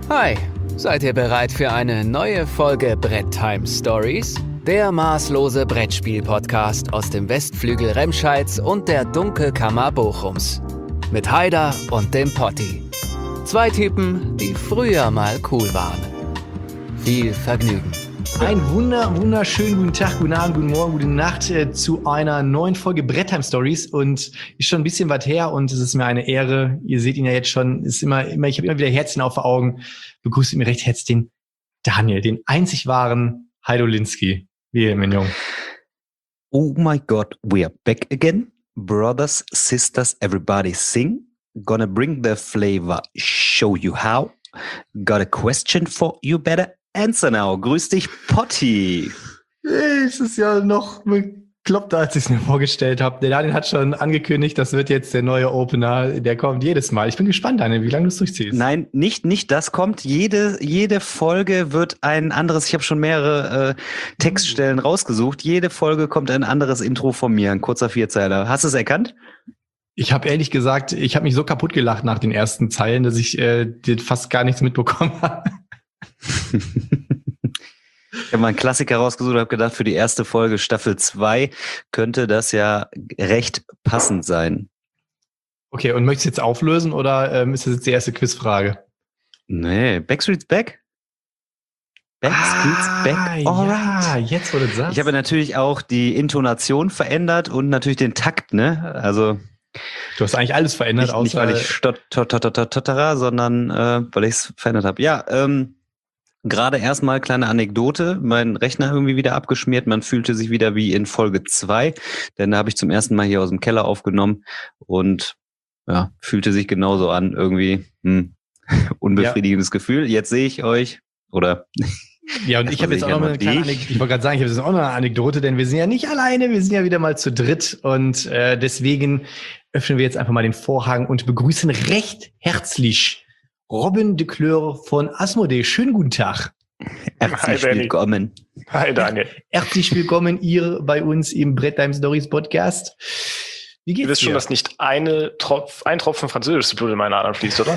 Hi, seid ihr bereit für eine neue Folge Brett Time Stories? Der maßlose Brettspiel-Podcast aus dem Westflügel Remscheids und der Dunkelkammer Bochums. Mit Haider und dem Potti. Zwei Typen, die früher mal cool waren. Viel Vergnügen. Ein wunderschönen guten Tag, guten Abend, guten Morgen, gute Nacht zu einer neuen Folge Brett Time Stories. Und ist schon ein bisschen was her und es ist mir eine Ehre. Ihr seht ihn ja jetzt schon, ist immer, ich habe immer wieder Herzchen auf den Augen. Begrüßt mir recht herzlich den Daniel, den einzig wahren Heidolinski. Wie ihr, mein Junge. Oh my God, we are back again. Brothers, sisters, everybody sing. Gonna bring the flavor, show you how. Got a question for you, better answer now. Grüß dich, Potti. Es ist ja noch bekloppter, als ich es mir vorgestellt habe. Der Daniel hat schon angekündigt, das wird jetzt der neue Opener. Der kommt jedes Mal. Ich bin gespannt, Daniel, wie lange du es durchziehst. Nein, nicht das kommt. Jede Folge wird ein anderes, ich habe schon mehrere Textstellen rausgesucht. Jede Folge kommt ein anderes Intro von mir, ein kurzer Vierzeiler. Hast du es erkannt? Ich habe ehrlich gesagt, ich habe mich so kaputt gelacht nach den ersten Zeilen, dass ich fast gar nichts mitbekommen habe. Ich habe mal einen Klassiker rausgesucht und habe gedacht, für die erste Folge Staffel 2 könnte das ja recht passend sein. Okay, und möchtest du jetzt auflösen oder ist das jetzt die erste Quizfrage? Nee, Backstreet's Back? Backstreet's Back? Alright. Ja, jetzt wo du das sagst. Ich habe natürlich auch die Intonation verändert und natürlich den Takt, ne? Also du hast eigentlich alles verändert, nicht weil ich stotterer, sondern weil ich es verändert habe. Ja, gerade erstmal kleine Anekdote. Mein Rechner irgendwie wieder abgeschmiert. Man fühlte sich wieder wie in Folge 2, denn da habe ich zum ersten Mal hier aus dem Keller aufgenommen und ja, fühlte sich genauso an. Irgendwie unbefriedigendes Gefühl. Jetzt sehe ich euch oder... Ja, und ich habe jetzt auch noch eine kleine Anekdote. Ich wollte gerade sagen, ich habe jetzt auch noch eine Anekdote, denn wir sind ja nicht alleine, wir sind ja wieder mal zu dritt und deswegen öffnen wir jetzt einfach mal den Vorhang und begrüßen recht herzlich Robin de Kleur von Asmodee. Schönen guten Tag. Herzlich willkommen. Hi Daniel. Herzlich willkommen ihr bei uns im Brett Time Stories Podcast. Wie geht's dir? Du wisst schon, dass nicht ein Tropfen französisches Blut in meine Adern fließt, oder?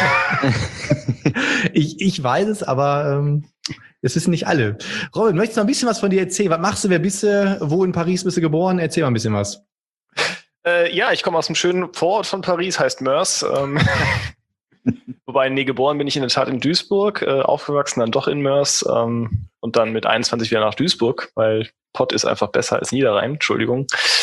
Ich weiß es, aber das wissen nicht alle. Robin, möchtest du noch ein bisschen was von dir erzählen? Was machst du, wer bist du, wo in Paris bist du geboren? Erzähl mal ein bisschen was. Ja, ich komme aus einem schönen Vorort von Paris, heißt Moers. Wobei, geboren bin ich in der Tat in Duisburg, aufgewachsen dann doch in Moers und dann mit 21 wieder nach Duisburg, weil Pott ist einfach besser als Niederrhein, Entschuldigung.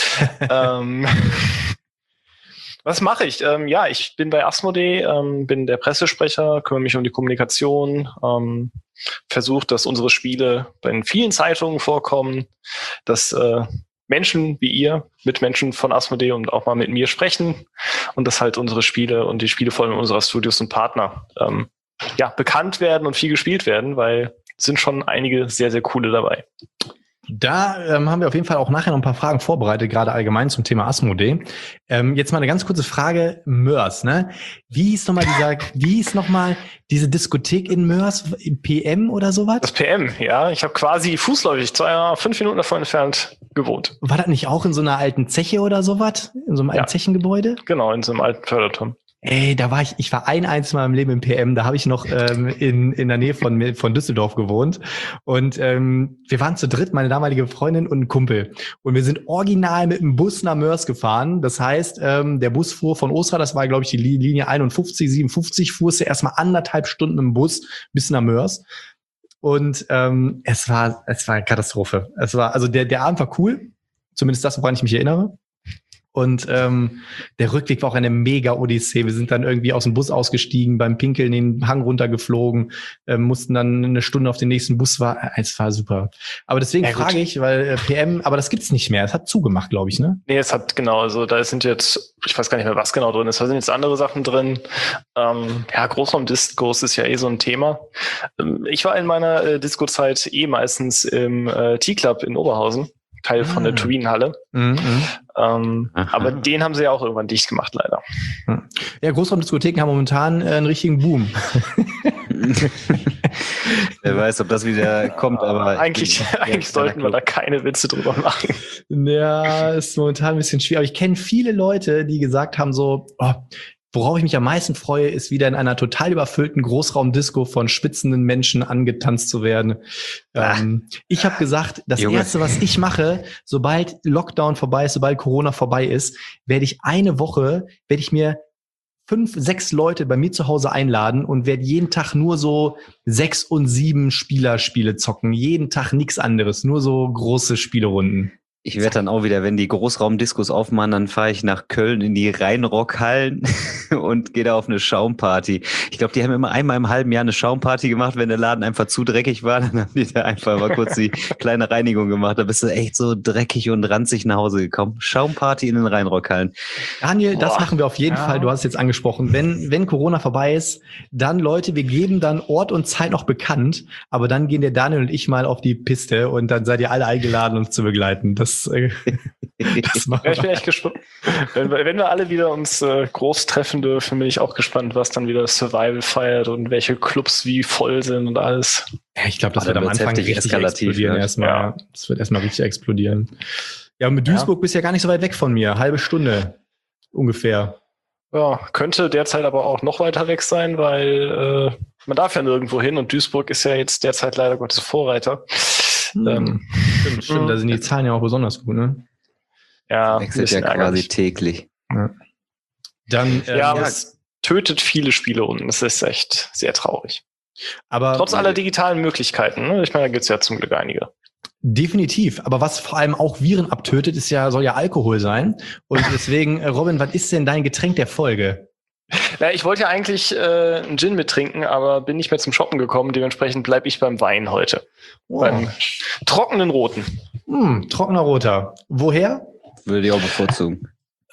Was mache ich? Ja, ich bin bei Asmodee, bin der Pressesprecher, kümmere mich um die Kommunikation, versuche, dass unsere Spiele in vielen Zeitungen vorkommen, dass Menschen wie ihr mit Menschen von Asmodee und auch mal mit mir sprechen und dass halt unsere Spiele und die Spiele vor allem unserer Studios und Partner bekannt werden und viel gespielt werden, weil es sind schon einige sehr, sehr coole dabei. Da haben wir auf jeden Fall auch nachher noch ein paar Fragen vorbereitet, gerade allgemein zum Thema Asmodee. Jetzt mal eine ganz kurze Frage, Moers, ne? Wie hieß nochmal diese Diskothek in Moers, PM oder sowas? Das PM, ja. Ich habe quasi fußläufig 5 Minuten davon entfernt gewohnt. War das nicht auch in so einer alten Zeche oder sowas? In so einem alten Zechengebäude? Genau, in so einem alten Förderturm. Ey, ich war ein einziges Mal im Leben im PM, da habe ich noch in der Nähe von Düsseldorf gewohnt und wir waren zu dritt, meine damalige Freundin und ein Kumpel und wir sind original mit dem Bus nach Moers gefahren, das heißt, der Bus fuhr von Ostra, das war glaube ich die Linie 51, 57, fuhrst du erstmal 1,5 Stunden im Bus bis nach Moers und es war eine Katastrophe. Also der Abend war cool, zumindest das, woran ich mich erinnere. Und der Rückweg war auch eine Mega-Odyssee. Wir sind dann irgendwie aus dem Bus ausgestiegen, beim Pinkeln den Hang runtergeflogen, mussten dann eine Stunde auf den nächsten Bus. Es war super. Aber deswegen frage ich, weil PM, aber das gibt's nicht mehr. Es hat zugemacht, glaube ich, ne? Nee, es hat, genau, also da sind jetzt, ich weiß gar nicht mehr, was genau drin ist. Da sind jetzt andere Sachen drin. Großraumdiskos ist ja so ein Thema. Ich war in meiner Disco-Zeit meistens im T-Club in Oberhausen. Teil von der Turbinenhalle. Aber den haben sie ja auch irgendwann dicht gemacht, leider. Ja, Großraumdiskotheken haben momentan einen richtigen Boom. Wer weiß, ob das wieder kommt, aber... Eigentlich sollten wir da keine Witze drüber machen. Ja, ist momentan ein bisschen schwierig. Aber ich kenne viele Leute, die gesagt haben so, worauf ich mich am meisten freue, ist wieder in einer total überfüllten Großraumdisco von spitzenden Menschen angetanzt zu werden. Ich habe gesagt, das Erste, was ich mache, sobald Lockdown vorbei ist, sobald Corona vorbei ist, werde ich mir 5, 6 Leute bei mir zu Hause einladen und werde jeden Tag nur so 6 und 7 Spiele zocken. Jeden Tag nichts anderes, nur so große Spielerunden. Ich werde dann auch wieder, wenn die Großraumdiskos aufmachen, dann fahre ich nach Köln in die Rheinrock-Hallen und gehe da auf eine Schaumparty. Ich glaube, die haben immer einmal im halben Jahr eine Schaumparty gemacht, wenn der Laden einfach zu dreckig war, dann haben die da einfach mal kurz die kleine Reinigung gemacht. Da bist du echt so dreckig und ranzig nach Hause gekommen. Schaumparty in den Rheinrock-Hallen. Daniel, das machen wir auf jeden Fall. Du hast es jetzt angesprochen. Wenn Corona vorbei ist, dann Leute, wir geben dann Ort und Zeit noch bekannt, aber dann gehen der Daniel und ich mal auf die Piste und dann seid ihr alle eingeladen, uns zu begleiten. Das machen wir. Ich bin echt gespannt. Wenn wir alle wieder uns groß treffen dürfen, bin ich auch gespannt, was dann wieder Survival feiert und welche Clubs wie voll sind und alles. Ja, ich glaube, das wird am Anfang richtig explodieren. Erstmal. Das wird erstmal richtig explodieren. Ja, und mit Duisburg bist du ja gar nicht so weit weg von mir. Halbe Stunde ungefähr. Ja, könnte derzeit aber auch noch weiter weg sein, weil man darf ja nirgendwo hin und Duisburg ist ja jetzt derzeit leider Gottes Vorreiter. Stimmt, da sind die Zahlen ja auch besonders gut, ne? Ja, wechselt ja quasi täglich. Ja. Dann, aber es tötet viele Spiele und es ist echt sehr traurig. Aber trotz aller digitalen Möglichkeiten, ne? Ich meine, da gibt's ja zum Glück einige. Definitiv. Aber was vor allem auch Viren abtötet, soll ja Alkohol sein. Und deswegen, Robin, was ist denn dein Getränk der Folge? Ja, ich wollte ja eigentlich einen Gin mittrinken, aber bin nicht mehr zum Shoppen gekommen. Dementsprechend bleibe ich beim Wein heute. Oh. Beim trockenen Roten. Trockener Roter. Woher? Würde ich auch bevorzugen.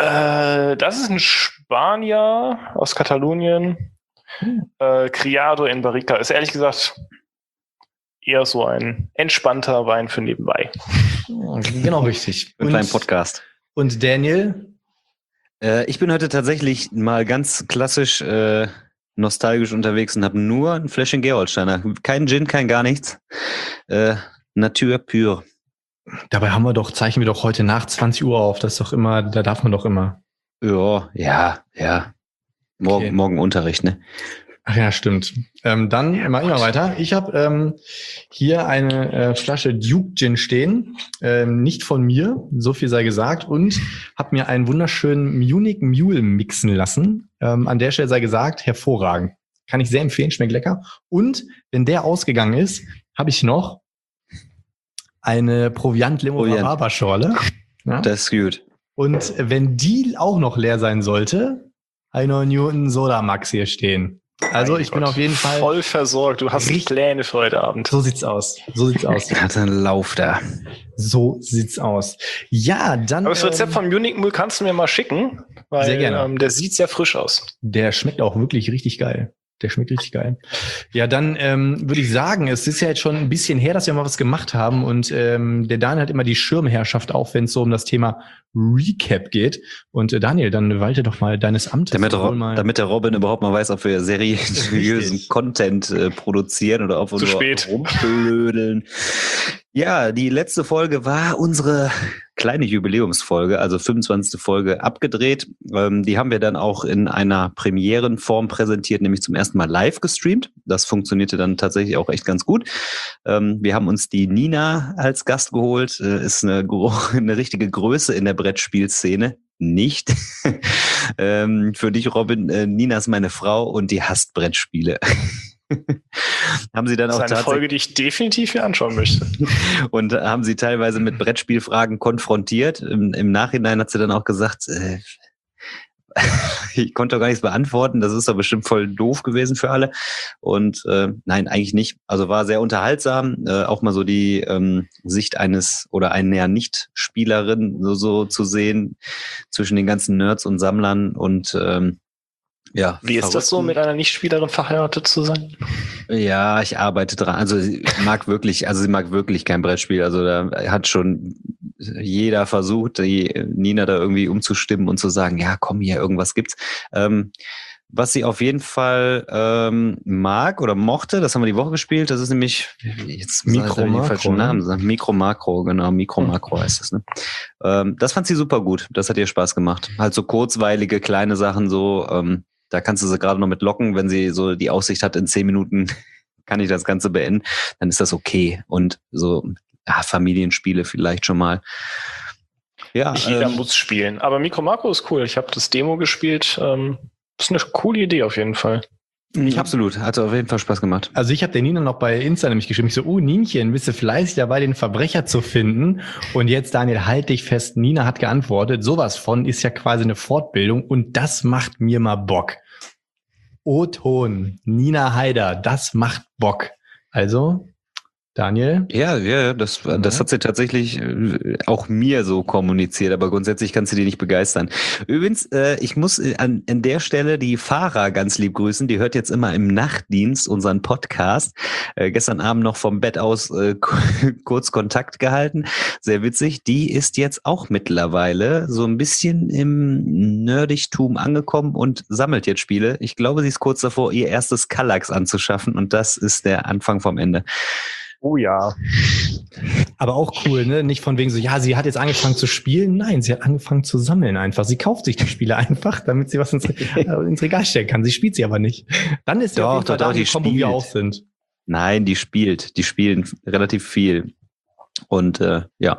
Das ist ein Spanier aus Katalonien. Criado en Barrica. Ist ehrlich gesagt eher so ein entspannter Wein für nebenbei. Genau, richtig. Mit deinem Podcast. Und Daniel? Ich bin heute tatsächlich mal ganz klassisch nostalgisch unterwegs und habe nur ein Fläschchen Gerolsteiner. Kein Gin, kein gar nichts. Natur pur. Dabei zeichnen wir doch heute nach 20 Uhr auf. Das ist doch immer, da darf man doch immer. Ja. Morgen Unterricht, ne? Ach ja, stimmt. Dann mal immer weiter. Ich habe hier eine Flasche Duke Gin stehen, nicht von mir, so viel sei gesagt, und habe mir einen wunderschönen Munich Mule mixen lassen. An der Stelle sei gesagt, hervorragend. Kann ich sehr empfehlen, schmeckt lecker. Und wenn der ausgegangen ist, habe ich noch eine Proviant-Limo-Rhabarber-Schorle. Ja? Das ist gut. Und wenn die auch noch leer sein sollte, habe ich noch einen Newton Soda Max hier stehen. Also ich bin auf jeden Fall voll versorgt. Du hast Pläne für heute Abend. So sieht's aus. Hat einen Lauf da. So sieht's aus. Ja, dann. Aber das Rezept von Munich Mule kannst du mir mal schicken, weil sehr gerne. Der sieht sehr frisch aus. Der schmeckt auch wirklich richtig geil. Ja, dann würde ich sagen, es ist ja jetzt schon ein bisschen her, dass wir mal was gemacht haben und der Daniel hat immer die Schirmherrschaft auf, wenn es so um das Thema Recap geht. Und Daniel, dann walte doch mal deines Amtes. Damit der Robin überhaupt mal weiß, ob wir seriösen Content produzieren oder ob wir nur rumblödeln. Ja, die letzte Folge war unsere kleine Jubiläumsfolge, also 25. Folge abgedreht. Die haben wir dann auch in einer Premierenform präsentiert, nämlich zum ersten Mal live gestreamt. Das funktionierte dann tatsächlich auch echt ganz gut. Wir haben uns die Nina als Gast geholt. Ist eine richtige Größe in der Brettspielszene. Nicht. Für dich, Robin, Nina ist meine Frau und die hasst Brettspiele. Haben sie dann auch das ist eine Folge, die ich definitiv hier anschauen möchte. Und haben sie teilweise mit Brettspielfragen konfrontiert. Im Nachhinein hat sie dann auch gesagt, ich konnte doch gar nichts beantworten, das ist doch bestimmt voll doof gewesen für alle. Und nein, eigentlich nicht. Also war sehr unterhaltsam, auch mal so die Sicht einer Nicht-Spielerin so zu sehen zwischen den ganzen Nerds und Sammlern und ja. Wie ist das so, mit einer Nichtspielerin verheiratet zu sein? Ja, ich arbeite dran. Also sie mag wirklich kein Brettspiel. Also da hat schon jeder versucht, die Nina da irgendwie umzustimmen und zu sagen, ja, komm hier, irgendwas gibt's. Was sie auf jeden Fall mag oder mochte, das haben wir die Woche gespielt, das ist nämlich jetzt Mikro Makro, genau, Mikro Makro heißt das, ne? Das fand sie super gut, das hat ihr Spaß gemacht. Halt so kurzweilige, kleine Sachen so, Da kannst du sie gerade noch mit locken, wenn sie so die Aussicht hat, in 10 Minuten kann ich das Ganze beenden, dann ist das okay. Und so Familienspiele vielleicht schon mal. Ja, Nicht jeder muss spielen. Aber Micro Macro ist cool. Ich habe das Demo gespielt. Das ist eine coole Idee auf jeden Fall. Absolut, hat auf jeden Fall Spaß gemacht. Also ich habe der Nina noch bei Insta nämlich geschrieben, ich so, Ninchen, bist du fleißig dabei, den Verbrecher zu finden? Und jetzt, Daniel, halt dich fest, Nina hat geantwortet, sowas von ist ja quasi eine Fortbildung und das macht mir mal Bock. O-Ton, Nina Haider, das macht Bock. Also, Daniel? Ja, das hat sie tatsächlich auch mir so kommuniziert, aber grundsätzlich kannst du die nicht begeistern. Übrigens, ich muss an der Stelle die Farah ganz lieb grüßen, die hört jetzt immer im Nachtdienst unseren Podcast. Gestern Abend noch vom Bett aus kurz Kontakt gehalten, sehr witzig. Die ist jetzt auch mittlerweile so ein bisschen im Nerdigtum angekommen und sammelt jetzt Spiele. Ich glaube, sie ist kurz davor, ihr erstes Kallax anzuschaffen und das ist der Anfang vom Ende. Oh ja. Aber auch cool, ne? Nicht von wegen so, ja, sie hat jetzt angefangen zu spielen. Nein, sie hat angefangen zu sammeln einfach. Sie kauft sich die Spiele einfach, damit sie was ins Regal stellen kann. Sie spielt sie aber nicht. Dann ist sie auf jeden Fall da angekommen, wo wir auch sind. Nein, die spielen relativ viel. Und ja,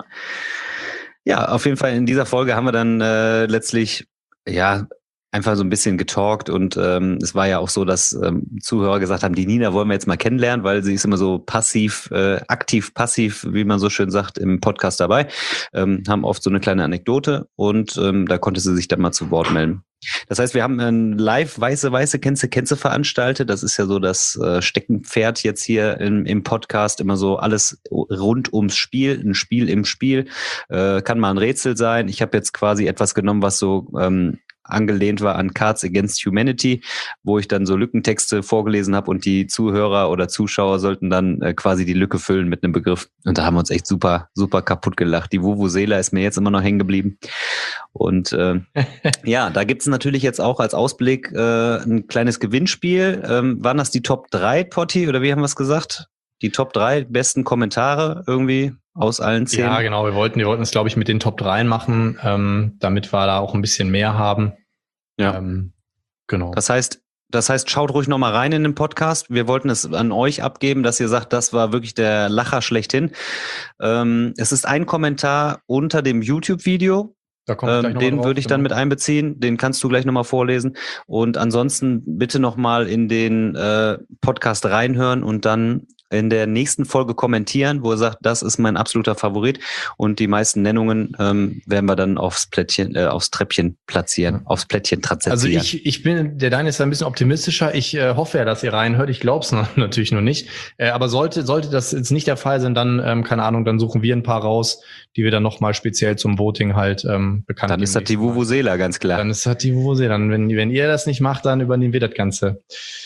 auf jeden Fall in dieser Folge haben wir dann letztlich, einfach so ein bisschen getalkt und es war ja auch so, dass Zuhörer gesagt haben, die Nina wollen wir jetzt mal kennenlernen, weil sie ist immer so aktiv-passiv, wie man so schön sagt, im Podcast dabei, haben oft so eine kleine Anekdote und da konnte sie sich dann mal zu Wort melden. Das heißt, wir haben ein live weiße Känze veranstaltet. Das ist ja so das Steckenpferd jetzt hier im Podcast, immer so alles rund ums Spiel, ein Spiel im Spiel. Kann mal ein Rätsel sein. Ich habe jetzt quasi etwas genommen, was so angelehnt war an Cards Against Humanity, wo ich dann so Lückentexte vorgelesen habe und die Zuhörer oder Zuschauer sollten dann quasi die Lücke füllen mit einem Begriff. Und da haben wir uns echt super, super kaputt gelacht. Die Vuvuzela ist mir jetzt immer noch hängen geblieben. Und da gibt's natürlich jetzt auch als Ausblick ein kleines Gewinnspiel. Waren das die Top 3, Potti, oder wie haben wir es gesagt? Die Top 3 besten Kommentare irgendwie aus allen 10? Ja, genau. Wir wollten es, glaube ich, mit den Top 3 machen, damit wir da auch ein bisschen mehr haben. Ja. Genau. Das heißt, schaut ruhig nochmal rein in den Podcast. Wir wollten es an euch abgeben, dass ihr sagt, das war wirklich der Lacher schlechthin. Es ist ein Kommentar unter dem YouTube-Video. Den würde ich dann mit einbeziehen. Den kannst du gleich nochmal vorlesen. Und ansonsten bitte nochmal in den Podcast reinhören und dann in der nächsten Folge kommentieren, wo er sagt, das ist mein absoluter Favorit. Und die meisten Nennungen werden wir dann aufs Treppchen platzieren, aufs Plättchen transzentrieren. Also der Daniel ist ein bisschen optimistischer. Ich hoffe ja, dass ihr reinhört. Ich glaube es natürlich noch nicht. Aber sollte das jetzt nicht der Fall sein, dann, keine Ahnung, dann suchen wir ein paar raus, die wir dann nochmal speziell zum Voting halt bekannt geben. Dann ist das die Vuvuzela, ganz klar. Dann ist das die Vuvuzela. Dann, wenn ihr das nicht macht, dann übernehmen wir das Ganze.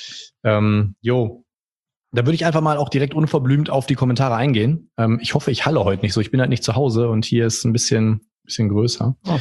Da würde ich einfach mal auch direkt unverblümt auf die Kommentare eingehen. Ich hoffe, ich halle heute nicht so. Ich bin halt nicht zu Hause und hier ist ein bisschen größer. Oh.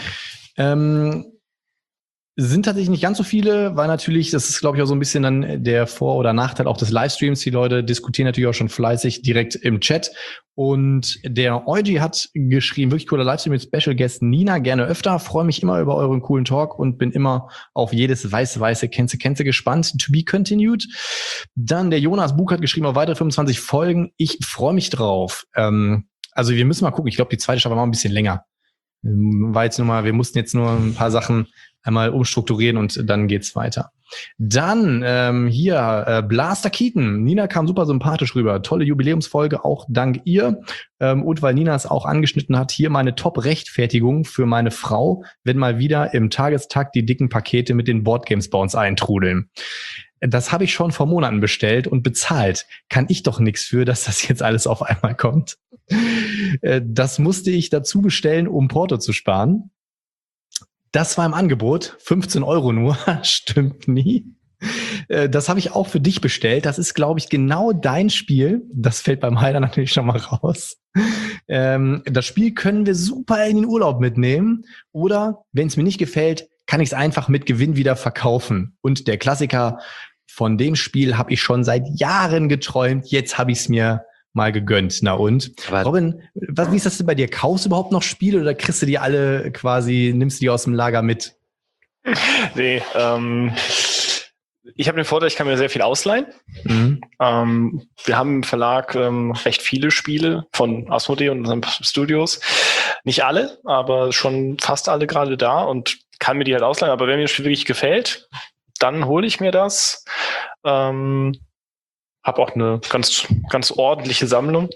Sind tatsächlich nicht ganz so viele, weil natürlich, das ist, glaube ich, auch so ein bisschen dann der Vor- oder Nachteil auch des Livestreams. Die Leute diskutieren natürlich auch schon fleißig direkt im Chat. Und der Eugi hat geschrieben, wirklich cooler Livestream mit Special Guest Nina, gerne öfter. Freue mich immer über euren coolen Talk und bin immer auf jedes weiße Känze gespannt. To be continued. Dann der Jonas Bug hat geschrieben, auf weitere 25 Folgen. Ich freue mich drauf. Also wir müssen mal gucken. Ich glaube, die zweite Staffel war ein bisschen länger. Wir mussten jetzt nur ein paar Sachen einmal umstrukturieren und dann geht's weiter. Dann Blaster Keaton. Nina kam super sympathisch rüber. Tolle Jubiläumsfolge, auch dank ihr. Und weil Nina es auch angeschnitten hat, hier meine Top-Rechtfertigung für meine Frau, wenn mal wieder im Tagestakt die dicken Pakete mit den Boardgames bei uns eintrudeln. Das habe ich schon vor Monaten bestellt und bezahlt. Kann ich doch nichts für, dass das jetzt alles auf einmal kommt. Das musste ich dazu bestellen, um Porto zu sparen. Das war im Angebot, 15 € nur, stimmt nie. Das habe ich auch für dich bestellt. Das ist, glaube ich, genau dein Spiel. Das fällt beim Heiler natürlich schon mal raus. Das Spiel können wir super in den Urlaub mitnehmen. Oder, wenn es mir nicht gefällt, kann ich es einfach mit Gewinn wieder verkaufen. Und der Klassiker, von dem Spiel habe ich schon seit Jahren geträumt. Jetzt habe ich es mir mal gegönnt. Na und? Aber Robin, wie ist das denn bei dir? Kaufst du überhaupt noch Spiele oder kriegst du die alle quasi, nimmst du die aus dem Lager mit? Nee, ich habe den Vorteil, ich kann mir sehr viel ausleihen. Mhm. Wir haben im Verlag recht viele Spiele von Asmodee und unseren Studios. Nicht alle, aber schon fast alle gerade da und kann mir die halt ausleihen. Aber wenn mir das Spiel wirklich gefällt, dann hole ich mir das. Habe auch eine ganz ordentliche Sammlung.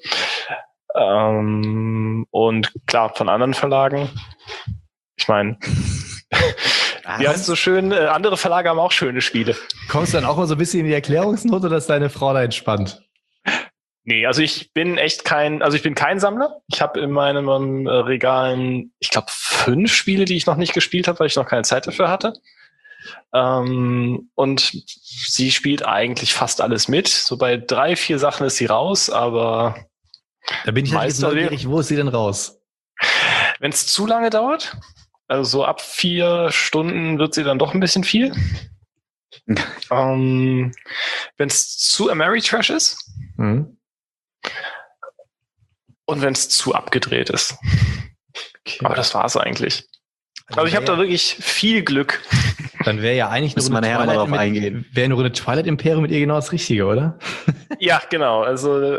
Und klar, von anderen Verlagen. Ich meine, wie heißt es so schön, andere Verlage haben auch schöne Spiele. Kommst du dann auch mal so ein bisschen in die Erklärungsnot oder ist deine Frau da entspannt? Nee, also ich bin kein Sammler. Ich habe in meinem Regalen, ich glaube, 5 Spiele, die ich noch nicht gespielt habe, weil ich noch keine Zeit dafür hatte. Und sie spielt eigentlich fast alles mit. So bei 3, 4 Sachen ist sie raus, aber Da bin ich halt jetzt neugierig, wo ist sie denn raus? wenn es zu lange dauert, also so ab 4 Stunden wird sie dann doch ein bisschen viel. Wenn es zu Ameritrash ist Mhm. und wenn es zu abgedreht ist. Okay. Aber das war's eigentlich. Also ich habe da wirklich viel Glück. Dann wäre ja eigentlich Müssen wir nachher nochmal drauf eingehen. Wäre eine Runde Twilight Imperium mit ihr genau das Richtige, oder? Ja, genau. Also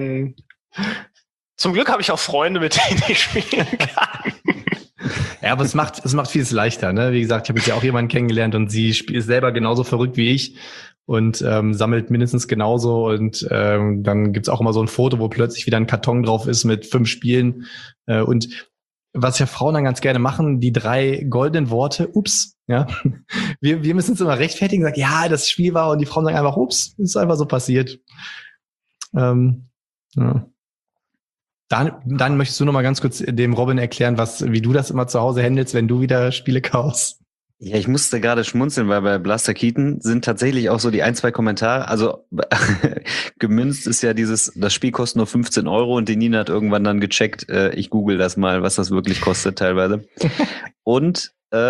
zum Glück habe ich auch Freunde, mit denen ich spielen kann. Ja, aber es macht vieles leichter, ne? Wie gesagt, ich habe jetzt ja auch jemanden kennengelernt und sie ist selber genauso verrückt wie ich und sammelt mindestens genauso und dann gibt's auch immer so ein Foto, wo plötzlich wieder ein Karton drauf ist mit 5 Spielen und was ja Frauen dann ganz gerne machen, die 3 goldenen Worte, ups, ja. Wir müssen uns immer rechtfertigen, sagen, ja, das Spiel war und die Frauen sagen einfach, ups, ist einfach so passiert. Ja. Dann möchtest du noch mal ganz kurz dem Robin erklären, wie du das immer zu Hause handelst, wenn du wieder Spiele kaufst. Ja, ich musste gerade schmunzeln, weil bei Blaster Keaton sind tatsächlich auch so die 1, 2 Kommentare, also gemünzt ist ja das Spiel kostet nur 15 € und die Nina hat irgendwann dann gecheckt, ich google das mal, was das wirklich kostet teilweise. Und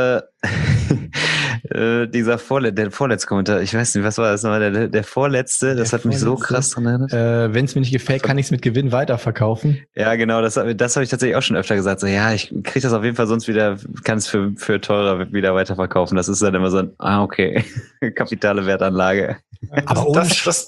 der vorletzte Kommentar, ich weiß nicht, was war das nochmal, der vorletzte, das hat mich so krass dran erinnert. Wenn es mir nicht gefällt, kann ich es mit Gewinn weiterverkaufen. Ja, genau, das habe ich tatsächlich auch schon öfter gesagt, so, ja, ich kriege das auf jeden Fall sonst wieder, kann es für teurer wieder weiterverkaufen. Das ist dann immer so ein, okay, kapitale Wertanlage. Aber ohne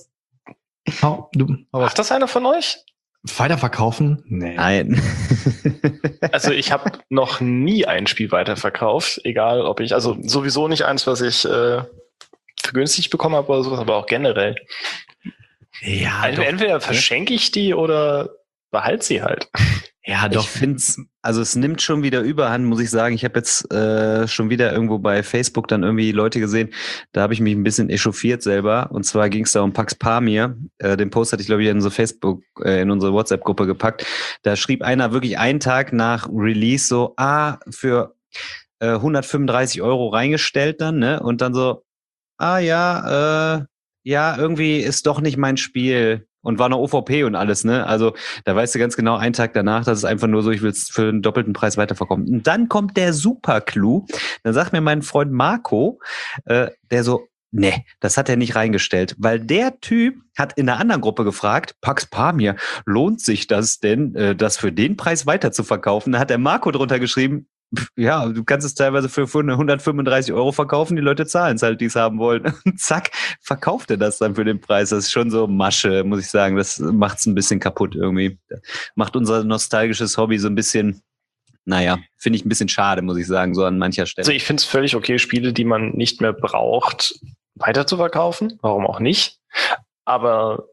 Macht das einer von euch? Weiterverkaufen? Nee. Nein. Also ich habe noch nie ein Spiel weiterverkauft, egal ob also sowieso nicht eins, was ich für günstig bekommen habe oder sowas, aber auch generell. Ja, also entweder verschenke ich die oder behalte sie halt. Ja, doch. Ich finde es nimmt schon wieder Überhand, muss ich sagen. Ich habe jetzt schon wieder irgendwo bei Facebook dann irgendwie Leute gesehen, da habe ich mich ein bisschen echauffiert selber. Und zwar ging es da um Pax Pamir. Den Post hatte ich, glaube ich, in unsere WhatsApp-Gruppe gepackt. Da schrieb einer wirklich einen Tag nach Release so, für 135 € reingestellt dann, ne? Und dann so, ja, irgendwie ist doch nicht mein Spiel. Und war eine OVP und alles, ne? Also da weißt du ganz genau, einen Tag danach, das ist einfach nur so, ich will es für einen doppelten Preis weiterverkaufen. Und dann kommt der Super-Clou. Dann sagt mir mein Freund Marco, der so, nee, das hat er nicht reingestellt. Weil der Typ hat in einer anderen Gruppe gefragt, Pax Pamir, lohnt sich das denn, das für den Preis weiter zu verkaufen? Da hat der Marco drunter geschrieben, ja, du kannst es teilweise für 135 € verkaufen, die Leute zahlen es halt, die es haben wollen. Und zack, verkauft er das dann für den Preis. Das ist schon so Masche, muss ich sagen. Das macht es ein bisschen kaputt irgendwie. Macht unser nostalgisches Hobby so ein bisschen, naja, finde ich ein bisschen schade, muss ich sagen, so an mancher Stelle. Also ich finde es völlig okay, Spiele, die man nicht mehr braucht, weiter zu verkaufen. Warum auch nicht? Aber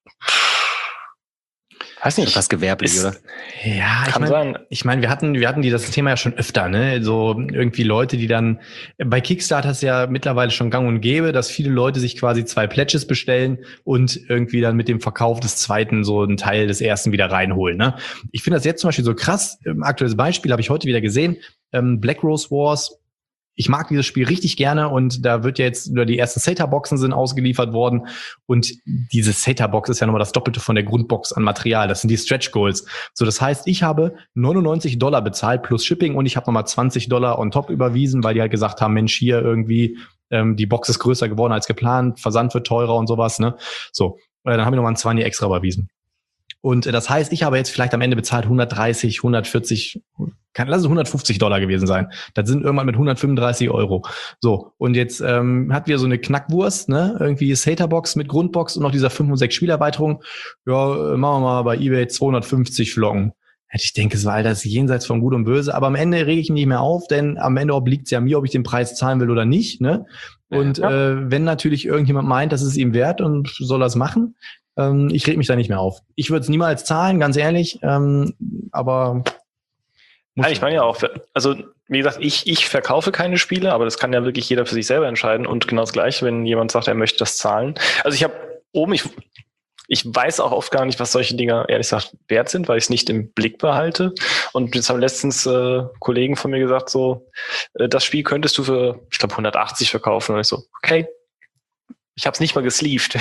weiß nicht. Fast gewerblich, oder? Ja, kann sein. Ich meine, wir hatten das Thema ja schon öfter, ne? So irgendwie Leute, die dann bei Kickstarter ist ja mittlerweile schon gang und gäbe, dass viele Leute sich quasi 2 Pledges bestellen und irgendwie dann mit dem Verkauf des zweiten so einen Teil des ersten wieder reinholen, ne? Ich finde das jetzt zum Beispiel so krass. Aktuelles Beispiel habe ich heute wieder gesehen. Black Rose Wars. Ich mag dieses Spiel richtig gerne und da wird ja jetzt, oder die ersten SATA-Boxen sind ausgeliefert worden und diese SATA-Box ist ja nochmal das Doppelte von der Grundbox an Material. Das sind die Stretch Goals. So, das heißt, ich habe $99 bezahlt plus Shipping und ich habe nochmal $20 on top überwiesen, weil die halt gesagt haben, Mensch, hier irgendwie, die Box ist größer geworden als geplant, Versand wird teurer und sowas, ne? So, dann haben wir nochmal ein 20 extra überwiesen. Und das heißt, ich habe jetzt vielleicht am Ende bezahlt 130, 140, lass es $150 gewesen sein. Das sind irgendwann mit 135 Euro. So, und jetzt hat wir so eine Knackwurst, ne? Irgendwie Saterbox mit Grundbox und noch dieser 5 und 6 Spielerweiterung. Ja, machen wir mal bei eBay 250 Flocken. Ich denke, es war all das jenseits von Gut und Böse, aber am Ende rege ich mich nicht mehr auf, denn am Ende obliegt es ja mir, ob ich den Preis zahlen will oder nicht, ne? Und wenn natürlich irgendjemand meint, das ist ihm wert und soll das machen, ich reg mich da nicht mehr auf. Ich würde es niemals zahlen, ganz ehrlich, aber ja, ich meine ja auch, also wie gesagt, ich verkaufe keine Spiele, aber das kann ja wirklich jeder für sich selber entscheiden und genau das Gleiche, wenn jemand sagt, er möchte das zahlen. Also ich weiß auch oft gar nicht, was solche Dinger ehrlich gesagt wert sind, weil ich es nicht im Blick behalte. Und jetzt haben letztens Kollegen von mir gesagt, so, das Spiel könntest du für, ich glaube, 180 verkaufen. Und ich so, okay, ich habe es nicht mal gesleeved.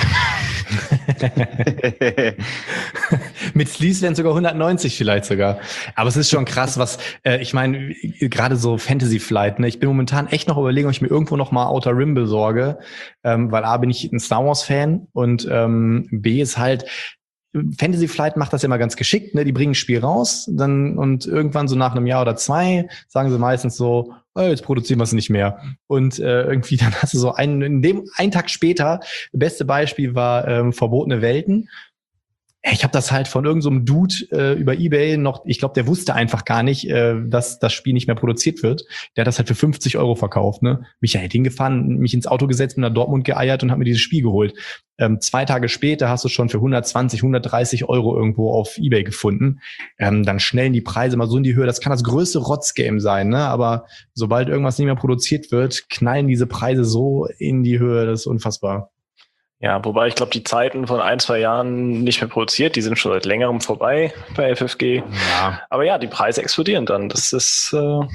Mit Sleeves wären sogar 190 vielleicht sogar. Aber es ist schon krass, was, ich meine, gerade so Fantasy Flight, ne? Ich bin momentan echt noch überlegen, ob ich mir irgendwo noch mal Outer Rim besorge, weil A, bin ich ein Star Wars Fan und B ist halt, Fantasy Flight macht das immer ganz geschickt, ne? Die bringen ein Spiel raus, dann und irgendwann so nach einem Jahr oder 2 sagen sie meistens so, oh, jetzt produzieren wir es nicht mehr. Und irgendwie dann hast du so einen Tag später, beste Beispiel war Verbotene Welten. Ich habe das halt von irgendeinem so Dude über eBay noch, ich glaube, der wusste einfach gar nicht, dass das Spiel nicht mehr produziert wird. Der hat das halt für 50 Euro verkauft. Ne? Mich halt hingefahren, mich ins Auto gesetzt, bin nach Dortmund geeiert und habe mir dieses Spiel geholt. 2 Tage später hast du schon für 120, 130 Euro irgendwo auf eBay gefunden. Dann schnellen die Preise mal so in die Höhe. Das kann das größte Rotzgame sein, ne? Aber sobald irgendwas nicht mehr produziert wird, knallen diese Preise so in die Höhe. Das ist unfassbar. Ja, wobei ich glaube, die Zeiten von 1, 2 Jahren nicht mehr produziert, die sind schon seit längerem vorbei bei FFG. Ja. Aber ja, die Preise explodieren dann. Das ist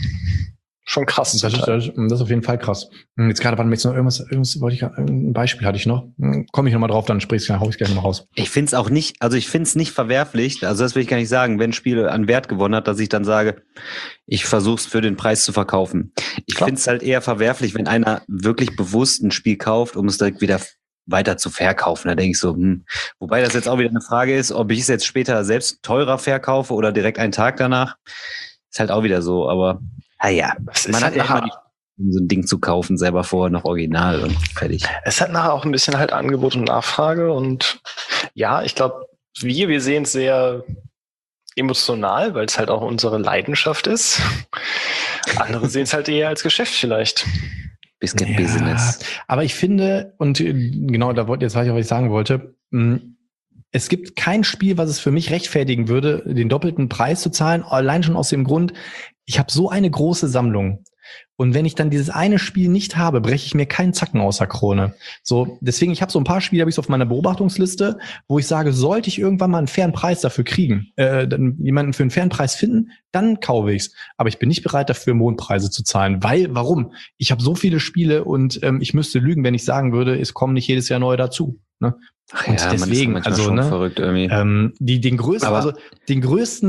schon krass. Das ist auf jeden Fall krass. Jetzt gerade, wann jetzt noch irgendwas wollte ich, ein Beispiel hatte ich noch. Komme ich nochmal drauf, dann hau ich gleich nochmal raus. Ich finde es auch nicht, also ich finde es nicht verwerflich, also das will ich gar nicht sagen, wenn ein Spiel an Wert gewonnen hat, dass ich dann sage, ich versuche es für den Preis zu verkaufen. Ich finde es halt eher verwerflich, wenn einer wirklich bewusst ein Spiel kauft, um es direkt wieder weiter zu verkaufen. Da denke ich so, wobei das jetzt auch wieder eine Frage ist, ob ich es jetzt später selbst teurer verkaufe oder direkt einen Tag danach. Ist halt auch wieder so, aber naja, man hat ja immer so ein Ding zu kaufen, selber vorher noch original und fertig. Es hat nachher auch ein bisschen halt Angebot und Nachfrage und ja, ich glaube, wir sehen es sehr emotional, weil es halt auch unsere Leidenschaft ist. Andere sehen es halt eher als Geschäft vielleicht. Bisschen Business. Aber ich finde, und genau, jetzt weiß ich, was ich sagen wollte, es gibt kein Spiel, was es für mich rechtfertigen würde, den doppelten Preis zu zahlen, allein schon aus dem Grund, ich habe so eine große Sammlung. Und wenn ich dann dieses eine Spiel nicht habe, breche ich mir keinen Zacken aus der Krone. So, deswegen, ich habe so ein paar Spiele, habe ich auf meiner Beobachtungsliste, wo ich sage, sollte ich irgendwann mal einen fairen Preis dafür kriegen, jemanden für einen fairen Preis finden, dann kaufe ich's. Aber ich bin nicht bereit dafür, Mondpreise zu zahlen. Warum? Ich habe so viele Spiele und ich müsste lügen, wenn ich sagen würde, es kommen nicht jedes Jahr neue dazu. Ne? Und ja, deswegen, man ist also schon verrückt irgendwie. Die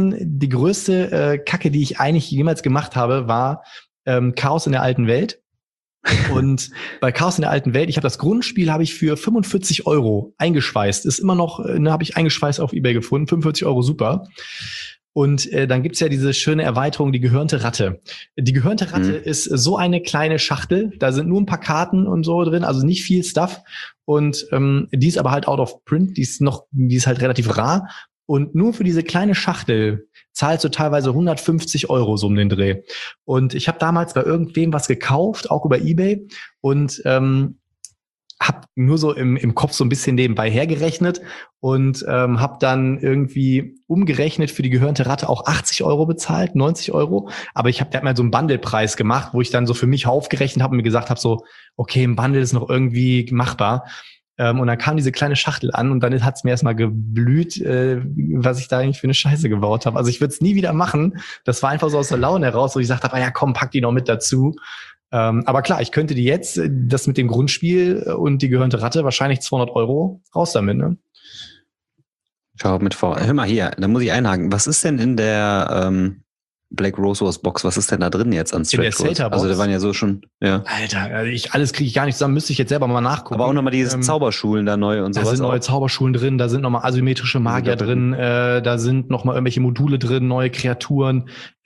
größte Kacke, die ich eigentlich jemals gemacht habe, war Chaos in der alten Welt. Und bei Chaos in der alten Welt, ich habe das Grundspiel habe ich für 45 Euro eingeschweißt. Ist immer noch, habe ich eingeschweißt auf eBay gefunden. 45 Euro, super. Und dann gibt's ja diese schöne Erweiterung, die gehörnte Ratte. Die gehörnte Ratte ist so eine kleine Schachtel. Da sind nur ein paar Karten und so drin, also nicht viel Stuff. Und die ist aber halt out of print. Die ist halt relativ rar. Und nur für diese kleine Schachtel zahlst du teilweise 150 Euro so um den Dreh. Und ich habe damals bei irgendwem was gekauft, auch über eBay. Und habe nur so im Kopf so ein bisschen nebenbei hergerechnet und habe dann irgendwie umgerechnet für die gehörnte Ratte auch 80 Euro bezahlt, 90 Euro. Aber der hat mal so einen Bundle-Preis gemacht, wo ich dann so für mich aufgerechnet habe und mir gesagt habe so, okay, ein Bundle ist noch irgendwie machbar. Und dann kam diese kleine Schachtel an und dann hat es mir erstmal geblüht, was ich da eigentlich für eine Scheiße gebaut habe. Also ich würde es nie wieder machen. Das war einfach so aus der Laune heraus, wo ich gesagt habe, ja komm, pack die noch mit dazu. Aber klar, ich könnte die jetzt, das mit dem Grundspiel und die gehörnte Ratte, wahrscheinlich 200 Euro raus damit, ne? Schau mit vor. Hör mal hier, da muss ich einhaken. Was ist denn in der Black Rose Wars Box, was ist denn da drin jetzt an der Stretch Goals? Sata-Box? Also da waren ja so schon, ja. Alter, alles kriege ich gar nicht zusammen, müsste ich jetzt selber mal nachgucken. Aber auch nochmal diese Zauberschulen da neu und Da sowas. sind neue Zauberschulen drin, da sind nochmal asymmetrische Magier drin, da sind nochmal irgendwelche Module drin, neue Kreaturen,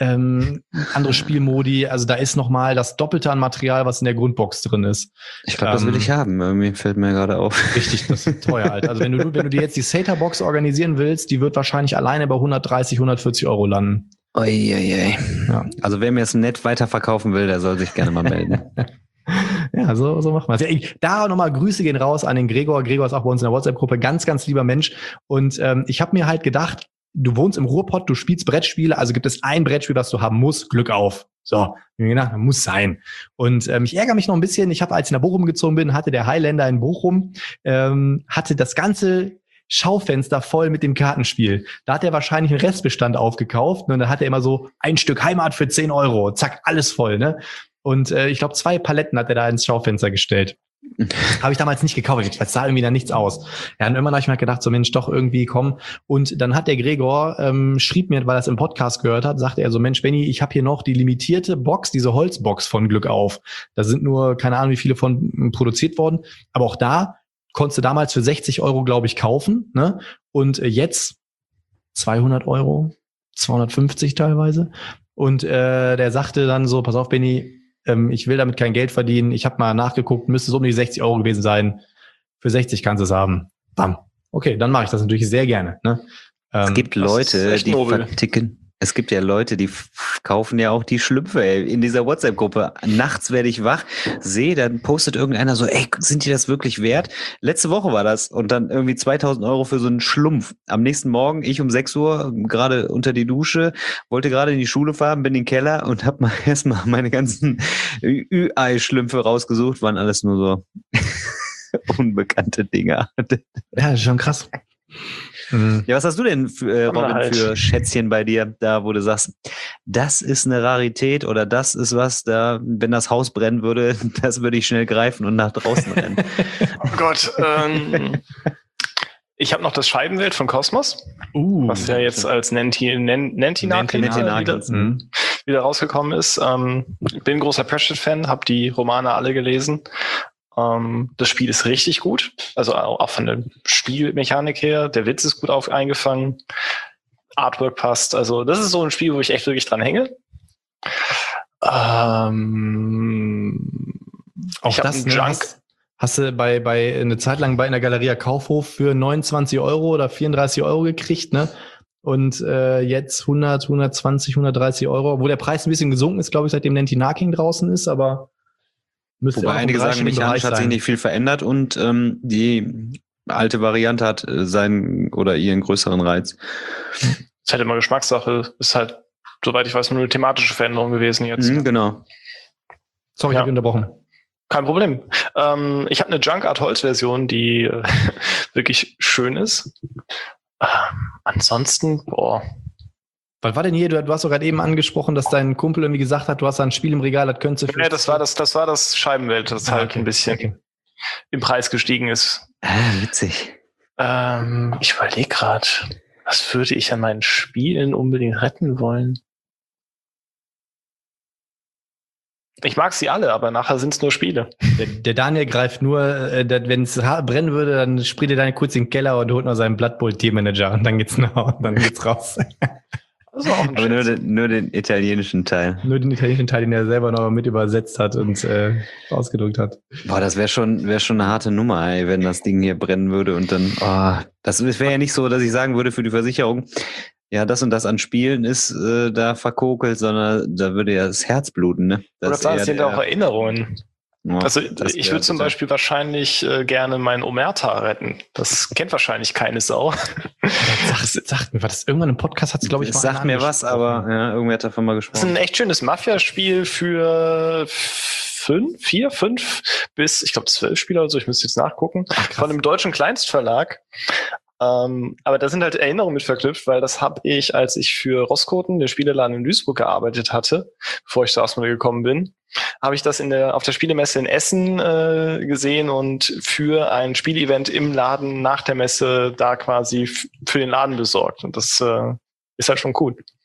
andere Spielmodi, also da ist nochmal das Doppelte an Material, was in der Grundbox drin ist. Ich glaube, das will ich haben, irgendwie fällt mir gerade auf. Richtig, das ist teuer, Alter. Also wenn du dir jetzt die Sata-Box organisieren willst, die wird wahrscheinlich alleine bei 130, 140 Euro landen. Uiuiui. Ja. Also wer mir es nett weiterverkaufen will, der soll sich gerne mal melden. Ja, so machen wir es. Ja, da nochmal Grüße gehen raus an den Gregor. Gregor ist auch bei uns in der WhatsApp-Gruppe. Ganz, ganz lieber Mensch. Und ich habe mir halt gedacht, du wohnst im Ruhrpott, du spielst Brettspiele, also gibt es ein Brettspiel, was du haben musst, Glück auf. So, muss sein. Und ich ärgere mich noch ein bisschen. Ich habe, als ich nach Bochum gezogen bin, hatte der Highlander in Bochum, hatte das ganze Schaufenster voll mit dem Kartenspiel. Da hat er wahrscheinlich einen Restbestand aufgekauft, ne? Und dann hat er immer so ein Stück Heimat für 10 Euro. Zack, alles voll, ne? Und ich glaube, 2 Paletten hat er da ins Schaufenster gestellt. Habe ich damals nicht gekauft, weil es sah irgendwie dann nichts aus. Ja, und irgendwann habe ich mir gedacht, so Mensch, doch irgendwie komm. Und dann hat der Gregor, schrieb mir, weil er es im Podcast gehört hat, sagte er so, Mensch, Benni, ich habe hier noch die limitierte Box, diese Holzbox von Glück auf. Da sind nur, keine Ahnung, wie viele von produziert worden. Aber auch da konntest du damals für 60 Euro, glaube ich, kaufen. Ne? Und jetzt 200 Euro, 250 teilweise. Und der sagte dann so, pass auf, Benni, ich will damit kein Geld verdienen. Ich habe mal nachgeguckt, müsste es um die 60 Euro gewesen sein. Für 60 kannst du es haben. Bam. Okay, dann mache ich das natürlich sehr gerne. Ne? Es gibt Leute, die verticken. Es gibt ja Leute, die kaufen ja auch die Schlümpfe, ey. In dieser WhatsApp-Gruppe. Nachts werde ich wach, sehe, dann postet irgendeiner so, ey, sind die das wirklich wert? Letzte Woche war das und dann irgendwie 2000 Euro für so einen Schlumpf. Am nächsten Morgen, ich um 6 Uhr, gerade unter die Dusche, wollte gerade in die Schule fahren, bin in den Keller und habe mal erstmal meine ganzen Ü-Ei-Schlümpfe rausgesucht, waren alles nur so unbekannte Dinger. Ja, das ist schon krass. Ja, was hast du denn, Robin, für Schätzchen bei dir, da wo du sagst, das ist eine Rarität oder das ist was, da, wenn das Haus brennen würde, das würde ich schnell greifen und nach draußen rennen. Oh Gott, ich habe noch das Scheibenwelt von Cosmos, was ja jetzt als Nentinakin wieder rausgekommen ist. Ich bin ein großer Pratchett-Fan, habe die Romane alle gelesen. Das Spiel ist richtig gut, also auch von der Spielmechanik her. Der Witz ist gut eingefangen, Artwork passt. Also das ist so ein Spiel, wo ich echt wirklich dran hänge. Auch das, ne, hast du bei eine Zeit lang in der Galeria Kaufhof für 29 Euro oder 34 Euro gekriegt, ne? Und jetzt 100, 120, 130 Euro, wo der Preis ein bisschen gesunken ist, glaube ich, seitdem Nentinakin draußen ist, aber wobei einige sagen, mechanisch hat sich nicht viel verändert und die alte Variante hat seinen oder ihren größeren Reiz. Ist halt immer Geschmackssache. Ist halt, soweit ich weiß, nur eine thematische Veränderung gewesen jetzt. Genau. Sorry, ich habe unterbrochen. Kein Problem. Ich habe eine Junk Art Holz-Version, die wirklich schön ist. Ansonsten, Was war denn hier? Du hast doch gerade eben angesprochen, dass dein Kumpel irgendwie gesagt hat, du hast da ein Spiel im Regal, das könntest du... Ja, das war das Scheibenwelt, das halt ein bisschen im Preis gestiegen ist. Witzig. Ich überlege gerade, was würde ich an meinen Spielen unbedingt retten wollen? Ich mag sie alle, aber nachher sind es nur Spiele. Der Daniel greift nur, wenn es brennen würde, dann springt er dann kurz in den Keller und holt noch seinen Blood Bowl Tiermanager und dann geht's raus. Das war auch ein aber nur den italienischen Teil. Nur den italienischen Teil, den er selber noch mit übersetzt hat und ausgedrückt hat. Boah, das wäre schon eine harte Nummer, ey, wenn das Ding hier brennen würde und dann, das wäre ja nicht so, dass ich sagen würde für die Versicherung, ja, das und das an Spielen ist da verkokelt, sondern da würde ja das Herz bluten, ne? Das sind auch Erinnerungen. Ja, also ich würde zum Beispiel wahrscheinlich gerne meinen Omerta retten. Das kennt wahrscheinlich keine Sau. Sagt mir, war das irgendwann im Podcast, hat es glaube ich mal sagt mir was, aber ja, irgendwer hat davon mal gesprochen. Das ist ein echt schönes Mafia-Spiel für 5 bis, ich glaube 12 Spieler oder so, ich müsste jetzt nachgucken, von einem deutschen Kleinstverlag. Aber da sind halt Erinnerungen mit verknüpft, weil das habe ich, als ich für Roskoten, den Spieleladen in Duisburg, gearbeitet hatte, bevor ich zu Asmodee gekommen bin, habe ich das auf der Spielemesse in Essen gesehen und für ein Spielevent im Laden nach der Messe da quasi für den Laden besorgt. Und das ist halt schon cool.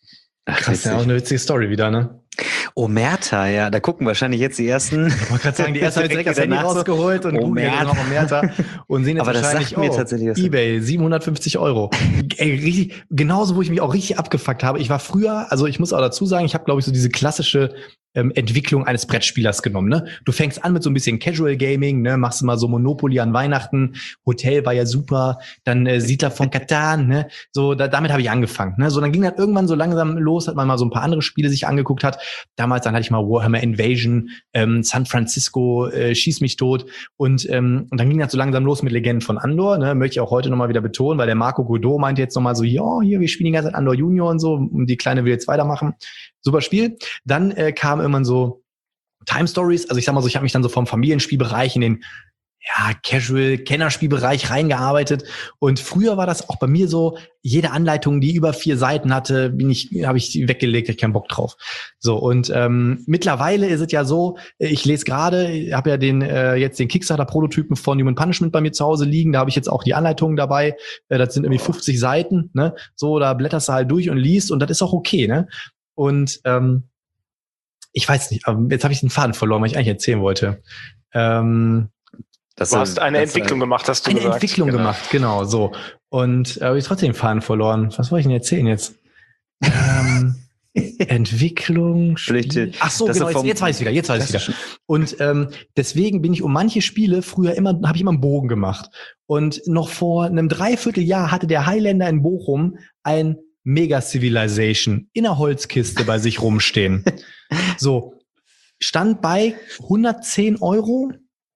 Krass, ja, auch eine witzige Story wieder, ne? Omerta, ja, da gucken wahrscheinlich jetzt die ersten. Ich wollte gerade sagen, die erste hat direkt das Handy rausgeholt und googeln jetzt noch Omerta und sehen jetzt aber wahrscheinlich, das sagt mir tatsächlich was. eBay, 750 €. Ey, richtig, genauso, wo ich mich auch richtig abgefuckt habe. Ich war früher, also ich muss auch dazu sagen, ich habe, glaube ich, so diese klassische Entwicklung eines Brettspielers genommen, ne? Du fängst an mit so ein bisschen Casual Gaming, ne? Machst du mal so Monopoly an Weihnachten, Hotel war ja super, dann Siedler von Catan, ne? So, damit habe ich angefangen, ne? So, dann ging das irgendwann so langsam los, hat man mal so ein paar andere Spiele sich angeguckt hat. Damals, dann hatte ich mal Warhammer Invasion, San Francisco, Schieß mich tot und dann ging das so langsam los mit Legenden von Andor, ne? Möchte ich auch heute nochmal wieder betonen, weil der Marco Godot meinte jetzt nochmal so, ja, hier, wir spielen die ganze Zeit Andor Junior und so und die Kleine will jetzt weitermachen. Super Spiel. Dann kam irgendwann so Time Stories, also ich sag mal so, ich habe mich dann so vom Familienspielbereich in den Casual-Kennerspielbereich reingearbeitet und früher war das auch bei mir so, jede Anleitung, die über 4 Seiten hatte, habe ich die weggelegt, ich keinen Bock drauf. So und mittlerweile ist es ja so, ich lese gerade, habe ja jetzt den Kickstarter-Prototypen von Human Punishment bei mir zu Hause liegen, da habe ich jetzt auch die Anleitungen dabei, das sind irgendwie 50 Seiten, ne? So, da blätterst du halt durch und liest und das ist auch okay, ne? Und ich weiß nicht, jetzt habe ich den Faden verloren, was ich eigentlich erzählen wollte. Du hast eine Entwicklung gemacht, hast du gesagt. Eine Entwicklung gemacht, genau, so. Und habe ich trotzdem den Faden verloren. Was wollte ich denn erzählen jetzt? Entwicklung, Spiel. Ach so, genau, jetzt weiß ich wieder. Und deswegen bin ich um manche Spiele früher habe ich immer einen Bogen gemacht. Und noch vor einem Dreivierteljahr hatte der Highlander in Bochum ein Mega Civilization in der Holzkiste bei sich rumstehen. So, stand bei 110 €,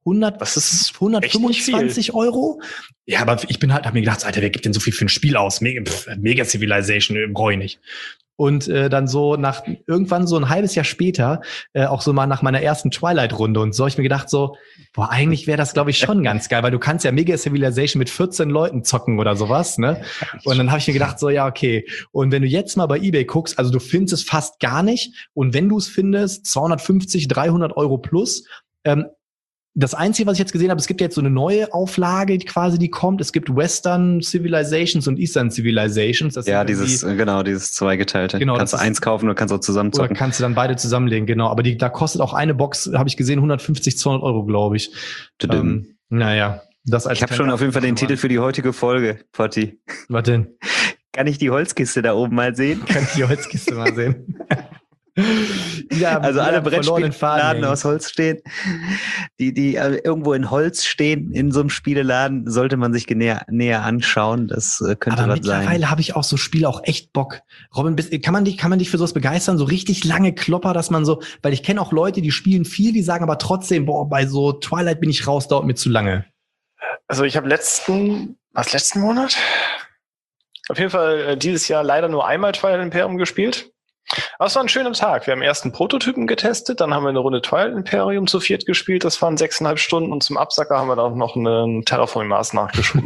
125 €. Ja, aber ich hab mir gedacht, Alter, wer gibt denn so viel für ein Spiel aus? Mega Civilization, brauche ich nicht. Und dann so irgendwann so ein halbes Jahr später, auch so mal nach meiner ersten Twilight-Runde und so, hab ich mir gedacht so, boah, eigentlich wäre das, glaube ich, schon ganz geil, weil du kannst ja Mega Civilization mit 14 Leuten zocken oder sowas, ne? Und dann habe ich mir gedacht so, ja, okay. Und wenn du jetzt mal bei eBay guckst, also du findest es fast gar nicht. Und wenn du es findest, 250, 300 € plus. Das Einzige, was ich jetzt gesehen habe, es gibt jetzt so eine neue Auflage, die kommt. Es gibt Western Civilizations und Eastern Civilizations. Das dieses zweigeteilte. Genau, kannst du eins kaufen oder kannst auch zusammen zocken. Oder kannst du dann beide zusammenlegen, genau. Aber da kostet auch eine Box, habe ich gesehen, 150, 200 €, glaube ich. Naja, das als ich habe schon auf jeden Fall den Titel für die heutige Folge, Potti. Was denn? Kann ich die Holzkiste da oben mal sehen? Kann ich die Holzkiste mal sehen? Ja, also alle Brettspielladen aus Holz stehen, die irgendwo in Holz stehen in so einem Spieleladen, sollte man sich näher anschauen. Das könnte aber was sein. Mittlerweile habe ich auch so Spiele auch echt Bock. Robin, kann man dich für sowas begeistern? So richtig lange Klopper, dass man so, weil ich kenne auch Leute, die spielen viel, die sagen aber trotzdem, boah, bei so Twilight bin ich raus, dauert mir zu lange. Also ich habe letzten Monat? Auf jeden Fall dieses Jahr leider nur einmal Twilight Imperium gespielt. Aber es war ein schöner Tag. Wir haben erst einen Prototypen getestet, dann haben wir eine Runde Twilight Imperium zu 4 gespielt, das waren 6,5 Stunden und zum Absacker haben wir dann noch einen Terraforming Mars nachgeschoben.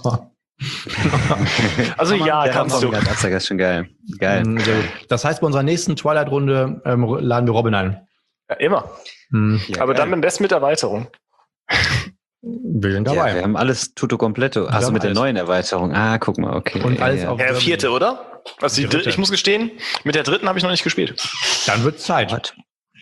Also ja, kannst du. Der Absacker ist schon geil. Das heißt, bei unserer nächsten Twilight-Runde laden wir Robin ein. Ja, immer. Ja, aber dann am besten mit Erweiterung. Wir sind dabei. Ja, wir haben alles tutto completo. Also mit der neuen Erweiterung. Guck mal, okay. Und alles auf 4., oder? Also ich muss gestehen, mit der 3. habe ich noch nicht gespielt. Dann wird's Zeit.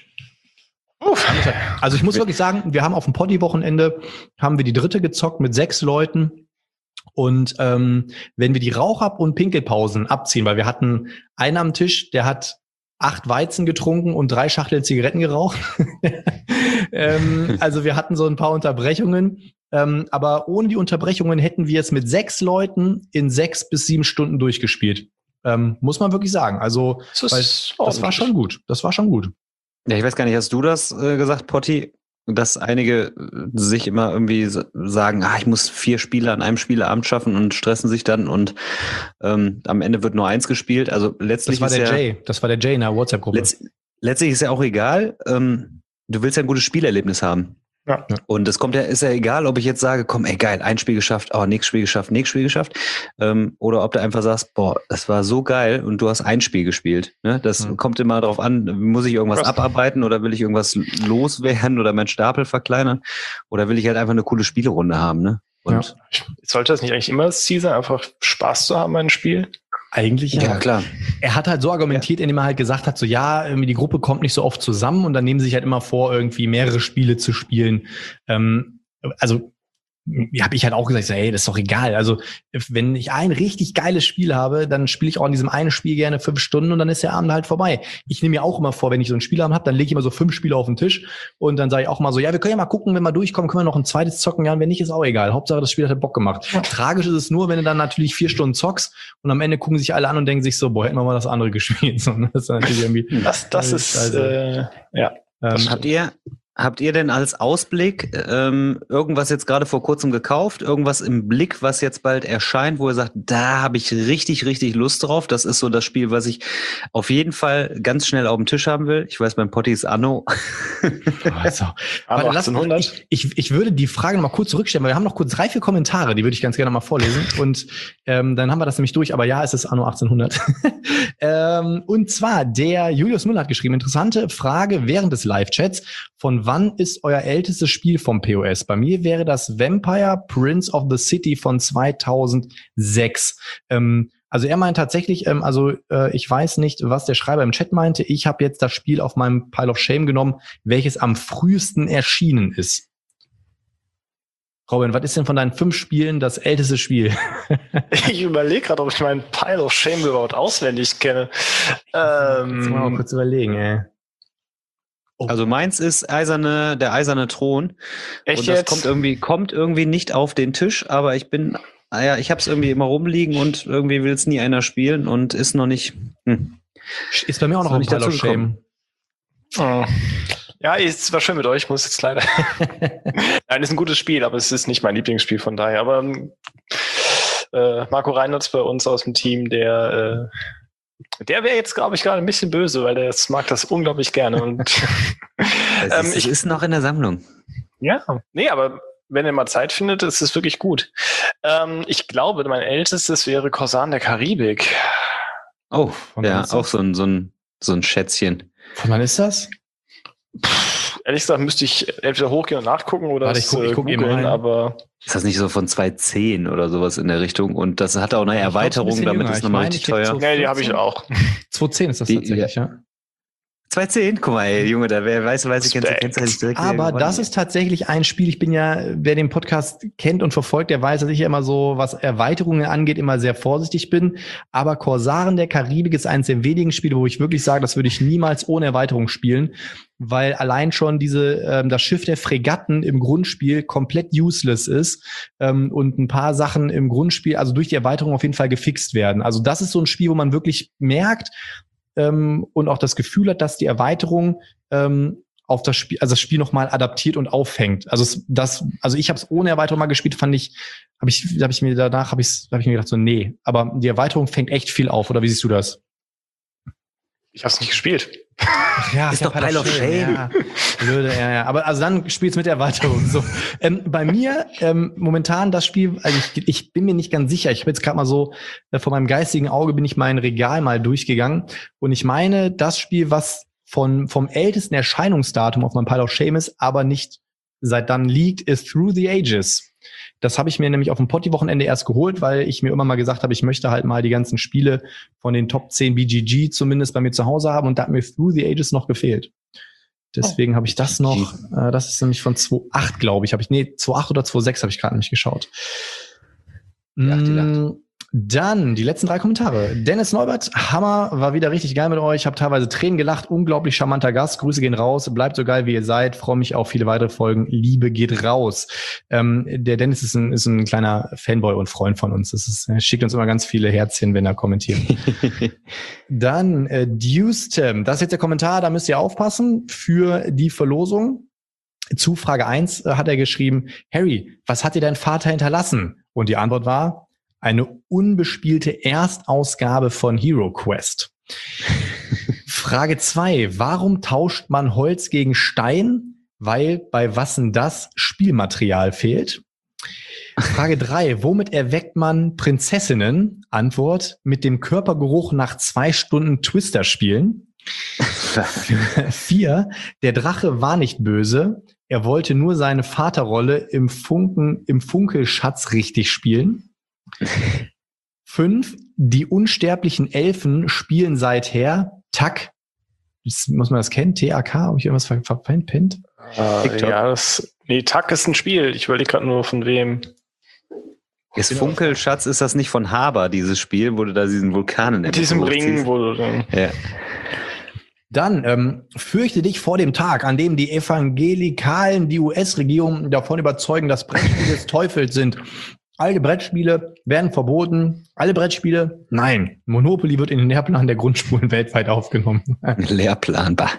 Also ich muss wirklich sagen, wir haben auf dem Poddy-Wochenende haben wir die 3. gezockt mit 6 Leuten. Und wenn wir die Rauch- und Pinkelpausen abziehen, weil wir hatten einen am Tisch, der hat 8 Weizen getrunken und 3 Schachteln Zigaretten geraucht. Also wir hatten so ein paar Unterbrechungen. Aber ohne die Unterbrechungen hätten wir es mit 6 Leuten in 6 bis 7 Stunden durchgespielt. Muss man wirklich sagen. Also das war schon gut. Das war schon gut. Ja, ich weiß gar nicht, hast du das gesagt, Potti? Dass einige sich immer irgendwie sagen, ich muss 4 Spiele an einem Spieleabend schaffen und stressen sich dann und am Ende wird nur 1 gespielt. Also letztlich das war der Jay in der WhatsApp-Gruppe. Letztlich ist ja auch egal. Du willst ja ein gutes Spielerlebnis haben. Ja. Und ist ja egal, ob ich jetzt sage, komm, geil, ein Spiel geschafft, nächstes Spiel geschafft. Oder ob du einfach sagst, das war so geil und du hast ein Spiel gespielt. Ne? Das kommt immer darauf an, muss ich irgendwas abarbeiten oder will ich irgendwas loswerden oder meinen Stapel verkleinern? Oder will ich halt einfach eine coole Spielerunde haben, ne? Und sollte das nicht eigentlich immer das Ziel sein, einfach Spaß zu haben bei einem Spiel? Eigentlich ja. Ja, klar. Er hat halt so argumentiert, indem er halt gesagt hat, so ja, irgendwie die Gruppe kommt nicht so oft zusammen und dann nehmen sie sich halt immer vor, irgendwie mehrere Spiele zu spielen. Also habe ich halt auch gesagt, so, hey, das ist doch egal. Also wenn ich ein richtig geiles Spiel habe, dann spiele ich auch in diesem einen Spiel gerne 5 Stunden und dann ist der Abend halt vorbei. Ich nehme mir auch immer vor, wenn ich so ein Spielabend habe, dann lege ich immer so 5 Spiele auf den Tisch und dann sage ich auch mal so, ja, wir können ja mal gucken, wenn wir durchkommen, können wir noch ein zweites zocken. Ja, und wenn nicht, ist auch egal. Hauptsache, das Spiel hat Bock gemacht. Ja. Tragisch ist es nur, wenn du dann natürlich 4 Stunden zockst und am Ende gucken sich alle an und denken sich so, boah, hätten wir mal das andere gespielt. So, das ist natürlich irgendwie. Das ist, ja. Habt ihr denn als Ausblick irgendwas jetzt gerade vor kurzem gekauft? Irgendwas im Blick, was jetzt bald erscheint, wo ihr sagt, da habe ich richtig, richtig Lust drauf? Das ist so das Spiel, was ich auf jeden Fall ganz schnell auf dem Tisch haben will. Ich weiß, mein Potti ist Anno. Also, Anno 1800. Ich würde die Frage noch mal kurz zurückstellen, weil wir haben noch kurz 3, 4 Kommentare, die würde ich ganz gerne mal vorlesen. Und dann haben wir das nämlich durch. Aber ja, es ist Anno 1800. Und zwar, der Julius Müller hat geschrieben, interessante Frage während des Live-Chats. Von wann ist euer ältestes Spiel vom POS? Bei mir wäre das Vampire Prince of the City von 2006. Also er meint tatsächlich, ich weiß nicht, was der Schreiber im Chat meinte. Ich habe jetzt das Spiel auf meinem Pile of Shame genommen, welches am frühesten erschienen ist. Robin, was ist denn von deinen 5 Spielen das älteste Spiel? Ich überlege gerade, ob ich meinen Pile of Shame überhaupt auswendig kenne. Jetzt mal kurz überlegen, ey. Oh. Also meins ist der eiserne Thron. Echt und das jetzt? kommt irgendwie nicht auf den Tisch, aber ich hab's irgendwie immer rumliegen und irgendwie will es nie einer spielen und ist noch nicht. Ist bei mir auch noch ein Pile of Shame. Oh. Ja, es war schön mit euch, muss jetzt leider. Nein, ist ein gutes Spiel, aber es ist nicht mein Lieblingsspiel, von daher. Aber Marco Reinhardt bei uns aus dem Team, der wäre jetzt, glaube ich, gerade ein bisschen böse, weil der mag das unglaublich gerne. Und es ist noch in der Sammlung. Ja, nee, aber wenn ihr mal Zeit findet, ist es wirklich gut. Ich glaube, mein ältestes wäre Korsan der Karibik. Oh, ja, auch so ein Schätzchen. Von wann ist das? Ehrlich gesagt müsste ich entweder hochgehen und nachgucken oder ich guck googeln, aber... Ist das nicht so von 2010 oder sowas in der Richtung? Und das hat auch eine Erweiterung, damit ist nochmal richtig teuer. Nee, die habe ich auch. 2010 ist das tatsächlich, ja. 2010? Guck mal, ey, Junge, da wer weiß, kennst direkt. Aber das ist tatsächlich ein Spiel, wer den Podcast kennt und verfolgt, der weiß, dass ich ja immer so, was Erweiterungen angeht, immer sehr vorsichtig bin. Aber Korsaren der Karibik ist eines der wenigen Spiele, wo ich wirklich sage, das würde ich niemals ohne Erweiterung spielen, weil allein schon das Schiff der Fregatten im Grundspiel komplett useless ist und ein paar Sachen im Grundspiel, also durch die Erweiterung auf jeden Fall gefixt werden. Also das ist so ein Spiel, wo man wirklich merkt, und auch das Gefühl hat, dass die Erweiterung auf das Spiel nochmal adaptiert und auffängt. Also ich habe es ohne Erweiterung mal gespielt, habe ich mir gedacht so, nee, aber die Erweiterung fängt echt viel auf, oder wie siehst du das? Ich habe es nicht gespielt. Ach ja, ist doch Pile of Shame. Ja. Blöde, ja. Aber also dann spielst mit der Erweiterung. So. Bei mir momentan das Spiel, also ich bin mir nicht ganz sicher. Ich habe jetzt gerade mal so, vor meinem geistigen Auge bin ich mein Regal mal durchgegangen. Und ich meine, das Spiel, was vom ältesten Erscheinungsdatum auf meinem Pile of Shame ist, aber nicht seit dann liegt, ist Through the Ages. Das habe ich mir nämlich auf dem Potti-Wochenende erst geholt, weil ich mir immer mal gesagt habe, ich möchte halt mal die ganzen Spiele von den Top 10 BGG zumindest bei mir zu Hause haben. Und da hat mir Through the Ages noch gefehlt. Deswegen habe ich das noch. Das ist nämlich von 2.8, glaube ich. 2.8 oder 2.6 habe ich gerade nämlich geschaut. Dann die letzten 3 Kommentare. Dennis Neubert, Hammer, war wieder richtig geil mit euch. Hab teilweise Tränen gelacht. Unglaublich charmanter Gast. Grüße gehen raus. Bleibt so geil, wie ihr seid. Freue mich auf viele weitere Folgen. Liebe geht raus. Der Dennis ist ein kleiner Fanboy und Freund von uns. Er schickt uns immer ganz viele Herzchen, wenn er kommentiert. Dann Deucetem. Das ist jetzt der Kommentar. Da müsst ihr aufpassen für die Verlosung. Zu Frage 1 hat er geschrieben, Harry, was hat dir dein Vater hinterlassen? Und die Antwort war, eine unbespielte Erstausgabe von Hero Quest. Frage 2. Warum tauscht man Holz gegen Stein? Weil bei was denn das Spielmaterial fehlt. Frage 3. Womit erweckt man Prinzessinnen? Antwort. Mit dem Körpergeruch nach 2 Stunden Twister spielen. 4. Der Drache war nicht böse. Er wollte nur seine Vaterrolle im Funkelschatz richtig spielen. 5, die unsterblichen Elfen spielen seither TAK. Muss man das kennen? TAK? Habe ich irgendwas verpennt? Ja, TAK ist ein Spiel. Ich überlege gerade nur von wem. Ist Funkelschatz, ist das nicht von Haber, dieses Spiel, wo du da diesen Vulkanen mit diesem Ring, wo du dann... Ja. Dann fürchte dich vor dem Tag, an dem die Evangelikalen die US-Regierung davon überzeugen, dass Brettspiele des Teufels sind. Alle Brettspiele werden verboten. Alle Brettspiele? Nein. Monopoly wird in den Lehrplan der Grundschulen weltweit aufgenommen. Lehrplan, bah.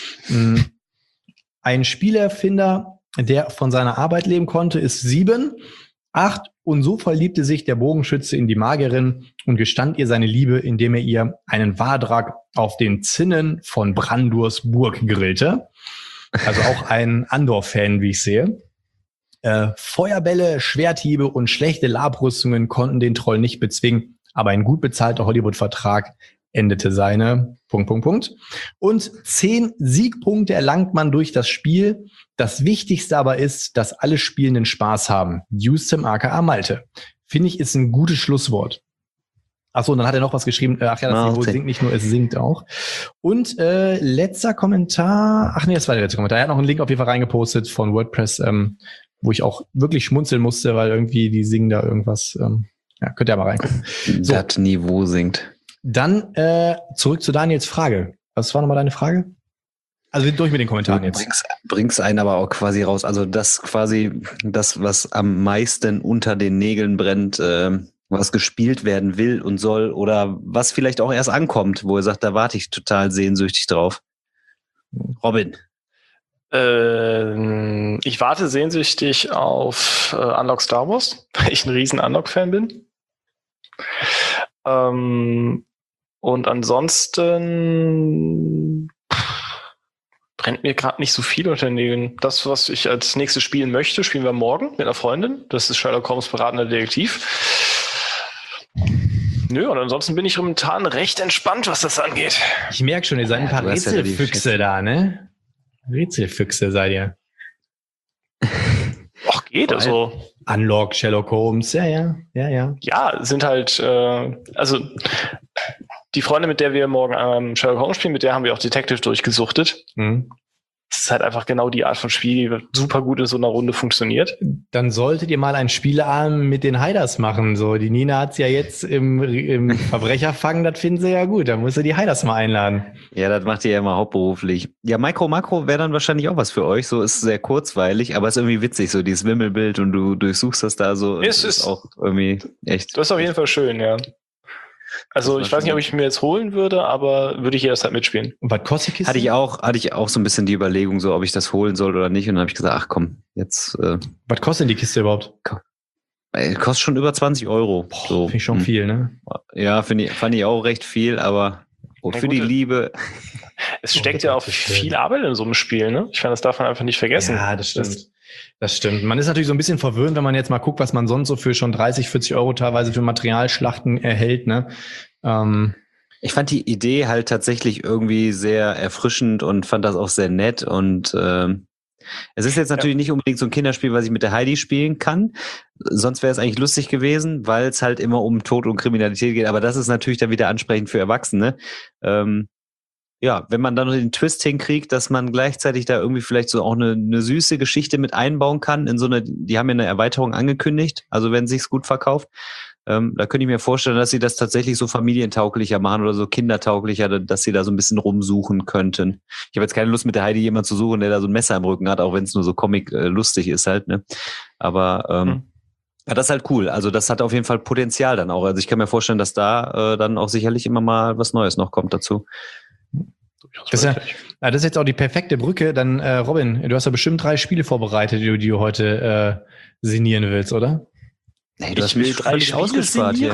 Ein Spielerfinder, der von seiner Arbeit leben konnte, ist 7. 8. Und so verliebte sich der Bogenschütze in die Magierin und gestand ihr seine Liebe, indem er ihr einen Wardrak auf den Zinnen von Brandurs Burg grillte. Also auch ein Andor-Fan, wie ich sehe. Feuerbälle, Schwerthiebe und schlechte Labrüstungen konnten den Troll nicht bezwingen, aber ein gut bezahlter Hollywood-Vertrag endete seine... Und 10 Siegpunkte erlangt man durch das Spiel. Das Wichtigste aber ist, dass alle Spielenden Spaß haben. Justem aka Malte. Finde ich, ist ein gutes Schlusswort. Achso, und dann hat er noch was geschrieben. Ach ja, das Niveau singt nicht nur, es singt auch. Und letzter Kommentar. Ach nee, das war der letzte Kommentar. Er hat noch einen Link auf jeden Fall reingepostet von WordPress, wo ich auch wirklich schmunzeln musste, weil irgendwie die singen da irgendwas. Ja, könnt ihr mal reingucken. So. Das Niveau singt. Dann zurück zu Daniels Frage. Was war nochmal deine Frage? Also wir sind durch mit den Kommentaren jetzt. Bring's einen aber auch quasi raus. Also das quasi das, was am meisten unter den Nägeln brennt, was gespielt werden will und soll oder was vielleicht auch erst ankommt, wo er sagt, da warte ich total sehnsüchtig drauf. Robin. Ich warte sehnsüchtig auf Unlock Star Wars, weil ich ein riesen Unlock-Fan bin. Und ansonsten brennt mir gerade nicht so viel unter den Nägeln. Das, was ich als nächstes spielen möchte, spielen wir morgen mit einer Freundin. Das ist Sherlock Holmes beratender Detektiv. Nö, und ansonsten bin ich momentan recht entspannt, was das angeht. Ich merke schon, ihr seid ein paar Rätselfüchse da, ne? Rätselfüchse seid ihr. Ach, geht also. Unlock, Sherlock Holmes, ja. Ja, sind halt, also die Freundin, mit der wir morgen Sherlock Holmes spielen, mit der haben wir auch Detective durchgesuchtet. Mhm. Es ist halt einfach genau die Art von Spiel, die super gut in so einer Runde funktioniert. Dann solltet ihr mal einen Spieleabend mit den Heiders machen. So, die Nina hat's ja jetzt im Verbrecherfang, das finden sie ja gut. Da musst du die Heiders mal einladen. Ja, das macht ihr ja immer hauptberuflich. Ja, Makro wäre dann wahrscheinlich auch was für euch. So ist sehr kurzweilig, aber ist irgendwie witzig, so dieses Wimmelbild und du durchsuchst das da so. Es ist auch irgendwie echt. Das ist auf jeden Fall schön, ja. Also ich weiß nicht, ob ich mir jetzt holen würde, aber würde ich jederzeit mitspielen. Und was kostet die Kiste? Hatte ich auch so ein bisschen die Überlegung, so ob ich das holen soll oder nicht. Und dann habe ich gesagt, ach komm, jetzt. Was kostet denn die Kiste überhaupt? Kostet schon über 20 Euro. Boah, so. finde ich schon viel, ne? Ja, fand ich auch recht viel, aber für die Liebe. Es steckt ja auch viel Arbeit in so einem Spiel, ne? Ich finde, das darf man einfach nicht vergessen. Ja, das stimmt. Das stimmt. Man ist natürlich so ein bisschen verwöhnt, wenn man jetzt mal guckt, was man sonst so für schon 30, 40 Euro teilweise für Materialschlachten erhält, ne? Ich fand die Idee halt tatsächlich irgendwie sehr erfrischend und fand das auch sehr nett und es ist jetzt natürlich nicht unbedingt so ein Kinderspiel, was ich mit der Heidi spielen kann. Sonst wäre es eigentlich lustig gewesen, weil es halt immer um Tod und Kriminalität geht. Aber das ist natürlich dann wieder ansprechend für Erwachsene. Ja, wenn man dann noch den Twist hinkriegt, dass man gleichzeitig da irgendwie vielleicht so auch eine süße Geschichte mit einbauen kann in so eine, die haben ja eine Erweiterung angekündigt, also wenn es sich gut verkauft, da könnte ich mir vorstellen, dass sie das tatsächlich so familientauglicher machen oder so kindertauglicher, dass sie da so ein bisschen rumsuchen könnten. Ich habe jetzt keine Lust mit der Heidi jemanden zu suchen, der da so ein Messer im Rücken hat, auch wenn es nur so Comic lustig ist halt, ne? Aber ja, das ist halt cool. Also das hat auf jeden Fall Potenzial dann auch. Also ich kann mir vorstellen, dass da dann auch sicherlich immer mal was Neues noch kommt dazu. Das ist jetzt auch die perfekte Brücke. Dann, Robin, du hast ja bestimmt 3 Spiele vorbereitet, die du heute signieren willst, oder? Nee, du hast mich völlig ausgespart hier.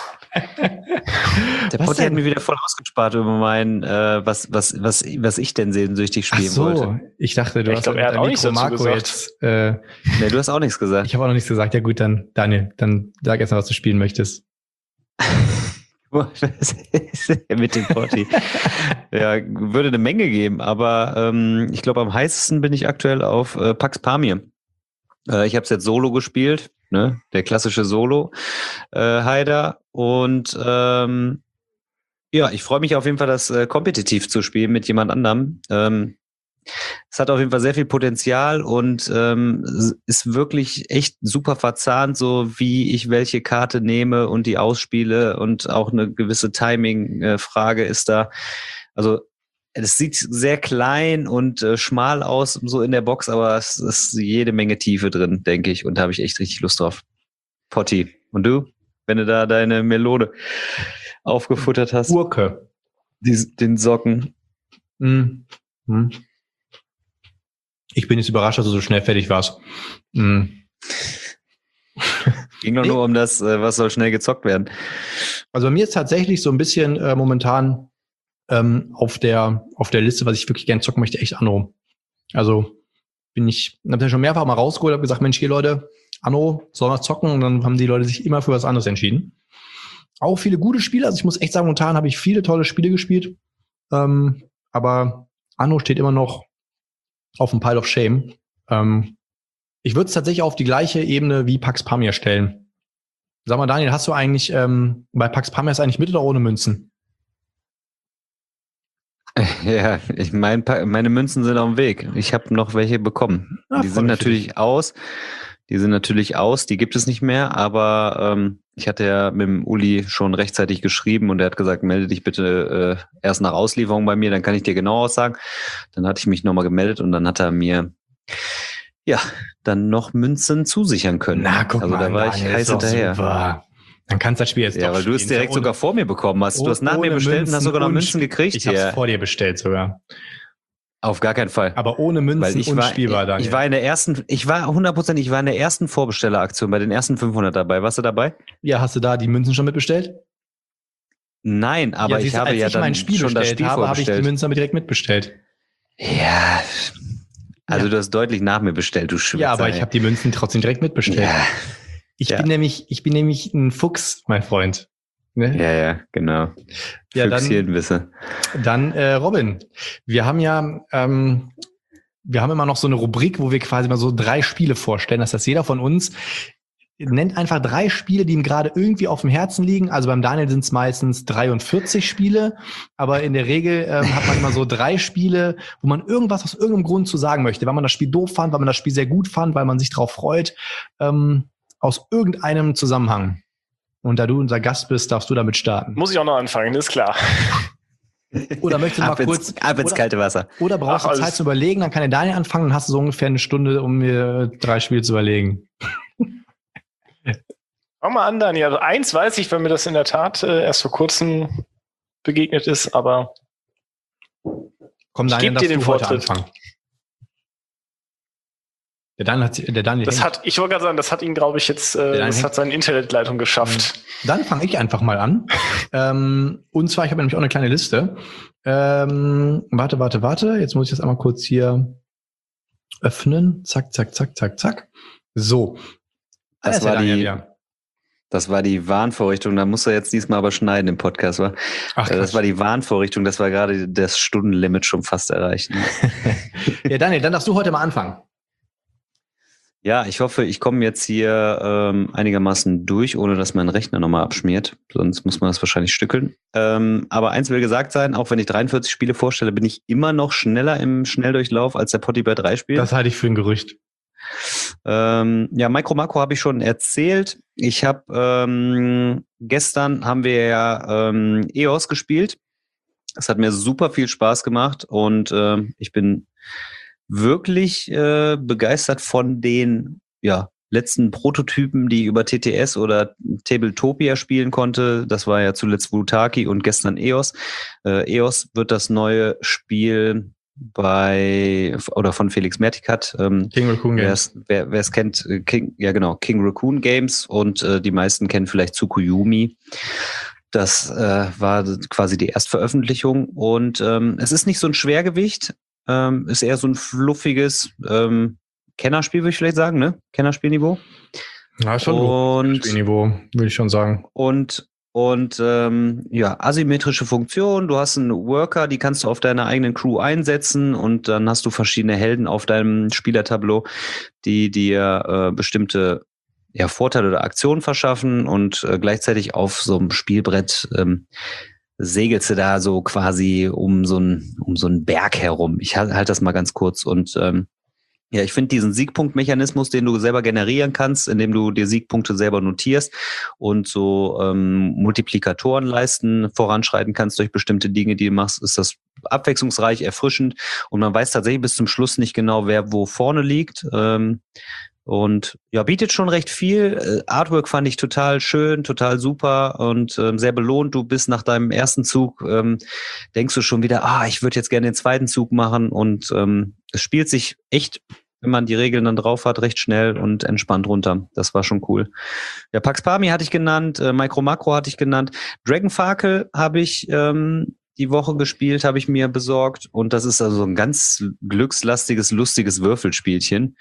Der Potti hat mir wieder voll ausgespart über meinen, was ich denn sehnsüchtig spielen wollte. Ich dachte, du hast er hat auch nichts dazu gesagt. Jetzt. Nee, du hast auch nichts gesagt. Ich habe auch noch nichts gesagt. Ja gut, dann Daniel, dann sag erst mal, was du spielen möchtest. Mit dem Potti. Ja, würde eine Menge geben, aber ich glaube, am heißesten bin ich aktuell auf Pax Pamir. Ich habe es jetzt solo gespielt. ne? Der klassische Solo-Hider. Und ja, ich freue mich auf jeden Fall, das kompetitiv zu spielen mit jemand anderem. Es hat auf jeden Fall sehr viel Potenzial und ist wirklich echt super verzahnt, so wie ich welche Karte nehme und die ausspiele, und auch eine gewisse Timing-Frage ist da. Also es sieht sehr klein und schmal aus, so in der Box, aber es ist jede Menge Tiefe drin, denke ich, und da habe ich echt richtig Lust drauf. Potti, und du, wenn du da deine Melone aufgefuttert hast? Gurke. Den Socken. Mhm. Mhm. Ich bin jetzt überrascht, dass du so schnell fertig warst. Mhm. Ging doch nur um das, was soll schnell gezockt werden. Also bei mir ist tatsächlich so ein bisschen momentan auf der Liste, was ich wirklich gerne zocken möchte, echt Anno. Also habe ja schon mehrfach mal rausgeholt, habe gesagt, Mensch, hier Leute, Anno, soll man zocken? Und dann haben die Leute sich immer für was anderes entschieden. Auch viele gute Spiele, also ich muss echt sagen, momentan habe ich viele tolle Spiele gespielt, aber Anno steht immer noch auf dem Pile of Shame. Ich würde es tatsächlich auf die gleiche Ebene wie Pax Pamir stellen. Sag mal, Daniel, hast du eigentlich bei Pax Pamir ist eigentlich mit oder ohne Münzen? Ja, meine Münzen sind auf dem Weg. Ich habe noch welche bekommen. Die sind natürlich aus. Die gibt es nicht mehr, aber ich hatte ja mit dem Uli schon rechtzeitig geschrieben und er hat gesagt, melde dich bitte erst nach Auslieferung bei mir, dann kann ich dir genau aussagen. Dann hatte ich mich nochmal gemeldet und dann hat er mir dann noch Münzen zusichern können. Na, guck also mal, da war Daniel, ich heiß hinterher. Super. Dann kannst du das Spiel jetzt Ja, doch weil du es direkt sogar vor mir bekommen hast. Du hast nach mir bestellt und hast sogar noch Münzen gekriegt. Ich habe es vor dir bestellt sogar. Auf gar keinen Fall. Aber ohne Münzen unspielbar, Daniel. Ich war in der ersten Vorbestelleraktion, bei den ersten 500 dabei. Warst du dabei? Ja, hast du da die Münzen schon mitbestellt? Nein, aber ich habe ja dann schon das Spiel vorbestellt. Habe ich die Münzen aber direkt mitbestellt. Ja, also du hast deutlich nach mir bestellt, du Schwitzer. Ja, aber ich habe die Münzen trotzdem direkt mitbestellt. Ja. Ich bin nämlich ein Fuchs, mein Freund. Ne? Ja, genau. Ja, Füchschenwisse. Dann Robin, wir haben immer noch so eine Rubrik, wo wir quasi mal so 3 Spiele vorstellen. Das heißt, jeder von uns nennt einfach 3 Spiele, die ihm gerade irgendwie auf dem Herzen liegen. Also beim Daniel sind es meistens 43 Spiele, aber in der Regel hat man immer so 3 Spiele, wo man irgendwas aus irgendeinem Grund zu sagen möchte. Weil man das Spiel doof fand, weil man das Spiel sehr gut fand, weil man sich drauf freut. Aus irgendeinem Zusammenhang. Und da du unser Gast bist, darfst du damit starten. Muss ich auch noch anfangen, ist klar. Oder möchtest du mal kurz... Ab ins kalte Wasser. Oder brauchst du Zeit zu überlegen, dann kann der Daniel anfangen, dann hast du so ungefähr eine Stunde, um mir 3 Spiele zu überlegen. Fang mal an, Daniel. Also eins weiß ich, weil mir das in der Tat erst vor kurzem begegnet ist, aber komm, Daniel, ich gebe dir den Vortritt. Anfangen. Der Daniel ich wollte gerade sagen, das hat ihn, glaube ich, jetzt, das hat seine Internetleitung geschafft. Dann fange ich einfach mal an. Und zwar, ich habe nämlich auch eine kleine Liste. Warte. Jetzt muss ich das einmal kurz hier öffnen. Zack. So. Das war die Warnvorrichtung. Da musst du jetzt diesmal aber schneiden im Podcast, wa? Ach, das war die Warnvorrichtung. Das war gerade das Stundenlimit schon fast erreicht. Ja, Daniel, dann darfst du heute mal anfangen. Ja, ich hoffe, ich komme jetzt hier einigermaßen durch, ohne dass mein Rechner nochmal abschmiert. Sonst muss man das wahrscheinlich stückeln. Aber eins will gesagt sein, auch wenn ich 43 Spiele vorstelle, bin ich immer noch schneller im Schnelldurchlauf als der Potti bei 3 Spielen. Das halte ich für ein Gerücht. Micro Macro habe ich schon erzählt. Ich habe gestern haben wir ja EOS gespielt. Das hat mir super viel Spaß gemacht und ich bin wirklich begeistert von den letzten Prototypen, die ich über TTS oder Tabletopia spielen konnte. Das war ja zuletzt Wutaki und gestern EOS. EOS wird das neue Spiel von Felix Mertikat. King Raccoon Games. Wer es kennt, King Raccoon Games und die meisten kennen vielleicht Tsukuyomi. Das war quasi die Erstveröffentlichung und es ist nicht so ein Schwergewicht, ist eher so ein fluffiges Kennerspiel, würde ich vielleicht sagen, ne? Kennerspielniveau. Ja, schon Spielniveau, würde ich schon sagen. Und asymmetrische Funktion. Du hast einen Worker, die kannst du auf deiner eigenen Crew einsetzen und dann hast du verschiedene Helden auf deinem Spielertableau, die dir bestimmte Vorteile oder Aktionen verschaffen und gleichzeitig auf so einem Spielbrett segelst du da so quasi um so einen Berg herum. Ich halte das mal ganz kurz und ja, ich finde diesen Siegpunktmechanismus, den du selber generieren kannst, indem du dir Siegpunkte selber notierst und so Multiplikatorenleisten voranschreiten kannst durch bestimmte Dinge, die du machst, ist das abwechslungsreich, erfrischend und man weiß tatsächlich bis zum Schluss nicht genau, wer wo vorne liegt. Und ja, bietet schon recht viel. Artwork fand ich total schön, total super und sehr belohnt. Du bist nach deinem ersten Zug, denkst du schon wieder, ich würde jetzt gerne den zweiten Zug machen. Und es spielt sich echt, wenn man die Regeln dann drauf hat, recht schnell und entspannt runter. Das war schon cool. Ja, Pax Pami hatte ich genannt, Micro Macro hatte ich genannt. Dragonfarkle habe ich die Woche gespielt, habe ich mir besorgt. Und das ist also ein ganz glückslastiges, lustiges Würfelspielchen.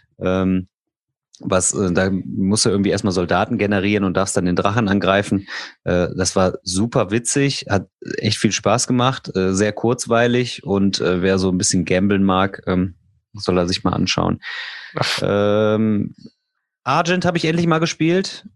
Da musst du irgendwie erstmal Soldaten generieren und darfst dann den Drachen angreifen. Das war super witzig, hat echt viel Spaß gemacht, sehr kurzweilig und wer so ein bisschen gamblen mag, soll er sich mal anschauen. Argent habe ich endlich mal gespielt.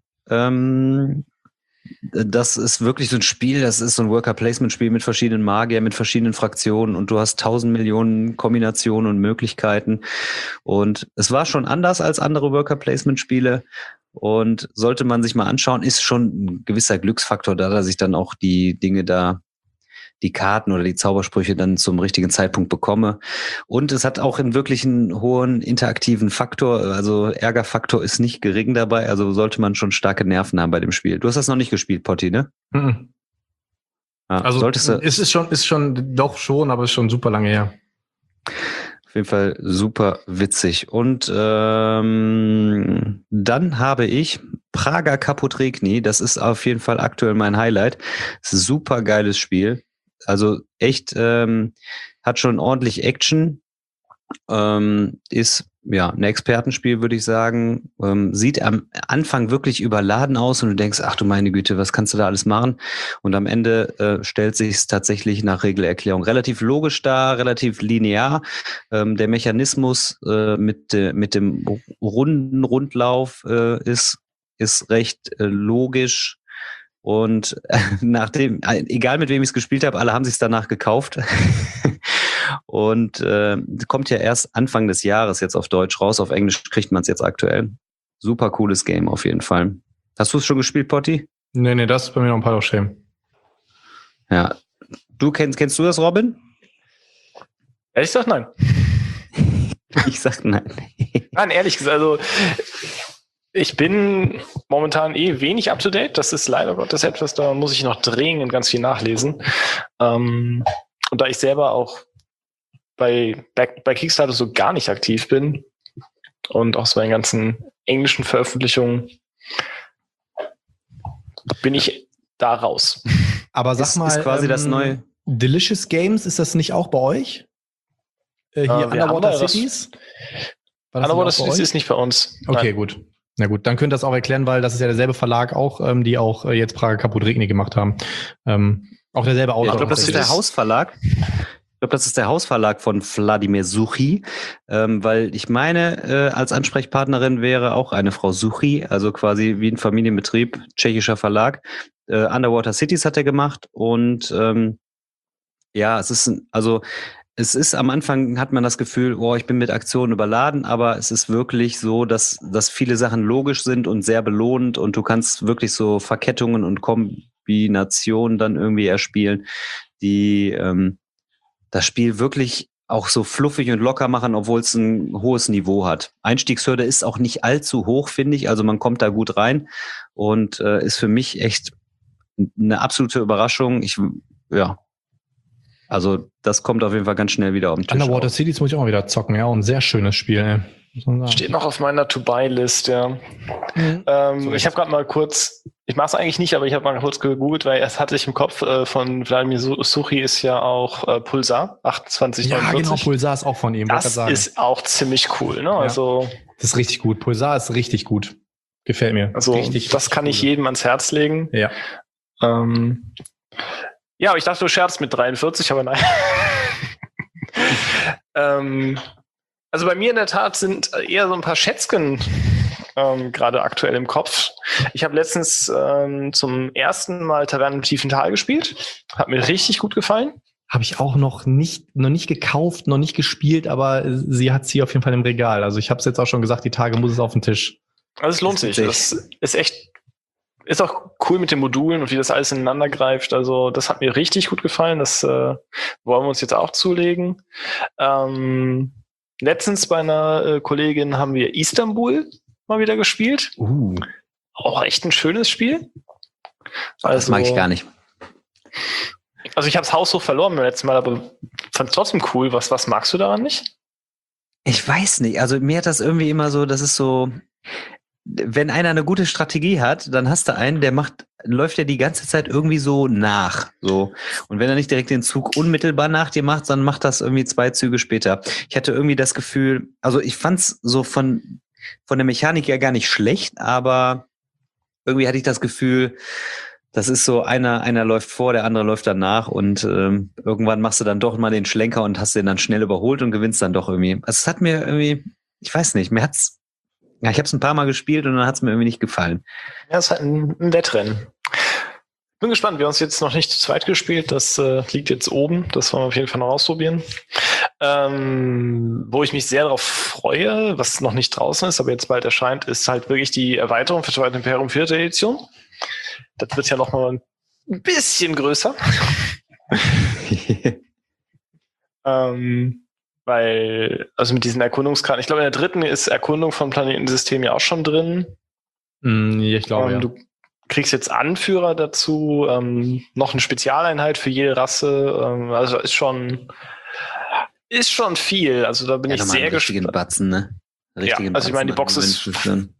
Das ist wirklich so ein Spiel, das ist so ein Worker-Placement-Spiel mit verschiedenen Magiern, mit verschiedenen Fraktionen und du hast 1000 Millionen Kombinationen und Möglichkeiten und es war schon anders als andere Worker-Placement-Spiele und sollte man sich mal anschauen, ist schon ein gewisser Glücksfaktor da, dass ich dann auch die Dinge da, die Karten oder die Zaubersprüche dann zum richtigen Zeitpunkt bekomme. Und es hat auch einen wirklich einen hohen interaktiven Faktor, also Ärgerfaktor ist nicht gering dabei, also sollte man schon starke Nerven haben bei dem Spiel. Du hast das noch nicht gespielt, Potti, ne? Mhm. Ja, Also es ist schon, doch schon, aber es ist schon super lange her. Auf jeden Fall super witzig. Und dann habe ich Prager Kaputregni, das ist auf jeden Fall aktuell mein Highlight. Das ist ein super geiles Spiel. Also echt, hat schon ordentlich Action, ist ja ein Expertenspiel, würde ich sagen. Sieht am Anfang wirklich überladen aus und du denkst, ach du meine Güte, was kannst du da alles machen? Und am Ende stellt sich es tatsächlich nach Regelerklärung relativ logisch dar, relativ linear. Der Mechanismus mit dem runden Rundlauf ist recht logisch. Und egal mit wem ich es gespielt habe, alle haben sich danach gekauft. Und kommt ja erst Anfang des Jahres jetzt auf Deutsch raus. Auf Englisch kriegt man es jetzt aktuell. Super cooles Game auf jeden Fall. Hast du es schon gespielt, Potti? Nee, das ist bei mir noch ein paar Schämen. Ja. Kennst du das, Robin? Ehrlich gesagt, nein. Ich sag nein. Nein, ehrlich gesagt, also ich bin momentan wenig up to date. Das ist leider Gottes etwas, da muss ich noch dringend ganz viel nachlesen. Und da ich selber auch bei Kickstarter so gar nicht aktiv bin und auch so bei den ganzen englischen Veröffentlichungen, bin ich da raus. Aber sag mal, ist quasi das neue Delicious Games, ist das nicht auch bei euch? Hier Underwater Cities? Underwater Cities ist nicht bei uns. Okay, Nein. gut. Na gut, dann könnt ihr das auch erklären, weil das ist ja derselbe Verlag auch, die auch jetzt Prager Kaputregni gemacht haben. Auch derselbe Autor. Ich glaube, das ist der Hausverlag. Ich glaube, das ist der Hausverlag von Wladimir Suchý, weil ich meine, als Ansprechpartnerin wäre auch eine Frau Suchý, also quasi wie ein Familienbetrieb, tschechischer Verlag. Underwater Cities hat er gemacht und ja, es ist am Anfang, hat man das Gefühl, ich bin mit Aktionen überladen, aber es ist wirklich so, dass viele Sachen logisch sind und sehr belohnend und du kannst wirklich so Verkettungen und Kombinationen dann irgendwie erspielen, die das Spiel wirklich auch so fluffig und locker machen, obwohl es ein hohes Niveau hat. Einstiegshürde ist auch nicht allzu hoch, finde ich, also man kommt da gut rein und ist für mich echt eine absolute Überraschung. Also das kommt auf jeden Fall ganz schnell wieder auf den Tisch. Underwater Cities muss ich auch mal wieder zocken, ja, und ein sehr schönes Spiel, ey. Steht noch auf meiner To-Buy-List, ja. Mhm. Ich habe gerade mal kurz, ich mache es eigentlich nicht, aber ich habe mal kurz gegoogelt, weil es hatte ich im Kopf, von Wladimir Suchý ist ja auch Pulsar 2849. Ja, genau, Pulsar ist auch von ihm. Das ist auch ziemlich cool, ne? Ja. Also das ist richtig gut. Pulsar ist richtig gut. Gefällt mir. Also richtig, das kann ich jedem ans Herz legen. Ja. Ja, aber ich dachte, du scherzst mit 43, aber nein. Also bei mir in der Tat sind eher so ein paar Schätzchen gerade aktuell im Kopf. Ich habe letztens zum ersten Mal Taverne im tiefen Tal gespielt. Hat mir richtig gut gefallen. Habe ich auch noch nicht gekauft, noch nicht gespielt, aber sie hat sie auf jeden Fall im Regal. Also ich habe es jetzt auch schon gesagt, die Tage muss es auf den Tisch. Also es lohnt sich. Das ist echt, ist auch cool mit den Modulen und wie das alles ineinander greift. Also das hat mir richtig gut gefallen. Das wollen wir uns jetzt auch zulegen. Letztens bei einer Kollegin haben wir Istanbul mal wieder gespielt. Auch echt ein schönes Spiel. Also, das mag ich gar nicht. Also ich habe das Haus so verloren beim letzten Mal, aber fand es trotzdem cool. Was magst du daran nicht? Ich weiß nicht. Also mir hat das irgendwie immer so, das ist so, wenn einer eine gute Strategie hat, dann hast du einen, der läuft ja die ganze Zeit irgendwie so nach. So. Und wenn er nicht direkt den Zug unmittelbar nach dir macht, dann macht das irgendwie 2 Züge später. Ich hatte irgendwie das Gefühl, also ich fand's so von der Mechanik ja gar nicht schlecht, aber irgendwie hatte ich das Gefühl, das ist so, einer läuft vor, der andere läuft danach und irgendwann machst du dann doch mal den Schlenker und hast den dann schnell überholt und gewinnst dann doch irgendwie. Also es hat mir irgendwie, ich weiß nicht, ich habe es ein paar Mal gespielt und dann hat es mir irgendwie nicht gefallen. Ja, es ist halt ein Wettrennen. Bin gespannt, wir haben es jetzt noch nicht zu zweit gespielt, das liegt jetzt oben, das wollen wir auf jeden Fall noch ausprobieren. Wo ich mich sehr darauf freue, was noch nicht draußen ist, aber jetzt bald erscheint, ist halt wirklich die Erweiterung für Twilight Imperium 4. Edition. Das wird ja noch mal ein bisschen größer. Weil, also mit diesen Erkundungskarten, ich glaube in der 3. ist Erkundung von Planetensystem ja auch schon drin. Ich glaube, ja. Du kriegst jetzt Anführer dazu, noch eine Spezialeinheit für jede Rasse. Also ist schon viel. Also da bin ich sehr gespannt. Batzen, ne? Ja, also ich meine, die Box ist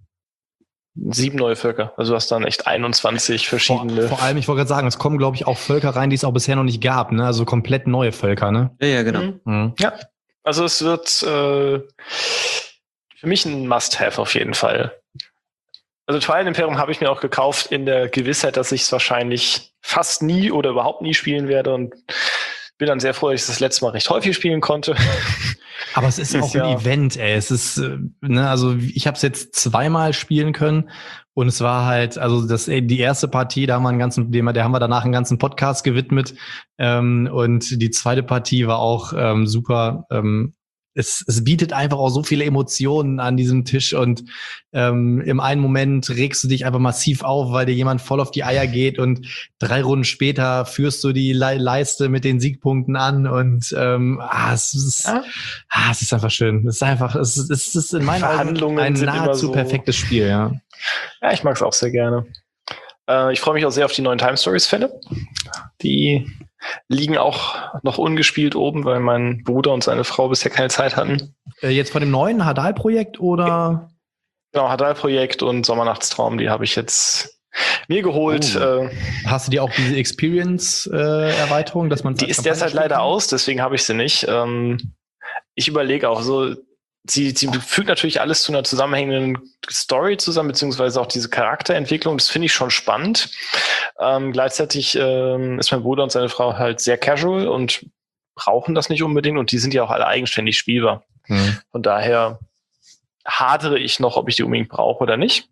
7 neue Völker. Also du hast dann echt 21 verschiedene. Vor allem, ich wollte gerade sagen, es kommen, glaube ich, auch Völker rein, die es auch bisher noch nicht gab, ne? Also komplett neue Völker, ne? Ja, genau. Mhm. Ja, also es wird für mich ein Must-Have auf jeden Fall. Also Twilight Imperium habe ich mir auch gekauft in der Gewissheit, dass ich es wahrscheinlich fast nie oder überhaupt nie spielen werde und bin dann sehr froh, dass ich das letzte Mal recht häufig spielen konnte. Aber es ist auch ein Event, ey. Es ist, also ich habe es jetzt 2-mal spielen können und es war halt, also die erste Partie, da haben wir danach einen ganzen Podcast gewidmet und die zweite Partie war auch super. Es bietet einfach auch so viele Emotionen an diesem Tisch und im einen Moment regst du dich einfach massiv auf, weil dir jemand voll auf die Eier geht und 3 Runden später führst du die Leiste mit den Siegpunkten an und es ist einfach schön. Es ist in meinen Augen ein nahezu perfektes Spiel, ja. Ja, ich mag es auch sehr gerne. Ich freue mich auch sehr auf die neuen Time Stories-Fälle. Die liegen auch noch ungespielt oben, weil mein Bruder und seine Frau bisher keine Zeit hatten. Jetzt von dem neuen Hadal-Projekt oder? Genau, Hadal-Projekt und Sommernachtstraum, die habe ich jetzt mir geholt. Hast du dir auch diese Experience-Erweiterung, dass man die ist derzeit leider aus, deswegen habe ich sie nicht. Ich überlege auch so, sie fügt natürlich alles zu einer zusammenhängenden Story zusammen, beziehungsweise auch diese Charakterentwicklung. Das finde ich schon spannend. Gleichzeitig ist mein Bruder und seine Frau halt sehr casual und brauchen das nicht unbedingt und die sind ja auch alle eigenständig spielbar. Von daher hadere ich noch, ob ich die unbedingt brauche oder nicht.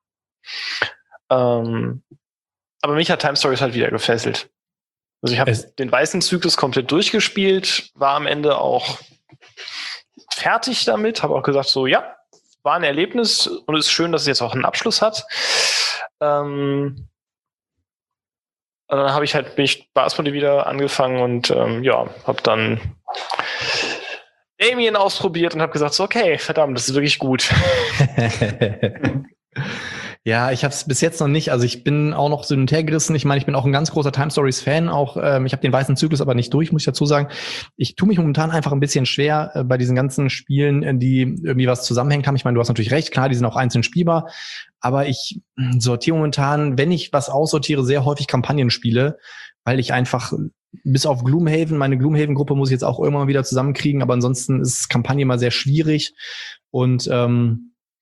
Aber mich hat Time Stories halt wieder gefesselt. Also ich habe den weißen Zyklus komplett durchgespielt, war am Ende auch fertig damit, habe auch gesagt so, ja, war ein Erlebnis und es ist schön, dass es jetzt auch einen Abschluss hat. Und dann bin ich bei Asmodee wieder angefangen und habe dann Damien ausprobiert und habe gesagt so, okay, verdammt, das ist wirklich gut. Ja, ich habe es bis jetzt noch nicht. Also ich bin auch noch so hin und her gerissen. Ich meine, ich bin auch ein ganz großer Time Stories Fan. Auch ich habe den weißen Zyklus aber nicht durch, muss ich dazu sagen. Ich tue mich momentan einfach ein bisschen schwer bei diesen ganzen Spielen, die irgendwie was zusammenhängt haben. Ich meine, du hast natürlich recht, klar, die sind auch einzeln spielbar. Aber ich sortiere momentan, wenn ich was aussortiere, sehr häufig Kampagnenspiele, weil ich einfach bis auf Gloomhaven, meine Gloomhaven-Gruppe muss ich jetzt auch irgendwann mal wieder zusammenkriegen. Aber ansonsten ist Kampagne mal sehr schwierig und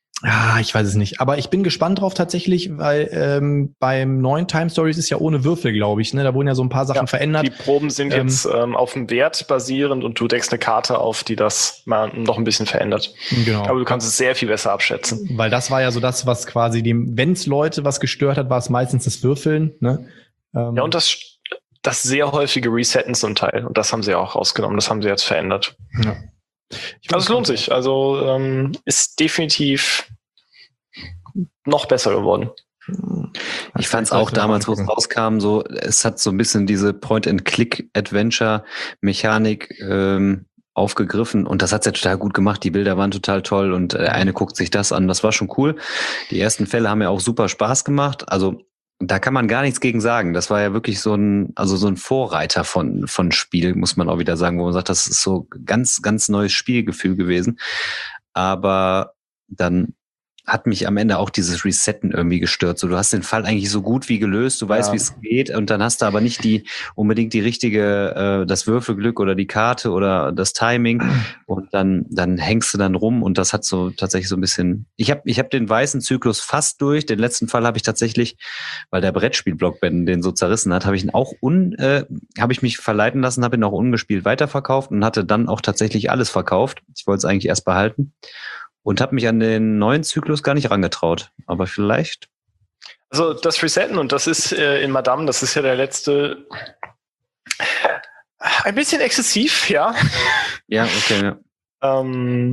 Ich weiß es nicht. Aber ich bin gespannt drauf tatsächlich, weil beim neuen Time Stories ist ja ohne Würfel, glaube ich. Ne? Da wurden ja so ein paar Sachen verändert. Die Proben sind jetzt auf dem Wert basierend und du deckst eine Karte auf, die das mal noch ein bisschen verändert. Genau. Aber du kannst es sehr viel besser abschätzen. Weil das war ja so das, was quasi wenn es Leute was gestört hat, war es meistens das Würfeln. Ne? Ja, und das sehr häufige Resetten zum Teil. Und das haben sie auch rausgenommen. Das haben sie jetzt verändert. Ja. Also es lohnt sich. Also ist definitiv noch besser geworden. Ich fand es auch damals, wo es rauskam, so, es hat so ein bisschen diese Point-and-Click-Adventure-Mechanik aufgegriffen und das hat's ja total gut gemacht. Die Bilder waren total toll und der eine guckt sich das an. Das war schon cool. Die ersten Fälle haben ja auch super Spaß gemacht. Also da kann man gar nichts gegen sagen. Das war ja wirklich so ein Vorreiter von Spiel, muss man auch wieder sagen, wo man sagt, das ist so ganz, ganz neues Spielgefühl gewesen. Aber dann hat mich am Ende auch dieses Resetten irgendwie gestört. So, du hast den Fall eigentlich so gut wie gelöst, du weißt, wie es geht, und dann hast du aber nicht unbedingt die richtige, das Würfelglück oder die Karte oder das Timing, und dann hängst du dann rum, und das hat so tatsächlich so ein bisschen. Ich hab den weißen Zyklus fast durch. Den letzten Fall habe ich tatsächlich, weil der Brettspielblock den so zerrissen hat, habe ich ihn auch habe ich mich verleiten lassen, habe ihn auch ungespielt weiterverkauft und hatte dann auch tatsächlich alles verkauft. Ich wollte es eigentlich erst behalten. Und habe mich an den neuen Zyklus gar nicht rangetraut. Aber vielleicht. Also das Resetten, und das ist in Madame, das ist ja der letzte. Ein bisschen exzessiv, ja. Ja, okay, ja. Aber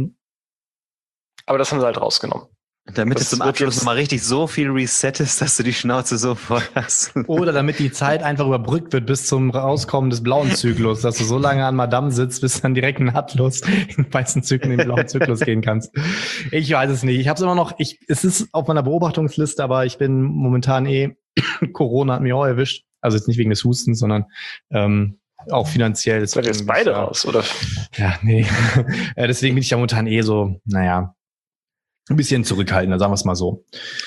das haben sie halt rausgenommen. Damit du zum Abschluss nochmal richtig so viel resettest, dass du die Schnauze so voll hast. Oder damit die Zeit einfach überbrückt wird bis zum Rauskommen des blauen Zyklus, dass du so lange an Madame sitzt, bis dann direkt nahtlos in den weißen Zyklus, in den blauen Zyklus gehen kannst. Ich weiß es nicht. Ich habe es immer noch, es ist auf meiner Beobachtungsliste, aber ich bin momentan Corona hat mich auch erwischt. Also jetzt nicht wegen des Hustens, sondern auch finanziell. Das jetzt beide raus, oder? Ja, nee. Deswegen bin ich ja momentan so, naja, ein bisschen zurückhaltender, sagen wir es mal so.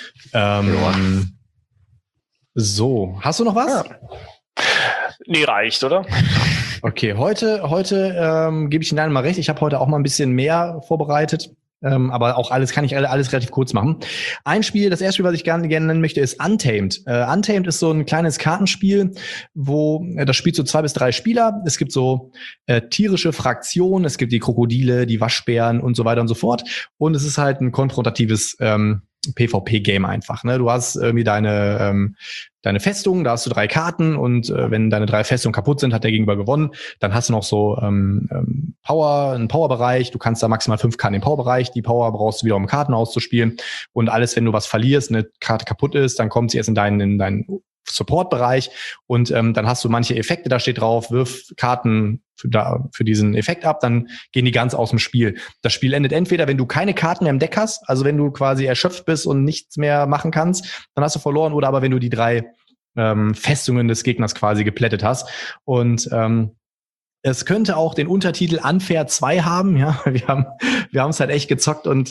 So, hast du noch was? Ja. Nee, reicht, oder? Okay, heute gebe ich Ihnen mal recht. Ich habe heute auch mal ein bisschen mehr vorbereitet. Aber auch kann ich alles relativ kurz machen. Das erste Spiel, was ich gerne nennen möchte, ist Untamed. Untamed ist so ein kleines Kartenspiel, wo das spielt so 2 bis 3 Spieler. Es gibt so tierische Fraktionen, es gibt die Krokodile, die Waschbären und so weiter und so fort. Und es ist halt ein konfrontatives PvP-Game einfach. Ne? Du hast irgendwie deine Festung, da hast du 3 Karten, und wenn deine 3 Festungen kaputt sind, hat der Gegenüber gewonnen. Dann hast du noch so einen Powerbereich. Du kannst da maximal 5 Karten im Powerbereich. Die Power brauchst du wieder, um Karten auszuspielen. Und alles, wenn du was verlierst, eine Karte kaputt ist, dann kommt sie erst in deinen Support-Bereich, und dann hast du manche Effekte, da steht drauf, wirf Karten für diesen Effekt ab, dann gehen die ganz aus dem Spiel. Das Spiel endet entweder, wenn du keine Karten mehr im Deck hast, also wenn du quasi erschöpft bist und nichts mehr machen kannst, dann hast du verloren, oder aber wenn du die 3 Festungen des Gegners quasi geplättet hast. Und es könnte auch den Untertitel Unfair 2 haben, ja. Wir haben es halt echt gezockt, und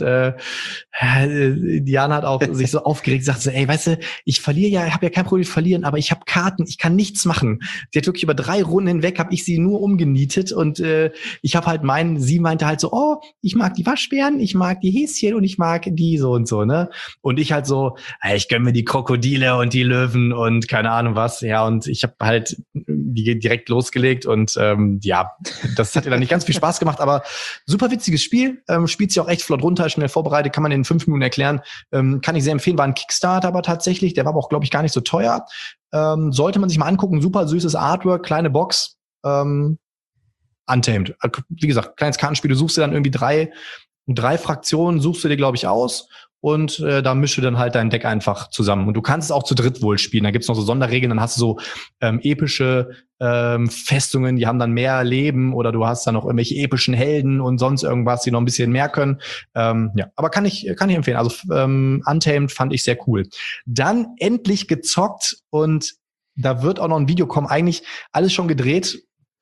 Diana hat auch sich so aufgeregt, sagt so, ey, weißt du, ich verliere ja, ich habe ja kein Problem mit verlieren, aber ich habe Karten, ich kann nichts machen. Sie hat wirklich über 3 Runden hinweg, habe ich sie nur umgenietet, und ich habe halt sie meinte halt so, oh, ich mag die Waschbären, ich mag die Häschen und ich mag die so und so, ne? Und ich halt so, ey, ich gönn mir die Krokodile und die Löwen und keine Ahnung was, ja, und ich habe halt die direkt losgelegt, und ja, das hat ja dann nicht ganz viel Spaß gemacht, aber super witziges Spiel, spielt sich auch echt flott runter, schnell vorbereitet, kann man in 5 Minuten erklären, kann ich sehr empfehlen, war ein Kickstarter aber tatsächlich, der war aber auch, glaube ich, gar nicht so teuer, sollte man sich mal angucken, super süßes Artwork, kleine Box, Untamed, wie gesagt, kleines Kartenspiel, du suchst dir dann irgendwie 3 Fraktionen, suchst du dir, glaube ich, aus, und da mische dann halt dein Deck einfach zusammen. Und du kannst es auch zu dritt wohl spielen. Da gibt's noch so Sonderregeln, dann hast du so epische Festungen, die haben dann mehr Leben, oder du hast dann noch irgendwelche epischen Helden und sonst irgendwas, die noch ein bisschen mehr können. Ja, aber kann ich empfehlen. Also Untamed fand ich sehr cool. Dann endlich gezockt, und da wird auch noch ein Video kommen. Eigentlich alles schon gedreht,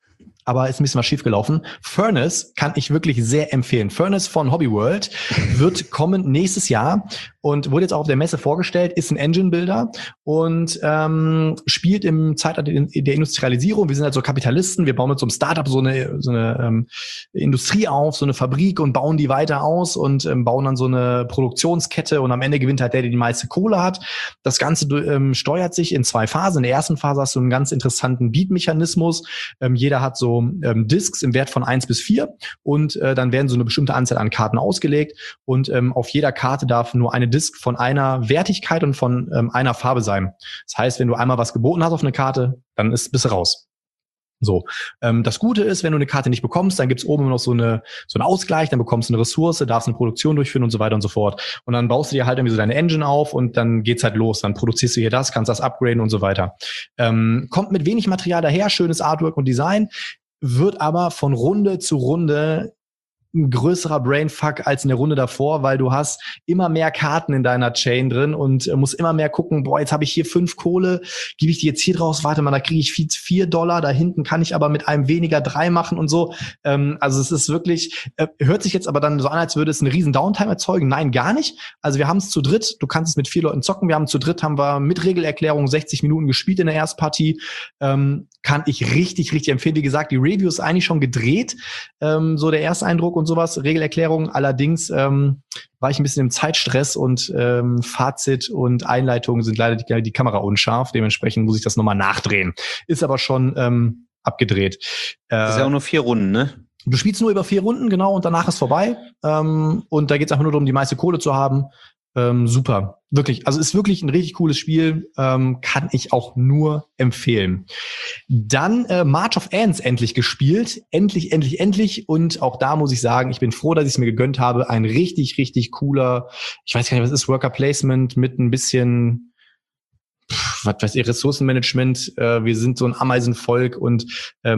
aber ist ein bisschen was schiefgelaufen. Furnace kann ich wirklich sehr empfehlen. Furnace von Hobby World wird kommen nächstes Jahr und wurde jetzt auch auf der Messe vorgestellt, ist ein Engine-Builder und spielt im Zeitalter der Industrialisierung. Wir sind halt so Kapitalisten, wir bauen mit so einem Startup so eine Industrie auf, so eine Fabrik und bauen die weiter aus und bauen dann so eine Produktionskette und am Ende gewinnt halt der die meiste Kohle hat. Das Ganze steuert sich in 2 Phasen. In der ersten Phase hast du einen ganz interessanten Beat-Mechanismus. Jeder hat so Discs im Wert von 1 bis 4 und dann werden so eine bestimmte Anzahl an Karten ausgelegt und auf jeder Karte darf nur eine Disc von einer Wertigkeit und von einer Farbe sein. Das heißt, wenn du einmal was geboten hast auf eine Karte, dann bist du raus. So, das Gute ist, wenn du eine Karte nicht bekommst, dann gibt's oben immer noch so einen Ausgleich, dann bekommst du eine Ressource, darfst eine Produktion durchführen und so weiter und so fort. Und dann baust du dir halt irgendwie so deine Engine auf und dann geht's halt los. Dann produzierst du hier das, kannst das upgraden und so weiter. Kommt mit wenig Material daher, schönes Artwork und Design, wird aber von Runde zu Runde ein größerer Brainfuck als in der Runde davor, weil du hast immer mehr Karten in deiner Chain drin und musst immer mehr gucken, boah, jetzt habe ich hier 5 Kohle, gebe ich die jetzt hier draus, warte mal, da kriege ich $4, da hinten kann ich aber mit einem weniger 3 machen und so. Also es ist wirklich, hört sich jetzt aber dann so an, als würde es eine riesen Downtime erzeugen. Nein, gar nicht. Also wir haben es zu dritt, du kannst es mit 4 Leuten zocken, haben wir mit Regelerklärung 60 Minuten gespielt in der Erstpartie. Kann ich richtig, richtig empfehlen. Wie gesagt, die Review ist eigentlich schon gedreht, so der Ersteindruck und sowas, Regelerklärung. Allerdings war ich ein bisschen im Zeitstress und Fazit und Einleitung sind leider die Kamera unscharf. Dementsprechend muss ich das nochmal nachdrehen. Ist aber schon abgedreht. Das ist ja auch nur 4 Runden, ne? Du spielst nur über 4 Runden, genau, und danach ist vorbei. Und da geht es einfach nur darum, die meiste Kohle zu haben. Super, wirklich. Also ist wirklich ein richtig cooles Spiel, kann ich auch nur empfehlen. Dann March of Ants endlich gespielt, endlich. Und auch da muss ich sagen, ich bin froh, dass ich es mir gegönnt habe. Ein richtig, richtig cooler, ich weiß gar nicht, was ist, Worker Placement mit ein bisschen, was weiß ich, Ressourcenmanagement. Wir sind so ein Ameisenvolk und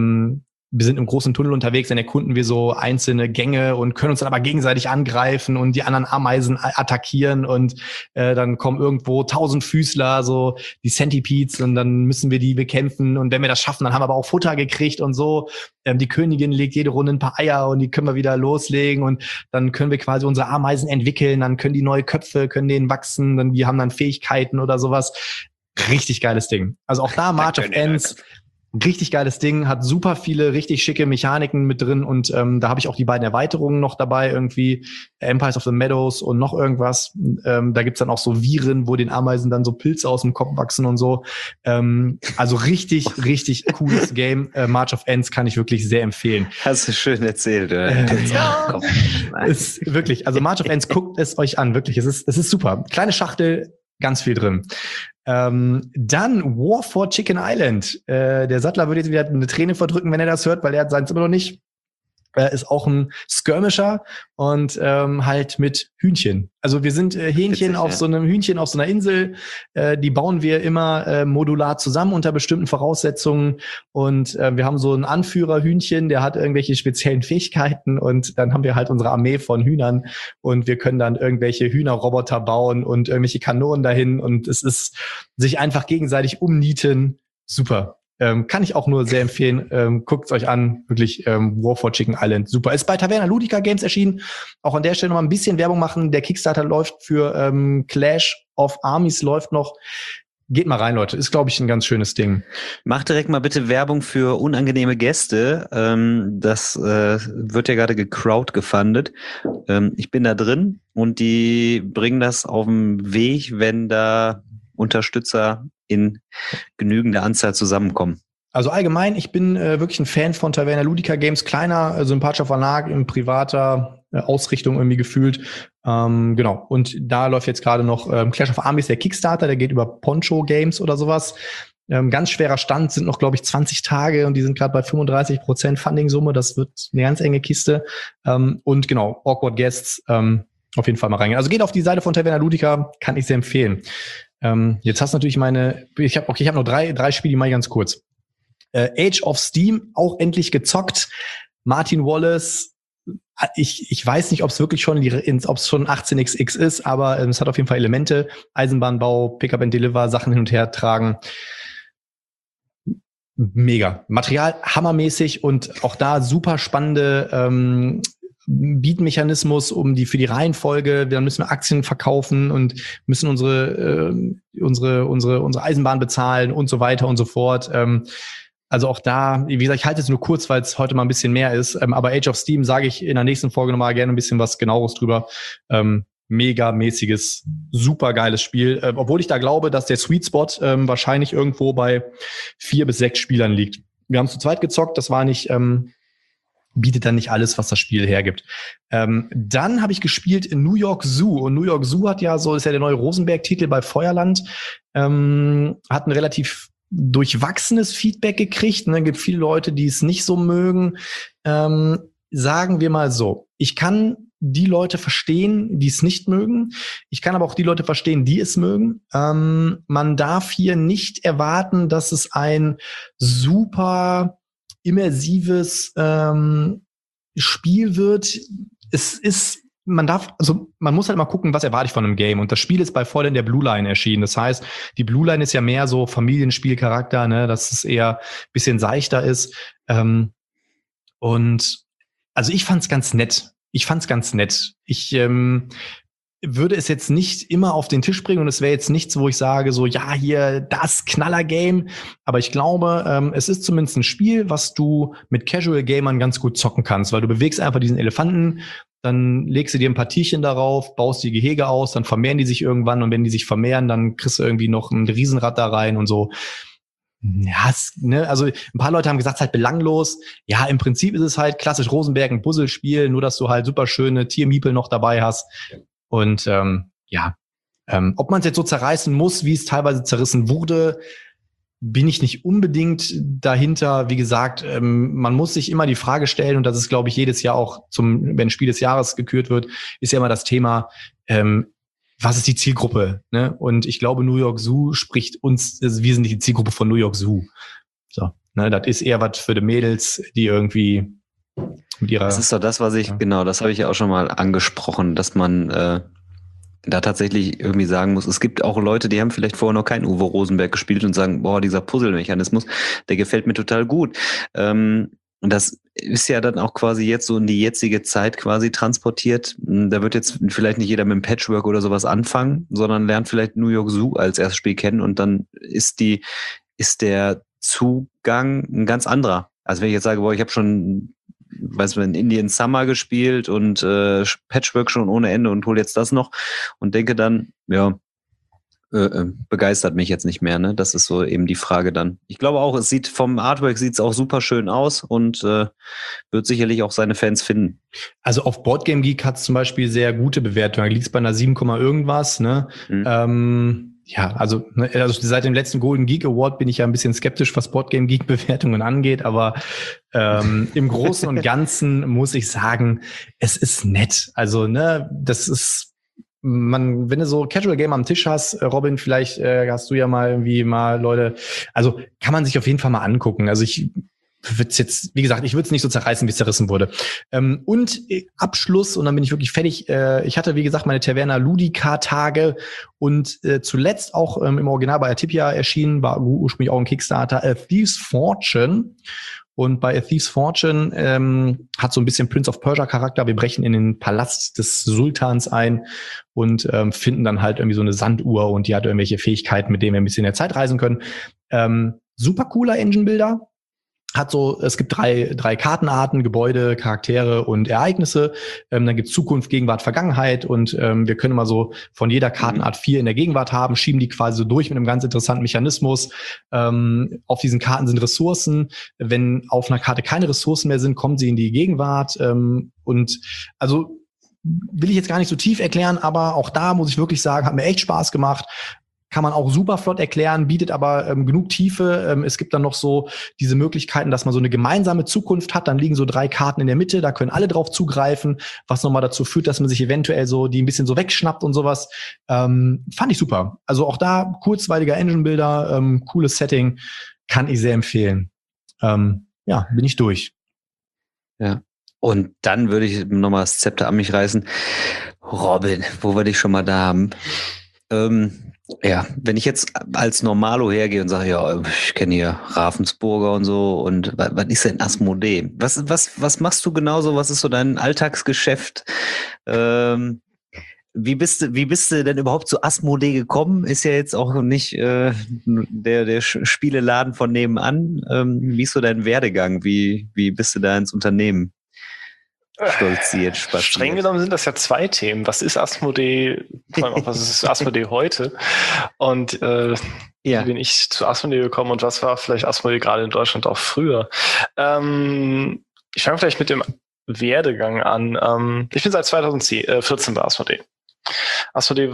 wir sind im großen Tunnel unterwegs, dann erkunden wir so einzelne Gänge und können uns dann aber gegenseitig angreifen und die anderen Ameisen attackieren und dann kommen irgendwo 1000 Füßler, so die Centipedes und dann müssen wir die bekämpfen und wenn wir das schaffen, dann haben wir aber auch Futter gekriegt und so. Die Königin legt jede Runde ein paar Eier und die können wir wieder loslegen und dann können wir quasi unsere Ameisen entwickeln, dann können die neue Köpfe, können denen wachsen, dann die haben dann Fähigkeiten oder sowas. Richtig geiles Ding. Also auch da March of Ants. Richtig geiles Ding, hat super viele richtig schicke Mechaniken mit drin und da habe ich auch die beiden Erweiterungen noch dabei, irgendwie Empires of the Meadows und noch irgendwas. Da gibt's dann auch so Viren, wo den Ameisen dann so Pilze aus dem Kopf wachsen und so. Also richtig, richtig cooles Game. March of Ants kann ich wirklich sehr empfehlen. Hast du schön erzählt, oder? Ja. Ist wirklich, also March of Ants, guckt es euch an, wirklich. Es ist super. Kleine Schachtel, ganz viel drin. Dann War for Chicken Island. Der Sattler würde jetzt wieder eine Träne verdrücken, wenn er das hört, weil er hat seins immer noch nicht. Ist auch ein Skirmisher und halt mit Hühnchen. Also wir sind Hähnchen auf so einem Hühnchen auf so einer Insel. Die bauen wir immer modular zusammen unter bestimmten Voraussetzungen. Und wir haben so einen Anführer-Hühnchen, der hat irgendwelche speziellen Fähigkeiten. Und dann haben wir halt unsere Armee von Hühnern. Und wir können dann irgendwelche Hühnerroboter bauen und irgendwelche Kanonen dahin. Und es ist sich einfach gegenseitig umnieten. Super. Kann ich auch nur sehr empfehlen. Guckt's euch an. Wirklich War for Chicken Island. Super. Ist bei Taverna Ludica Games erschienen. Auch an der Stelle noch mal ein bisschen Werbung machen. Der Kickstarter läuft für Clash of Armies läuft noch. Geht mal rein, Leute. Ist, glaube ich, ein ganz schönes Ding. Mach direkt mal bitte Werbung für unangenehme Gäste. Das wird ja gerade gecrowdgefundet. Ich bin da drin und die bringen das auf den Weg, wenn da Unterstützer in genügender Anzahl zusammenkommen. Also allgemein, ich bin wirklich ein Fan von Taverna Ludica Games. Kleiner, sympathischer Verlag in privater Ausrichtung irgendwie gefühlt. Genau. Und da läuft jetzt gerade noch Clash of Armies, der Kickstarter, der geht über Poncho Games oder sowas. Ganz schwerer Stand, sind noch, glaube ich, 20 Tage und die sind gerade bei 35% Funding-Summe. Das wird eine ganz enge Kiste. Und genau, Awkward Guests auf jeden Fall mal reingehen. Also geht auf die Seite von Taverna Ludica, kann ich sehr empfehlen. Jetzt hast du natürlich ich habe noch drei Spiele, die mache ich ganz kurz. Age of Steam, auch endlich gezockt. Martin Wallace, ich weiß nicht, ob es wirklich schon 18xx ist, aber es hat auf jeden Fall Elemente. Eisenbahnbau, Pick-up and Deliver, Sachen hin und her tragen. Mega. Material hammermäßig und auch da super spannende Beat-Mechanismus für die Reihenfolge. Dann müssen wir Aktien verkaufen und müssen unsere Eisenbahn bezahlen und so weiter und so fort. Also auch da, wie gesagt, ich halte es nur kurz, weil es heute mal ein bisschen mehr ist. Aber Age of Steam sage ich in der nächsten Folge nochmal gerne ein bisschen was Genaueres drüber. Mega-mäßiges, super geiles Spiel. Obwohl ich da glaube, dass der Sweet Spot wahrscheinlich irgendwo bei 4 bis 6 Spielern liegt. Wir haben zu zweit gezockt, das war nicht, bietet dann nicht alles, was das Spiel hergibt. Dann habe ich gespielt in New York Zoo. Und New York Zoo ist ja der neue Rosenberg-Titel bei Feuerland. Hat ein relativ durchwachsenes Feedback gekriegt. Es gibt viele Leute, die es nicht so mögen. Sagen wir mal so, ich kann die Leute verstehen, die es nicht mögen. Ich kann aber auch die Leute verstehen, die es mögen. Man darf hier nicht erwarten, dass es ein super immersives Spiel wird. Man muss halt mal gucken, was erwarte ich von einem Game. Und das Spiel ist bei voll in der Blue Line erschienen. Das heißt, die Blue Line ist ja mehr so Familienspielcharakter, ne, dass es eher ein bisschen seichter ist. Und also ich fand's ganz nett. Ich würde es jetzt nicht immer auf den Tisch bringen und es wäre jetzt nichts, wo ich sage, so, ja, hier, das Knaller-Game. Aber ich glaube, es ist zumindest ein Spiel, was du mit Casual-Gamern ganz gut zocken kannst, weil du bewegst einfach diesen Elefanten, dann legst du dir ein paar Tierchen darauf, baust die Gehege aus, dann vermehren die sich irgendwann und wenn die sich vermehren, dann kriegst du irgendwie noch ein Riesenrad da rein und so. Ja, also ein paar Leute haben gesagt, es ist halt belanglos. Ja, im Prinzip ist es halt klassisch Rosenberg, ein Puzzlespiel, nur dass du halt super schöne Tiermiepel noch dabei hast. Und ob man es jetzt so zerreißen muss, wie es teilweise zerrissen wurde, bin ich nicht unbedingt dahinter. Wie gesagt, man muss sich immer die Frage stellen, und das ist, glaube ich, jedes Jahr auch wenn Spiel des Jahres gekürt wird, ist ja immer das Thema, was ist die Zielgruppe? Ne? Und ich glaube, New York Zoo spricht uns, also wir sind nicht die Zielgruppe von New York Zoo. So, ne, das ist eher was für die Mädels, die irgendwie mit ihrer... Das ist doch das, was genau, das habe ich ja auch schon mal angesprochen, dass man da tatsächlich irgendwie sagen muss, es gibt auch Leute, die haben vielleicht vorher noch keinen Uwe Rosenberg gespielt und sagen, boah, dieser Puzzle-Mechanismus, der gefällt mir total gut. Und das ist ja dann auch quasi jetzt so in die jetzige Zeit quasi transportiert. Da wird jetzt vielleicht nicht jeder mit dem Patchwork oder sowas anfangen, sondern lernt vielleicht New York Zoo als erstes Spiel kennen und dann ist der Zugang ein ganz anderer. Also wenn ich jetzt sage, boah, ich habe schon, in Indian Summer gespielt und Patchwork schon ohne Ende und hole jetzt das noch und denke dann, ja, begeistert mich jetzt nicht mehr, ne? Das ist so eben die Frage dann. Ich glaube auch, vom Artwork sieht's auch super schön aus und wird sicherlich auch seine Fans finden. Also auf Boardgame Geek hat's zum Beispiel sehr gute Bewertungen. Da liegt's bei einer 7, irgendwas, ne? Also seit dem letzten Golden Geek Award bin ich ja ein bisschen skeptisch, was Boardgame Geek Bewertungen angeht, aber im Großen und Ganzen muss ich sagen, es ist nett. Also, ne, das ist wenn du so Casual Gamer am Tisch hast, Robin, vielleicht hast du ja mal Leute, also kann man sich auf jeden Fall mal angucken. Also ich würde es jetzt, wie gesagt, ich würde es nicht so zerreißen, wie es zerrissen wurde. Und Abschluss, und dann bin ich wirklich fertig. Ich hatte, wie gesagt, meine Taverna Ludica-Tage und zuletzt auch im Original bei Atipia erschienen, war ursprünglich auch ein Kickstarter, A Thief's Fortune. Und bei A Thief's Fortune hat so ein bisschen Prince of Persia Charakter. Wir brechen in den Palast des Sultans ein und finden dann halt irgendwie so eine Sanduhr und die hat irgendwelche Fähigkeiten, mit denen wir ein bisschen in der Zeit reisen können. Super cooler Engine-Builder. Es gibt drei Kartenarten, Gebäude, Charaktere und Ereignisse. Dann gibt's Zukunft, Gegenwart, Vergangenheit und wir können mal so von jeder Kartenart 4 in der Gegenwart haben, schieben die quasi so durch mit einem ganz interessanten Mechanismus. Auf diesen Karten sind Ressourcen. Wenn auf einer Karte keine Ressourcen mehr sind, kommen sie in die Gegenwart. Und also will ich jetzt gar nicht so tief erklären, aber auch da muss ich wirklich sagen, hat mir echt Spaß gemacht. Kann man auch super flott erklären, bietet aber genug Tiefe. Es gibt dann noch so diese Möglichkeiten, dass man so eine gemeinsame Zukunft hat. Dann liegen so 3 Karten in der Mitte, da können alle drauf zugreifen, was nochmal dazu führt, dass man sich eventuell so die ein bisschen so wegschnappt und sowas. Fand ich super. Also auch da kurzweiliger Engine-Builder, cooles Setting, kann ich sehr empfehlen. Bin ich durch. Ja. Und dann würde ich nochmal das Zepter an mich reißen. Robin, wo wir dich schon mal da haben. Ja, wenn ich jetzt als Normalo hergehe und sage, ja, ich kenne hier Ravensburger und so, und was ist denn Asmodee? Was machst du genauso? Was ist so dein Alltagsgeschäft? Wie bist du denn überhaupt zu Asmodee gekommen? Ist ja jetzt auch nicht der Spieleladen von nebenan. Wie ist so dein Werdegang? Wie bist du da ins Unternehmen stolziert, spaziert? Streng genommen sind das ja 2 Themen. Was ist Asmodee? Vor allem auch, was ist Asmodee heute? Und wie bin ich zu Asmodee gekommen und was war vielleicht Asmodee gerade in Deutschland auch früher? Ich fange vielleicht mit dem Werdegang an. Ich bin seit 2014 bei Asmodee. Asmodee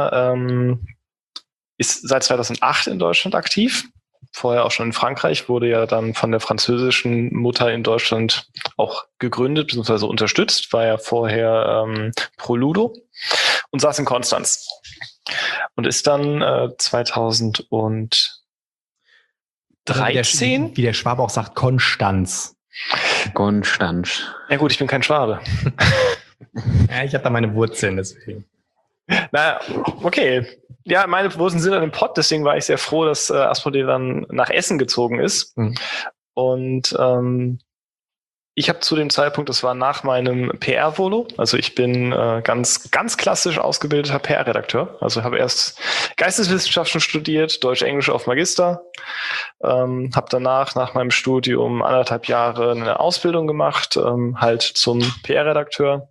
ist seit 2008 in Deutschland aktiv. Vorher auch schon in Frankreich, wurde ja dann von der französischen Mutter in Deutschland auch gegründet bzw. unterstützt, war ja vorher Pro Ludo und saß in Konstanz und ist dann 2013. Wie der Schwabe auch sagt, Konstanz. Konstanz. Ja gut, ich bin kein Schwabe. Ja, ich habe da meine Wurzeln, deswegen. Naja, okay. Ja, meine Wurzeln sind an dem Pott, deswegen war ich sehr froh, dass Asmodee dann nach Essen gezogen ist. Mhm. Und ich habe zu dem Zeitpunkt, das war nach meinem PR-Volo, also ich bin ganz klassisch ausgebildeter PR-Redakteur. Also habe erst Geisteswissenschaften studiert, Deutsch-Englisch auf Magister, habe danach nach meinem Studium 1,5 Jahre eine Ausbildung gemacht, halt zum PR-Redakteur.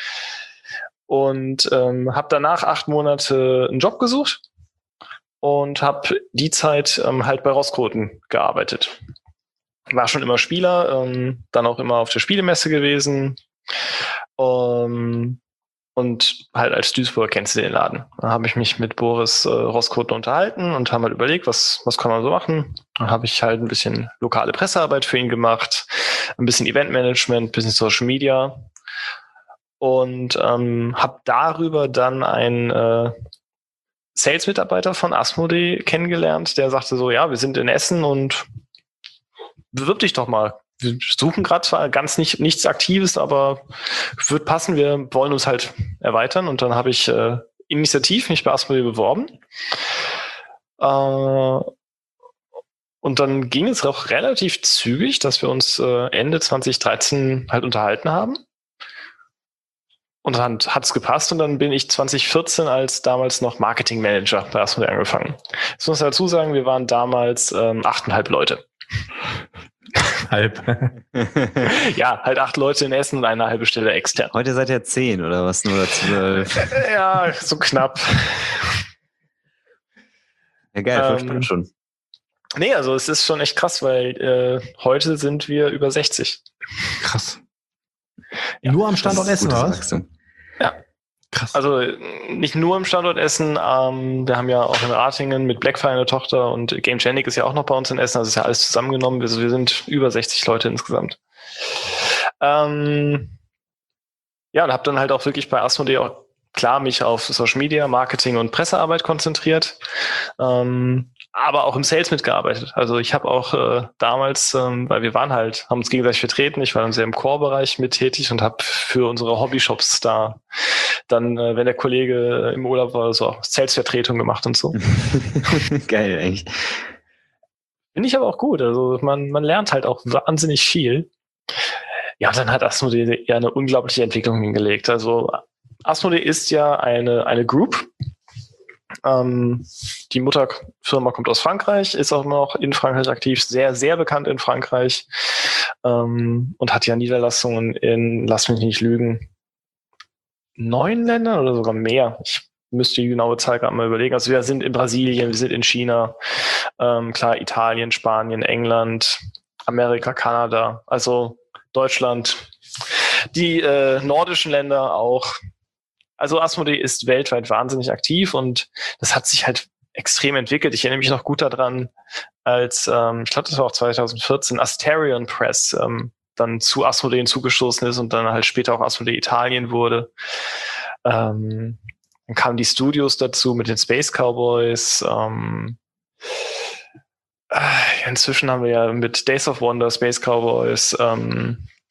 Und habe danach 8 Monate einen Job gesucht und habe die Zeit halt bei Roskroten gearbeitet. War schon immer Spieler, dann auch immer auf der Spielemesse gewesen und halt als Duisburger kennst du den Laden. Da habe ich mich mit Boris Roskroten unterhalten und haben halt überlegt, was kann man so machen. Dann habe ich halt ein bisschen lokale Pressearbeit für ihn gemacht, ein bisschen Eventmanagement, ein bisschen Social Media. Und habe darüber dann einen Sales-Mitarbeiter von Asmodee kennengelernt, der sagte so, ja, wir sind in Essen und bewirb dich doch mal. Wir suchen gerade zwar nichts Aktives, aber wird passen, wir wollen uns halt erweitern. Und dann habe ich initiativ mich bei Asmodee beworben. Und dann ging es auch relativ zügig, dass wir uns Ende 2013 halt unterhalten haben. Und dann hat es gepasst und dann bin ich 2014 als damals noch Marketing-Manager bei Asmodee angefangen. Jetzt muss ich dazu sagen, wir waren damals 8,5 Leute. Halb. Ja, halt 8 Leute in Essen und eine halbe Stelle extern. Heute seid ihr 10 oder was? Nur 12? Ja, so knapp. Ja, geil, voll spannend schon. Nee, also es ist schon echt krass, weil heute sind wir über 60. Krass. Ja, nur am Standort Essen, oder was? Ja. Krass. Also nicht nur im Standort Essen, wir haben ja auch in Ratingen mit Blackfire eine Tochter und Game Genic ist ja auch noch bei uns in Essen, also ist ja alles zusammengenommen, also wir sind über 60 Leute insgesamt. Ja, und habe dann halt auch wirklich bei Asmodee auch klar mich auf Social Media, Marketing und Pressearbeit konzentriert, aber auch im Sales mitgearbeitet. Also ich habe auch damals, weil wir haben uns gegenseitig vertreten, ich war dann sehr im Core-Bereich mit tätig und habe für unsere Hobbyshops da dann, wenn der Kollege im Urlaub war, so auch Sales-Vertretung gemacht und so. Geil, eigentlich. Finde ich aber auch gut. Also man lernt halt auch wahnsinnig viel. Ja, und dann hat Asmodee ja eine unglaubliche Entwicklung hingelegt. Also Asmodee ist ja eine Group. Die Mutterfirma kommt aus Frankreich, ist auch noch in Frankreich aktiv, sehr, sehr bekannt in Frankreich und hat ja Niederlassungen in, lass mich nicht lügen, 9 Ländern oder sogar mehr. Ich müsste die genaue Zahl gerade mal überlegen. Also wir sind in Brasilien, wir sind in China, klar Italien, Spanien, England, Amerika, Kanada, also Deutschland, die nordischen Länder auch. Also Asmodee ist weltweit wahnsinnig aktiv und das hat sich halt extrem entwickelt. Ich erinnere mich noch gut daran, als, ich glaube, das war auch 2014, Asterion Press dann zu Asmodee hinzugestoßen ist und dann halt später auch Asmodee Italien wurde. Dann kamen die Studios dazu mit den Space Cowboys. Inzwischen haben wir ja mit Days of Wonder, Space Cowboys,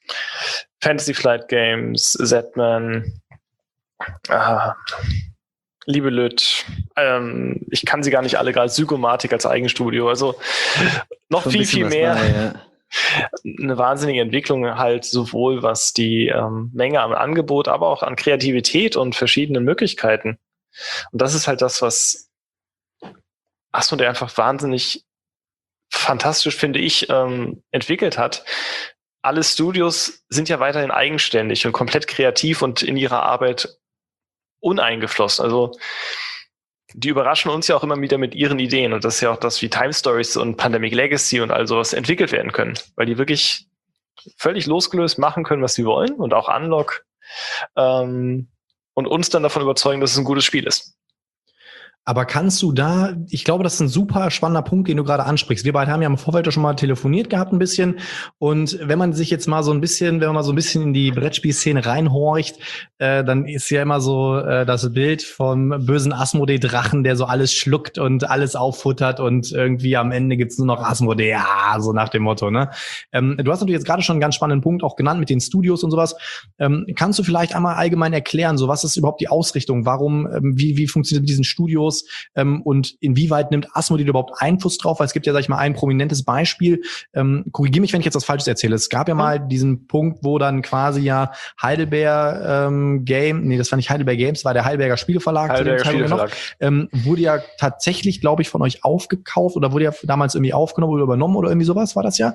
Fantasy Flight Games, Z-Man, Liebe Lütt, ich kann sie gar nicht alle gerade, Sygomatik als Eigenstudio, also noch Schon ein viel bisschen was mehr. bei, ja. Eine wahnsinnige Entwicklung halt sowohl was die Menge am Angebot, aber auch an Kreativität und verschiedenen Möglichkeiten. Und das ist halt das, was Asmodee einfach wahnsinnig fantastisch, finde ich, entwickelt hat. Alle Studios sind ja weiterhin eigenständig und komplett kreativ und in ihrer Arbeit uneingeflossen. Also die überraschen uns ja auch immer wieder mit ihren Ideen. Und das ist ja auch das, wie Time Stories und Pandemic Legacy und all sowas entwickelt werden können. Weil die wirklich völlig losgelöst machen können, was sie wollen. Und auch Unlock. Und uns dann davon überzeugen, dass es ein gutes Spiel ist. Aber kannst du da, ich glaube, das ist ein super spannender Punkt, den du gerade ansprichst. Wir beide haben ja im Vorfeld schon mal telefoniert gehabt ein bisschen. Und wenn man sich jetzt mal so ein bisschen, wenn man mal so ein bisschen in die Brettspielszene reinhorcht, dann ist ja immer so das Bild vom bösen Asmodee-Drachen, der so alles schluckt und alles auffuttert und irgendwie am Ende gibt's nur noch Asmodee, ja, so nach dem Motto, ne? Du hast natürlich jetzt gerade schon einen ganz spannenden Punkt auch genannt mit den Studios und sowas. Kannst du vielleicht einmal allgemein erklären, so was ist überhaupt die Ausrichtung? Warum, wie funktioniert mit diesen Studios? Und inwieweit nimmt Asmodee überhaupt Einfluss drauf? Weil es gibt ja, sag ich mal, ein prominentes Beispiel. Korrigiere mich, wenn ich jetzt was Falsches erzähle. Es gab ja mal diesen Punkt, wo dann quasi ja Heidelberg das war nicht Heidelberg Games, war der Heidelberger Spieleverlag. Heidelberger Spieleverlag. Wurde ja tatsächlich, glaube ich, von euch aufgekauft oder wurde ja damals irgendwie aufgenommen oder übernommen oder irgendwie sowas, war das ja.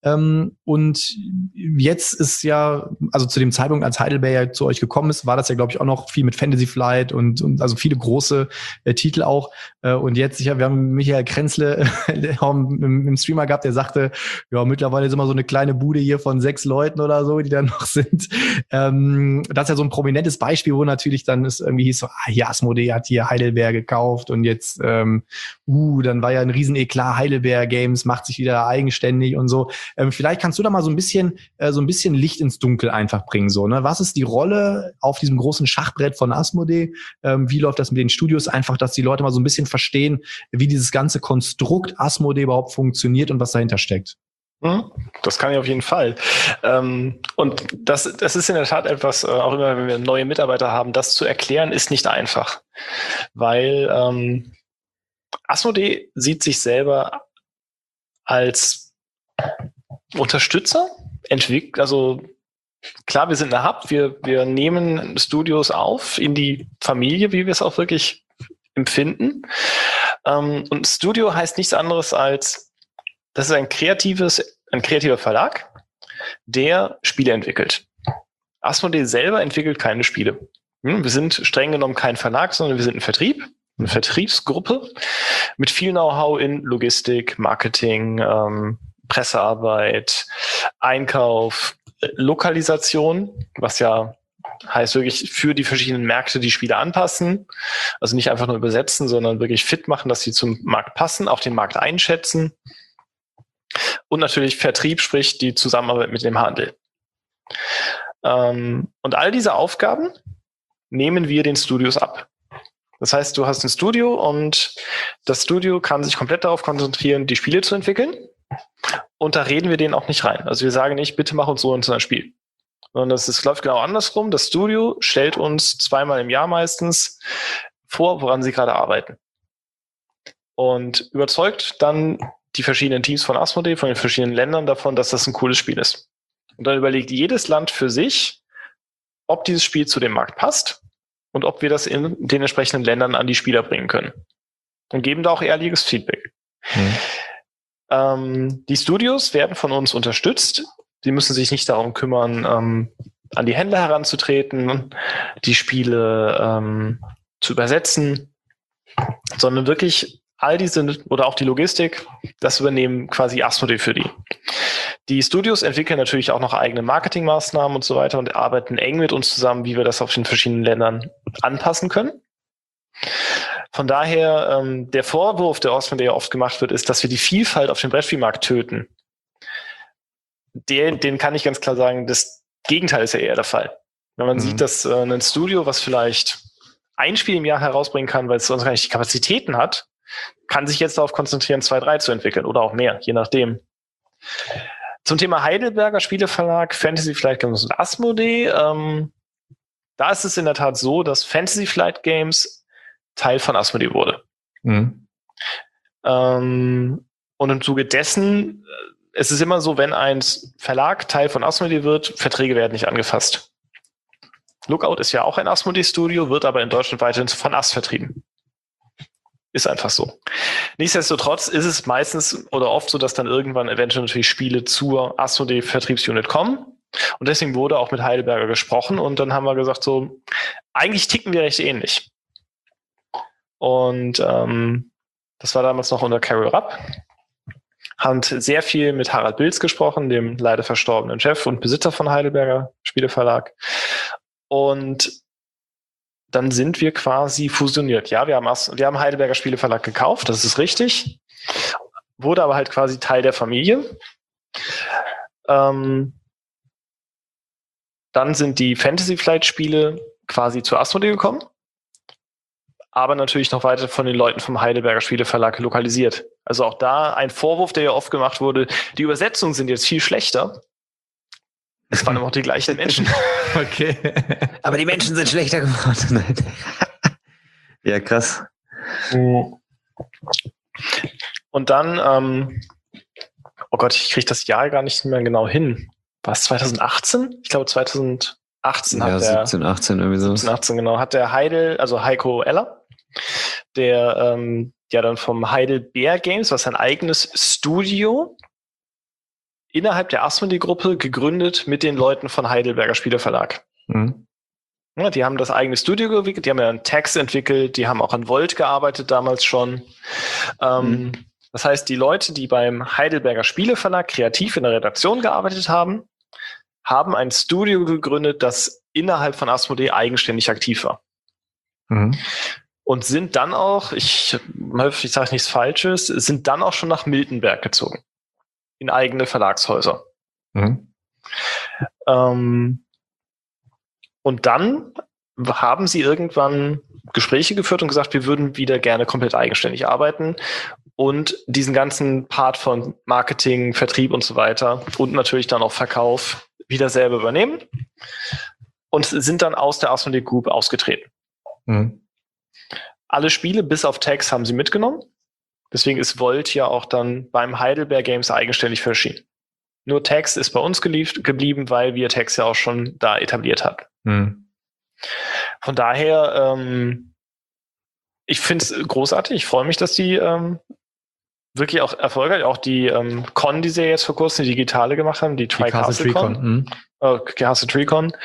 Und jetzt ist ja, also zu dem Zeitpunkt, als Heidelberg zu euch gekommen ist, war das ja, glaube ich, auch noch viel mit Fantasy Flight und also viele große Titel auch. Und jetzt, wir haben Michael Krenzle im Streamer gehabt, der sagte, ja, mittlerweile ist immer so eine kleine Bude hier von 6 Leuten oder so, die da noch sind. Das ist ja so ein prominentes Beispiel, wo natürlich dann es irgendwie hieß so, hier Asmodee hat hier Heidelberg gekauft und jetzt, dann war ja ein riesen Eklat, Heidelberg Games macht sich wieder eigenständig und so. Vielleicht kannst du da mal so ein bisschen Licht ins Dunkel einfach bringen, so, ne? Was ist die Rolle auf diesem großen Schachbrett von Asmodee? Wie läuft das mit den Studios? Einfach, dass die Leute mal so ein bisschen verstehen, wie dieses ganze Konstrukt Asmodee überhaupt funktioniert und was dahinter steckt. Das kann ich auf jeden Fall. Und das ist in der Tat etwas, auch immer, wenn wir neue Mitarbeiter haben, das zu erklären, ist nicht einfach. Weil Asmodee sieht sich selber als Unterstützer, also klar, wir sind eine Hub, wir nehmen Studios auf in die Familie, wie wir es auch wirklich empfinden. Und Studio heißt nichts anderes als, das ist ein kreativer Verlag, der Spiele entwickelt. Asmodee selber entwickelt keine Spiele. Wir sind streng genommen kein Verlag, sondern wir sind ein Vertrieb, eine Vertriebsgruppe mit viel Know-how in Logistik, Marketing, Pressearbeit, Einkauf, Lokalisation, was ja heißt wirklich für die verschiedenen Märkte die Spiele anpassen. Also nicht einfach nur übersetzen, sondern wirklich fit machen, dass sie zum Markt passen, auch den Markt einschätzen. Und natürlich Vertrieb, sprich die Zusammenarbeit mit dem Handel. Und all diese Aufgaben nehmen wir den Studios ab. Das heißt, du hast ein Studio und das Studio kann sich komplett darauf konzentrieren, die Spiele zu entwickeln. Und da reden wir denen auch nicht rein. Also wir sagen nicht, bitte mach uns so ein Spiel. Sondern es läuft genau andersrum. Das Studio stellt uns 2-mal im Jahr meistens vor, woran sie gerade arbeiten. Und überzeugt dann die verschiedenen Teams von Asmodee, von den verschiedenen Ländern davon, dass das ein cooles Spiel ist. Und dann überlegt jedes Land für sich, ob dieses Spiel zu dem Markt passt und ob wir das in den entsprechenden Ländern an die Spieler bringen können. Und geben da auch ehrliches Feedback. Die Studios werden von uns unterstützt. Sie müssen sich nicht darum kümmern, an die Händler heranzutreten, die Spiele zu übersetzen, sondern wirklich all diese oder auch die Logistik, das übernehmen quasi Asmodee für die. Die Studios entwickeln natürlich auch noch eigene Marketingmaßnahmen und so weiter und arbeiten eng mit uns zusammen, wie wir das auf den verschiedenen Ländern anpassen können. Von daher, der Vorwurf, der Asmodee oft gemacht wird, ist, dass wir die Vielfalt auf dem Brettspielmarkt töten. Den kann ich ganz klar sagen, das Gegenteil ist ja eher der Fall. Wenn man sieht, dass ein Studio, was vielleicht ein Spiel im Jahr herausbringen kann, weil es sonst gar nicht die Kapazitäten hat, kann sich jetzt darauf konzentrieren, 2, 3 zu entwickeln oder auch mehr, je nachdem. Zum Thema Heidelberger Spieleverlag, Fantasy Flight Games und Asmodee, da ist es in der Tat so, dass Fantasy Flight Games Teil von Asmodee wurde. Mhm. Und im Zuge dessen, es ist immer so, wenn ein Verlag Teil von Asmodee wird, Verträge werden nicht angefasst. Lookout ist ja auch ein Asmodee-Studio, wird aber in Deutschland weiterhin von As vertrieben. Ist einfach so. Nichtsdestotrotz ist es meistens oder oft so, dass dann irgendwann eventuell natürlich Spiele zur Asmodee-Vertriebsunit kommen. Und deswegen wurde auch mit Heidelberger gesprochen. Und dann haben wir gesagt, so, eigentlich ticken wir recht ähnlich. Und das war damals noch unter Carol Rapp. Haben sehr viel mit Harald Bilz gesprochen, dem leider verstorbenen Chef und Besitzer von Heidelberger Spieleverlag. Und dann sind wir quasi fusioniert. Ja, wir haben Heidelberger Spieleverlag gekauft, das ist richtig. Wurde aber halt quasi Teil der Familie. Dann sind die Fantasy Flight Spiele quasi zu Asmodee gekommen. Aber natürlich noch weiter von den Leuten vom Heidelberger Spieleverlag lokalisiert. Also auch da ein Vorwurf, der ja oft gemacht wurde, die Übersetzungen sind jetzt viel schlechter. Es waren immer auch die gleichen Menschen. Okay. Aber die Menschen sind schlechter geworden. Ja, krass. Und dann, oh Gott, ich kriege das Jahr gar nicht mehr genau hin. War es 2018? Ich glaube 2018 ja, hat der 17, 18 irgendwie so. 17, 18 genau, hat der Heiko Eller, der ja dann vom Heidelbeer Games, was ein eigenes Studio innerhalb der Asmodee-Gruppe gegründet mit den Leuten von Heidelberger Spieleverlag. Mhm. Ja, die haben das eigene Studio entwickelt, die haben ja einen Text entwickelt, die haben auch an Volt gearbeitet damals schon. Das heißt, die Leute, die beim Heidelberger Spieleverlag kreativ in der Redaktion gearbeitet haben, haben ein Studio gegründet, das innerhalb von Asmodee eigenständig aktiv war. Mhm. Und sind dann auch, ich sage nichts Falsches, sind dann auch schon nach Miltenberg gezogen. In eigene Verlagshäuser. Mhm. Und dann haben sie irgendwann Gespräche geführt und gesagt, wir würden wieder gerne komplett eigenständig arbeiten und diesen ganzen Part von Marketing, Vertrieb und so weiter und natürlich dann auch Verkauf wieder selber übernehmen und sind dann aus der Asmodee Group ausgetreten. Mhm. Alle Spiele bis auf Tex haben sie mitgenommen. Deswegen ist Volt ja auch dann beim Heidelberg Games eigenständig verschieden. Nur Tex ist bei uns geblieben, weil wir Tex ja auch schon da etabliert hatten. Mhm. Von daher, ich finde es großartig. Ich freue mich, dass die wirklich auch erfolgreich, auch die Con, die sie jetzt vor kurzem, die digitale gemacht haben, die Tri-Castle-Con, Castle-Tree-Con,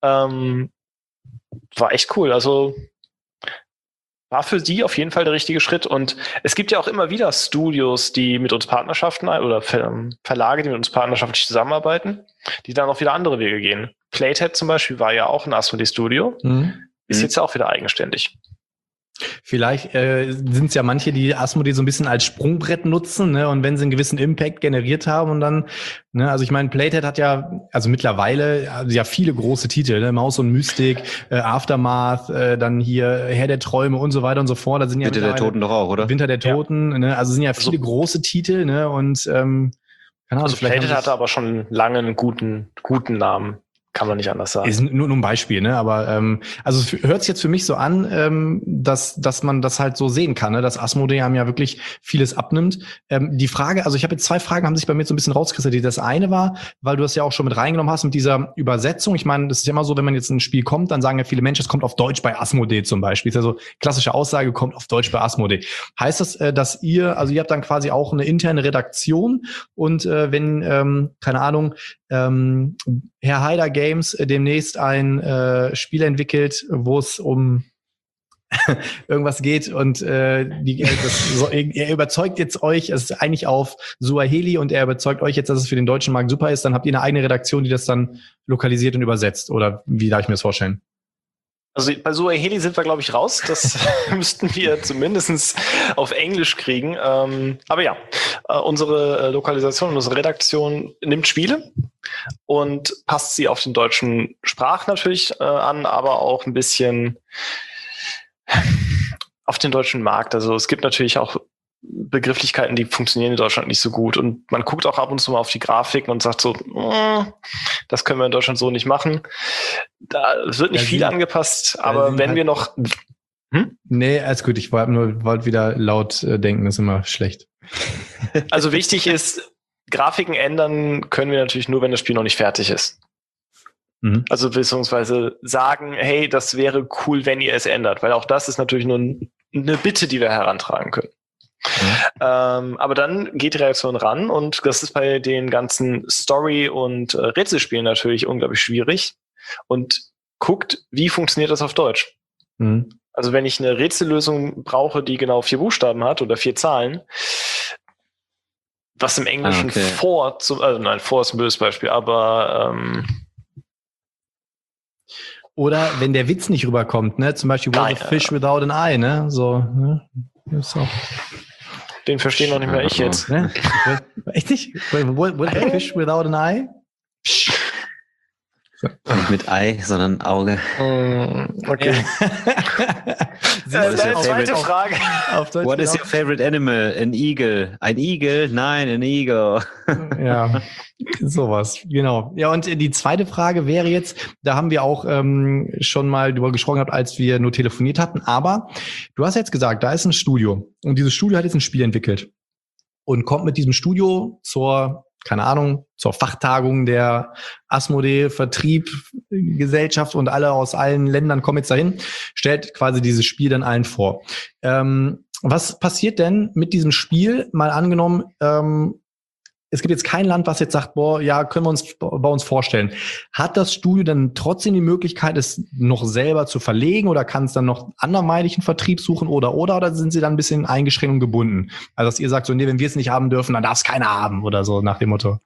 war echt cool. Also war für die auf jeden Fall der richtige Schritt. Und es gibt ja auch immer wieder Studios, die mit uns Partnerschaften oder Verlage, die mit uns partnerschaftlich zusammenarbeiten, die dann auch wieder andere Wege gehen. Playhead zum Beispiel war ja auch ein Asmodee-Studio, ist jetzt ja auch wieder eigenständig. Vielleicht sind es ja manche, die Asmodee so ein bisschen als Sprungbrett nutzen, ne? Und wenn sie einen gewissen Impact generiert haben und dann, ne, also ich meine, Playhead hat ja, also mittlerweile ja viele große Titel, ne? Maus und Mystik, Aftermath, dann hier Herr der Träume und so weiter und so fort. Da sind ja Winter der Toten doch auch, oder? Winter der Toten, ja. Ne? Also sind ja viele große Titel, ne? Und keine Ahnung, also Playhead hatte aber schon lange einen guten Namen. Kann man nicht anders sagen. Ist nur ein Beispiel, ne? Aber also es hört sich jetzt für mich so an, dass man das halt so sehen kann, ne? Dass Asmodee einem ja wirklich vieles abnimmt. Die Frage, also ich habe jetzt 2 Fragen, haben sich bei mir so ein bisschen rauskristallisiert. Das eine war, weil du das ja auch schon mit reingenommen hast mit dieser Übersetzung. Ich meine, das ist ja immer so, wenn man jetzt in ein Spiel kommt, dann sagen ja viele Menschen, es kommt auf Deutsch bei Asmodee zum Beispiel. Das ist ja so klassische Aussage, kommt auf Deutsch bei Asmodee. Heißt das, dass ihr habt dann quasi auch eine interne Redaktion und wenn, keine Ahnung, Herr Heider Games demnächst ein Spiel entwickelt, wo es um irgendwas geht und er überzeugt jetzt euch, es ist eigentlich auf Suaheli und er überzeugt euch jetzt, dass es für den deutschen Markt super ist, dann habt ihr eine eigene Redaktion, die das dann lokalisiert und übersetzt, oder wie darf ich mir das vorstellen? Also bei Suaheli sind wir, glaube ich, raus. Das müssten wir zumindest auf Englisch kriegen. Aber ja, unsere Lokalisation, unsere Redaktion nimmt Spiele und passt sie auf den deutschen Sprach natürlich an, aber auch ein bisschen auf den deutschen Markt. Also es gibt natürlich auch Begrifflichkeiten, die funktionieren in Deutschland nicht so gut. Und man guckt auch ab und zu mal auf die Grafiken und sagt so, das können wir in Deutschland so nicht machen. Da wird nicht viel angepasst, aber wenn wir noch Nee, alles gut. Ich wollte wieder laut denken, ist immer schlecht. Also wichtig ist, Grafiken ändern können wir natürlich nur, wenn das Spiel noch nicht fertig ist. Mhm. Also beziehungsweise sagen, hey, das wäre cool, wenn ihr es ändert. Weil auch das ist natürlich nur eine Bitte, die wir herantragen können. Aber dann geht die Reaktion ran und das ist bei den ganzen Story- und Rätselspielen natürlich unglaublich schwierig und guckt, wie funktioniert das auf Deutsch. Mhm. Also wenn ich eine Rätsellösung brauche, die genau 4 Buchstaben hat oder 4 Zahlen, was im Englischen for ist ein böses Beispiel, aber oder wenn der Witz nicht rüberkommt, ne? Zum Beispiel was a fish without an eye, ne? So, ne? Ist auch den verstehe noch nicht mehr ich jetzt. Ne? Echt nicht? What a fish without an eye? Nicht mit Ei, sondern Auge. Okay. Deine zweite Frage. What is your favorite animal? An Eagle. Ein Igel? Nein, an Eagle. Ja, sowas, genau. Ja, und die zweite Frage wäre jetzt, da haben wir auch schon mal drüber gesprochen gehabt, als wir nur telefoniert hatten, aber du hast jetzt gesagt, da ist ein Studio und dieses Studio hat jetzt ein Spiel entwickelt und kommt mit diesem Studio zur Fachtagung der Asmodee Vertriebsgesellschaft und alle aus allen Ländern kommen jetzt dahin, stellt quasi dieses Spiel dann allen vor. Was passiert denn mit diesem Spiel? Mal angenommen, es gibt jetzt kein Land, was jetzt sagt, boah, ja, können wir uns bei uns vorstellen. Hat das Studio dann trotzdem die Möglichkeit, es noch selber zu verlegen oder kann es dann noch anderweitig einen Vertrieb suchen oder sind sie dann ein bisschen eingeschränkt und gebunden? Also, dass ihr sagt, so, nee, wenn wir es nicht haben dürfen, dann darf es keiner haben oder so nach dem Motto.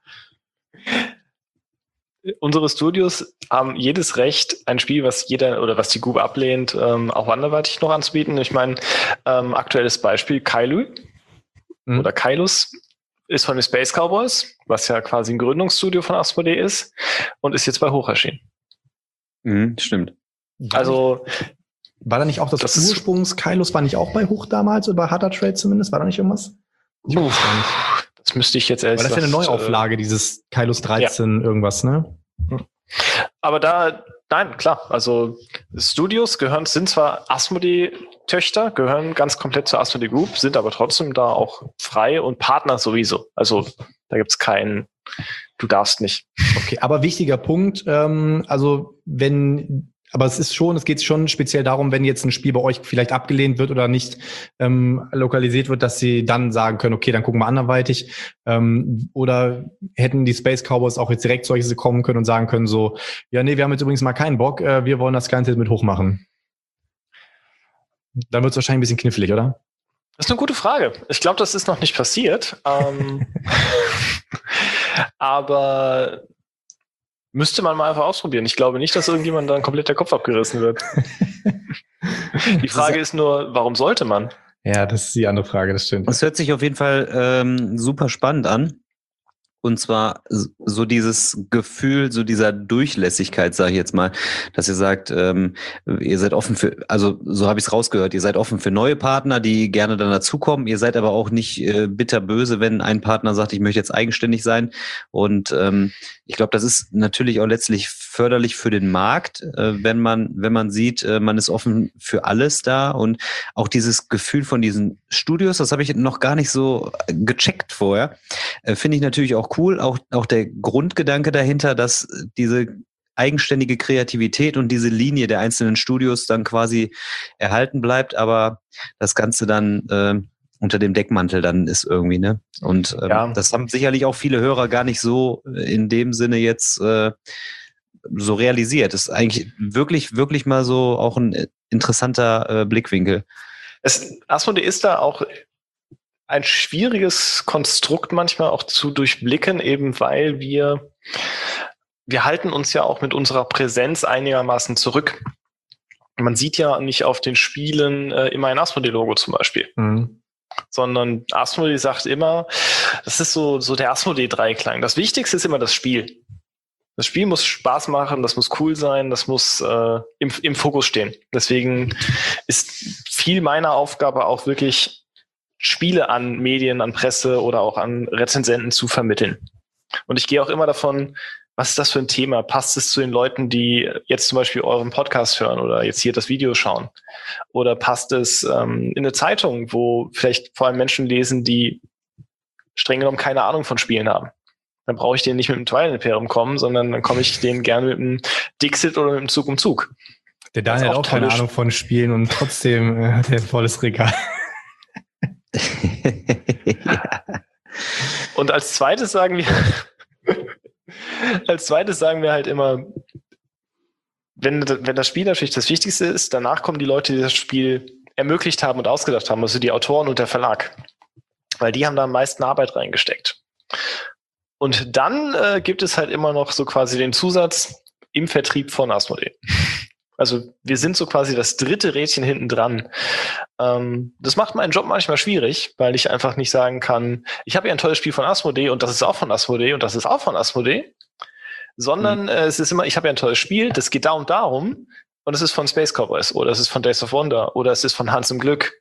Unsere Studios haben jedes Recht, ein Spiel, was was die GUB ablehnt, auch anderweitig noch anzubieten. Ich meine, aktuelles Beispiel Kailu oder Kailus ist von den Space Cowboys, was ja quasi ein Gründungsstudio von Asmodee ist und ist jetzt bei Hoch erschienen. Stimmt. Also war da nicht auch das Ursprungs-Kailus, war nicht auch bei Hoch damals oder bei Harder Trade zumindest? War da nicht irgendwas? Ich weiß gar nicht. Das müsste ich jetzt ehrlich sagen. Aber das ist ja eine Neuauflage, dieses Kailus 13 irgendwas, ne? Aber nein, klar. Also Studios sind zwar Asmodee-Töchter, gehören ganz komplett zur Asmodee Group, sind aber trotzdem da auch frei und Partner sowieso. Also da gibt's keinen, du darfst nicht. Okay, aber wichtiger Punkt, aber es geht schon speziell darum, wenn jetzt ein Spiel bei euch vielleicht abgelehnt wird oder nicht lokalisiert wird, dass sie dann sagen können, okay, dann gucken wir anderweitig. Oder hätten die Space Cowboys auch jetzt direkt solche kommen können und sagen können so, ja, nee, wir haben jetzt übrigens mal keinen Bock, wir wollen das Ganze jetzt mit hoch machen. Dann wird es wahrscheinlich ein bisschen knifflig, oder? Das ist eine gute Frage. Ich glaube, das ist noch nicht passiert. Aber müsste man mal einfach ausprobieren. Ich glaube nicht, dass irgendjemand dann komplett der Kopf abgerissen wird. Die Frage ist nur, warum sollte man? Ja, das ist die andere Frage, das stimmt. Das hört sich auf jeden Fall super spannend an. Und zwar so dieses Gefühl, so dieser Durchlässigkeit, sage ich jetzt mal, dass ihr sagt, ihr seid offen für, also so habe ich es rausgehört, ihr seid offen für neue Partner, die gerne dann dazukommen. Ihr seid aber auch nicht bitterböse, wenn ein Partner sagt, ich möchte jetzt eigenständig sein. Und ich glaube, das ist natürlich auch letztlich förderlich für den Markt, wenn man sieht, man ist offen für alles da. Und auch dieses Gefühl von diesen Studios, das habe ich noch gar nicht so gecheckt vorher, finde ich natürlich auch cool. Auch der Grundgedanke dahinter, dass diese eigenständige Kreativität und diese Linie der einzelnen Studios dann quasi erhalten bleibt, aber das Ganze dann unter dem Deckmantel dann ist irgendwie, ne? Und das haben sicherlich auch viele Hörer gar nicht so in dem Sinne jetzt so realisiert. Das ist eigentlich wirklich, wirklich mal so auch ein interessanter Blickwinkel. Asmodee ist da auch ein schwieriges Konstrukt manchmal auch zu durchblicken, eben weil wir halten uns ja auch mit unserer Präsenz einigermaßen zurück. Man sieht ja nicht auf den Spielen immer ein Asmodee-Logo zum Beispiel. Sondern Asmodee sagt immer, das ist so der Asmodee-Dreiklang. Das Wichtigste ist immer das Spiel. Das Spiel muss Spaß machen, das muss cool sein, das muss im Fokus stehen. Deswegen ist viel meiner Aufgabe auch wirklich Spiele an Medien, an Presse oder auch an Rezensenten zu vermitteln. Und ich gehe auch immer davon was ist das für ein Thema? Passt es zu den Leuten, die jetzt zum Beispiel euren Podcast hören oder jetzt hier das Video schauen? Oder passt es in eine Zeitung, wo vielleicht vor allem Menschen lesen, die streng genommen keine Ahnung von Spielen haben? Dann brauche ich denen nicht mit dem Twilight Imperium kommen, sondern dann komme ich denen gerne mit dem Dixit oder mit dem Zug um Zug. Der Daniel hat auch keine Ahnung von Spielen und trotzdem hat er ein volles Regal. Ja. Und als zweites sagen wir halt immer, wenn das Spiel natürlich das Wichtigste ist, danach kommen die Leute, die das Spiel ermöglicht haben und ausgedacht haben, also die Autoren und der Verlag. Weil die haben da am meisten Arbeit reingesteckt. Und dann gibt es halt immer noch so quasi den Zusatz im Vertrieb von Asmodee. Also wir sind so quasi das dritte Rädchen hinten dran. Das macht meinen Job manchmal schwierig, weil ich einfach nicht sagen kann, ich habe ja ein tolles Spiel von Asmodee und das ist auch von Asmodee und das ist auch von Asmodee. Sondern es ist immer, ich habe ja ein tolles Spiel, das geht da und darum und es ist von Space Cowboys oder es ist von Days of Wonder oder es ist von Hans im Glück.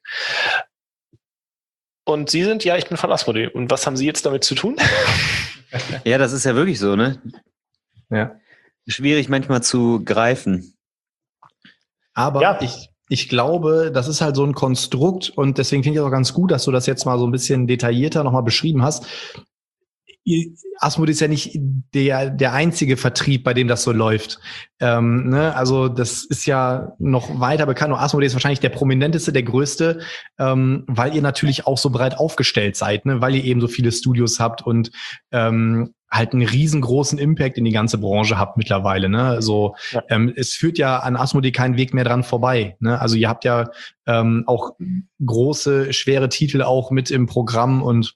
Und Sie sind, ja, ich bin von Asmodee. Und was haben Sie jetzt damit zu tun? Ja, das ist ja wirklich so, ne? Ja. Schwierig manchmal zu greifen. Aber Ja. ich glaube, das ist halt so ein Konstrukt und deswegen finde ich es auch ganz gut, dass du das jetzt mal so ein bisschen detaillierter nochmal beschrieben hast. Asmodee ist ja nicht der einzige Vertrieb, bei dem das so läuft. Ne? Also das ist ja noch weiter bekannt. Und Asmodee ist wahrscheinlich der prominenteste, der größte, weil ihr natürlich auch so breit aufgestellt seid, ne? Weil ihr eben so viele Studios habt und halt einen riesengroßen Impact in die ganze Branche habt mittlerweile. Ne? Also Ja. Es führt ja an Asmodee keinen Weg mehr dran vorbei. Ne? Also ihr habt ja auch große, schwere Titel auch mit im Programm und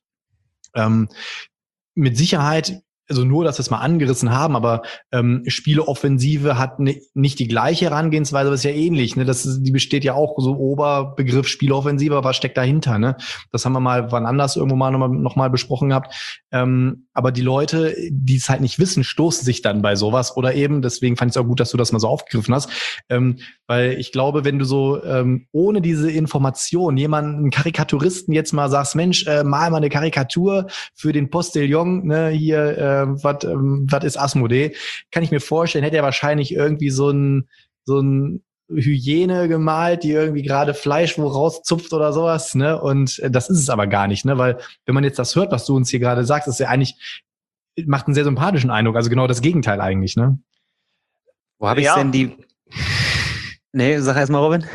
mit Sicherheit, also nur, dass wir es mal angerissen haben, aber Spieleoffensive hat nicht die gleiche Herangehensweise, aber ist ja ähnlich. Ne? Die besteht ja auch so Oberbegriff Spieleoffensive, aber was steckt dahinter? Ne? Das haben wir mal wann anders irgendwo mal noch mal besprochen gehabt. Aber die Leute, die es halt nicht wissen, stoßen sich dann bei sowas oder eben, deswegen fand ich es auch gut, dass du das mal so aufgegriffen hast, weil ich glaube, wenn du so ohne diese Information einen Karikaturisten jetzt mal sagst, Mensch, mal eine Karikatur für den Postillon, ne, hier, was ist Asmodee, kann ich mir vorstellen, hätte er wahrscheinlich irgendwie so ein Hyäne gemalt, die irgendwie gerade Fleisch wo rauszupft oder sowas, ne? Und das ist es aber gar nicht, ne? Weil wenn man jetzt das hört, was du uns hier gerade sagst, ist ja eigentlich, macht einen sehr sympathischen Eindruck, also genau das Gegenteil eigentlich, ne? Wo habe ich Ja. denn die... Nee, sag erst mal, Robin.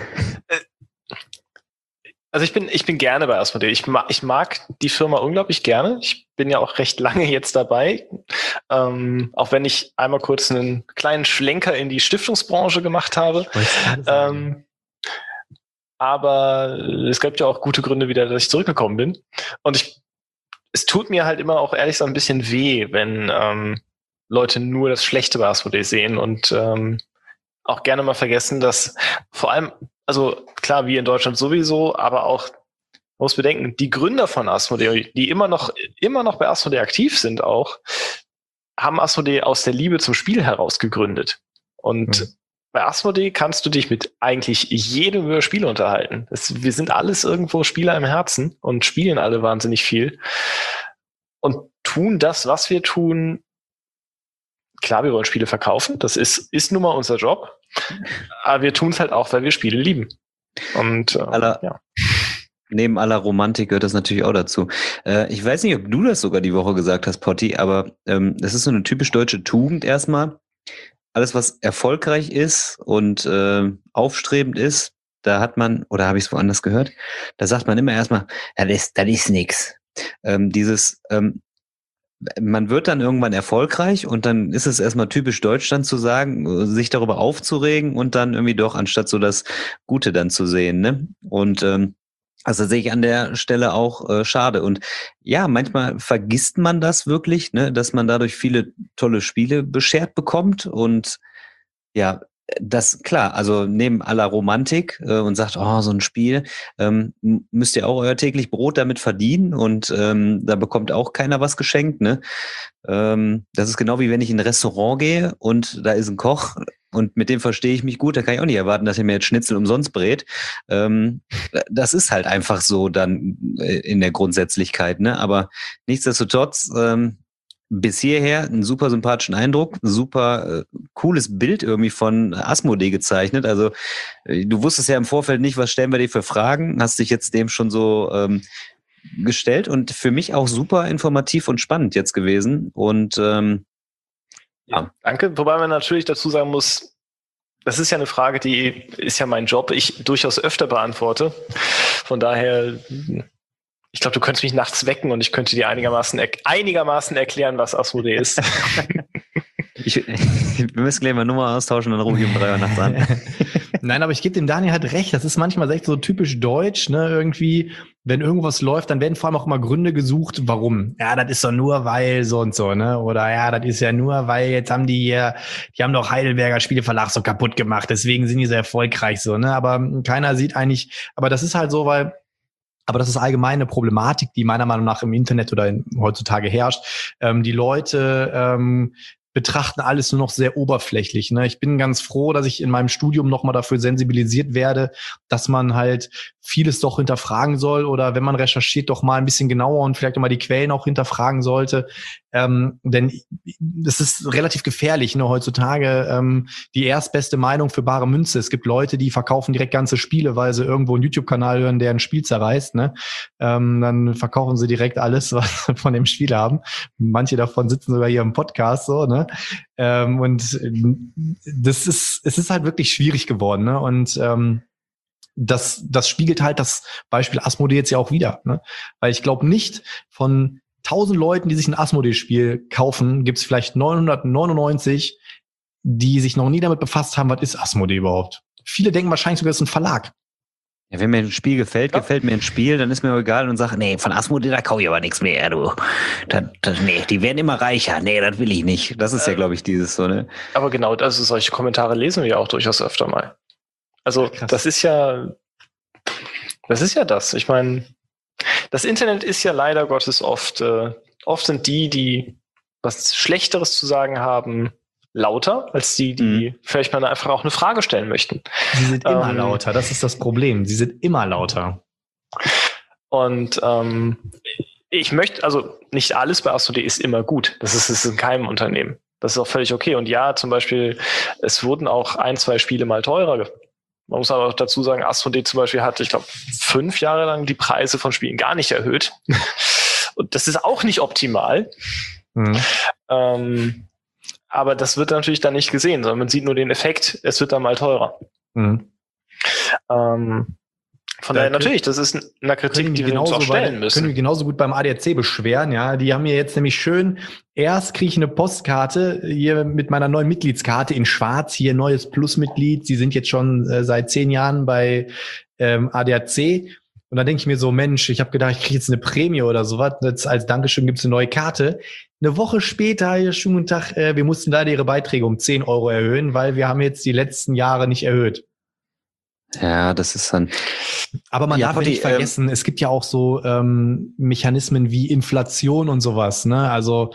Also ich bin gerne bei Asmodee. Ich mag die Firma unglaublich gerne. Ich bin ja auch recht lange jetzt dabei. Auch wenn ich einmal kurz einen kleinen Schlenker in die Stiftungsbranche gemacht habe. Aber es gibt ja auch gute Gründe wieder, dass ich zurückgekommen bin. Und es tut mir halt immer auch ehrlich so ein bisschen weh, wenn Leute nur das Schlechte bei Asmodee sehen und auch gerne mal vergessen, dass vor allem, also klar, wie in Deutschland sowieso, aber auch, man muss bedenken, die Gründer von Asmodee, die immer noch bei Asmodee aktiv sind auch, haben Asmodee aus der Liebe zum Spiel heraus gegründet. Und bei Asmodee kannst du dich mit eigentlich jedem über Spiele unterhalten. Wir sind alles irgendwo Spieler im Herzen und spielen alle wahnsinnig viel und tun das, was wir tun. Klar, wir wollen Spiele verkaufen, das ist nun mal unser Job, aber wir tun es halt auch, weil wir Spiele lieben. Und ja. Neben aller Romantik gehört das natürlich auch dazu. Ich weiß nicht, ob du das sogar die Woche gesagt hast, Potti, aber das ist so eine typisch deutsche Tugend erstmal. Alles, was erfolgreich ist und aufstrebend ist, da hat man, oder habe ich es woanders gehört, da sagt man immer erstmal, das ist nix. Man wird dann irgendwann erfolgreich und dann ist es erstmal typisch Deutschland zu sagen, sich darüber aufzuregen und dann irgendwie doch anstatt so das Gute dann zu sehen, ne? Und also sehe ich an der Stelle auch schade. Und ja, manchmal vergisst man das wirklich, ne, dass man dadurch viele tolle Spiele beschert bekommt und ja, das, klar, also neben aller Romantik und sagt, oh, so ein Spiel, müsst ihr auch euer täglich Brot damit verdienen und da bekommt auch keiner was geschenkt, ne? Das ist genau wie wenn ich in ein Restaurant gehe und da ist ein Koch und mit dem verstehe ich mich gut, da kann ich auch nicht erwarten, dass er mir jetzt Schnitzel umsonst brät. Das ist halt einfach so dann in der Grundsätzlichkeit, ne? Aber nichtsdestotrotz, bis hierher einen super sympathischen Eindruck, super cooles Bild irgendwie von Asmodee gezeichnet. Also du wusstest ja im Vorfeld nicht, was stellen wir dir für Fragen, hast dich jetzt dem schon so gestellt und für mich auch super informativ und spannend jetzt gewesen. Und ja, danke. Wobei man natürlich dazu sagen muss, das ist ja eine Frage, die ist ja mein Job, ich durchaus öfter beantworte. Von daher, ich glaube, du könntest mich nachts wecken und ich könnte dir einigermaßen erklären, was Asmodee ist. Wir müssen gleich mal Nummer austauschen, dann rufe ich um 3 Uhr nachts an. Nein, aber ich gebe dem Daniel halt recht. Das ist manchmal echt so typisch deutsch, ne? Irgendwie, wenn irgendwas läuft, dann werden vor allem auch immer Gründe gesucht, warum. Ja, das ist doch nur, weil so und so, ne? Oder ja, das ist ja nur, weil jetzt haben die haben doch Heidelberger Spieleverlag so kaputt gemacht, deswegen sind die so erfolgreich so, ne? Aber keiner sieht eigentlich, aber das ist halt so, aber das ist allgemein eine Problematik, die meiner Meinung nach im Internet oder heutzutage herrscht. Die Leute betrachten alles nur noch sehr oberflächlich. Ne? Ich bin ganz froh, dass ich in meinem Studium nochmal dafür sensibilisiert werde, dass man halt vieles doch hinterfragen soll oder wenn man recherchiert, doch mal ein bisschen genauer und vielleicht auch mal die Quellen auch hinterfragen sollte. Denn es ist relativ gefährlich, ne, heutzutage die erstbeste Meinung für bare Münze. Es gibt Leute, die verkaufen direkt ganze Spiele, weil sie irgendwo einen YouTube-Kanal hören, der ein Spiel zerreißt. Ne? Dann verkaufen sie direkt alles, was sie von dem Spiel haben. Manche davon sitzen sogar hier im Podcast so, ne? Und es ist halt wirklich schwierig geworden, ne? Und das spiegelt halt das Beispiel Asmodee jetzt ja auch wieder, ne? Weil ich glaube nicht von 1000 Leuten, die sich ein Asmodee-Spiel kaufen, gibt es vielleicht 999, die sich noch nie damit befasst haben, was ist Asmodee überhaupt. Viele denken wahrscheinlich sogar, es ist ein Verlag. Ja, wenn mir ein Spiel gefällt mir ein Spiel, dann ist mir egal und sage, nee, von Asmodee, da kaufe ich aber nichts mehr, du. Nee, die werden immer reicher. Nee, das will ich nicht. Das ist ja, glaube ich, dieses so, ne? Aber genau, also solche Kommentare lesen wir auch durchaus öfter mal. Also das ist ja das. Ich meine, das Internet ist ja leider Gottes oft sind die was Schlechteres zu sagen haben, lauter, als die vielleicht mal einfach auch eine Frage stellen möchten. Sie sind immer lauter, das ist das Problem. Sie sind immer lauter. Und ich möchte, also nicht alles bei Asmodee ist immer gut. Das ist in keinem Unternehmen. Das ist auch völlig okay. Und ja, zum Beispiel, es wurden auch 1-2 Spiele mal teurer. Man muss aber auch dazu sagen, Asmodee zum Beispiel hat, ich glaube, 5 Jahre lang die Preise von Spielen gar nicht erhöht. Und das ist auch nicht optimal. Aber das wird natürlich dann nicht gesehen, sondern man sieht nur den Effekt, es wird dann mal teurer. Von daher natürlich, das ist eine Kritik, die wir uns auch stellen müssen. Können wir genauso gut beim ADAC beschweren, ja. Die haben mir jetzt nämlich schön, erst kriege ich eine Postkarte hier mit meiner neuen Mitgliedskarte in schwarz, hier neues Plus-Mitglied. Sie sind jetzt schon seit 10 Jahren bei ADAC. Und dann denke ich mir so, Mensch, ich habe gedacht, ich kriege jetzt eine Prämie oder sowas. Jetzt als Dankeschön gibt's eine neue Karte. Eine Woche später, hier, schönen guten Tag, wir mussten leider Ihre Beiträge um 10 € erhöhen, weil wir haben jetzt die letzten Jahre nicht erhöht. Ja, das ist dann... Aber man darf nicht vergessen, es gibt ja auch so Mechanismen wie Inflation und sowas, ne? Also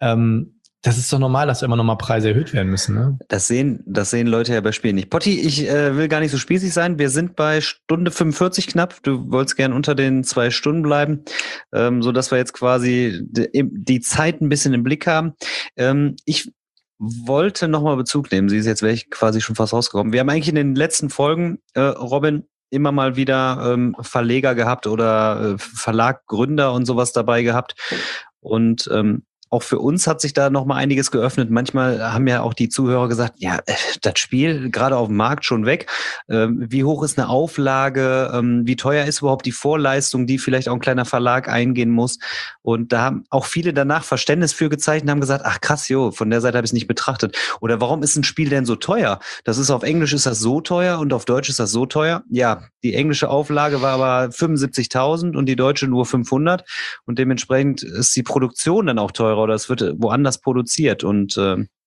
das ist doch normal, dass immer noch mal Preise erhöht werden müssen, ne? Das sehen Leute ja bei Spielen nicht. Potti, ich will gar nicht so spießig sein. Wir sind bei Stunde 45 knapp. Du wolltest gern unter den 2 Stunden bleiben, so dass wir jetzt quasi die Zeit ein bisschen im Blick haben. Ich wollte nochmal Bezug nehmen. Sie ist jetzt quasi schon fast rausgekommen. Wir haben eigentlich in den letzten Folgen, Robin, immer mal wieder Verleger gehabt oder Verlaggründer und sowas dabei gehabt. Und auch für uns hat sich da noch mal einiges geöffnet. Manchmal haben ja auch die Zuhörer gesagt, ja, das Spiel gerade auf dem Markt schon weg. Wie hoch ist eine Auflage? Wie teuer ist überhaupt die Vorleistung, die vielleicht auch ein kleiner Verlag eingehen muss? Und da haben auch viele danach Verständnis für gezeichnet, haben gesagt, ach krass, von der Seite habe ich es nicht betrachtet. Oder warum ist ein Spiel denn so teuer? Das ist auf Englisch ist das so teuer und auf Deutsch ist das so teuer. Ja, die englische Auflage war aber 75.000 und die deutsche nur 500 und dementsprechend ist die Produktion dann auch teurer oder es wird woanders produziert und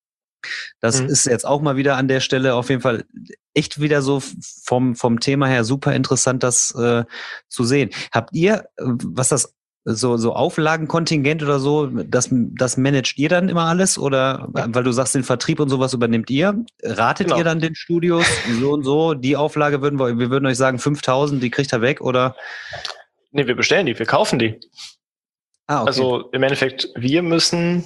das ist jetzt auch mal wieder an der Stelle auf jeden Fall echt wieder so vom Thema her super interessant, das zu sehen. Habt ihr, was das so Auflagenkontingent oder so, das managt ihr dann immer alles oder weil du sagst, den Vertrieb und sowas übernimmt ihr? Ratet ihr dann den Studios so und so, die Auflage wir würden euch sagen 5.000, die kriegt er weg oder? Nee, wir bestellen die, wir kaufen die. Ah, okay. Also im Endeffekt, wir müssen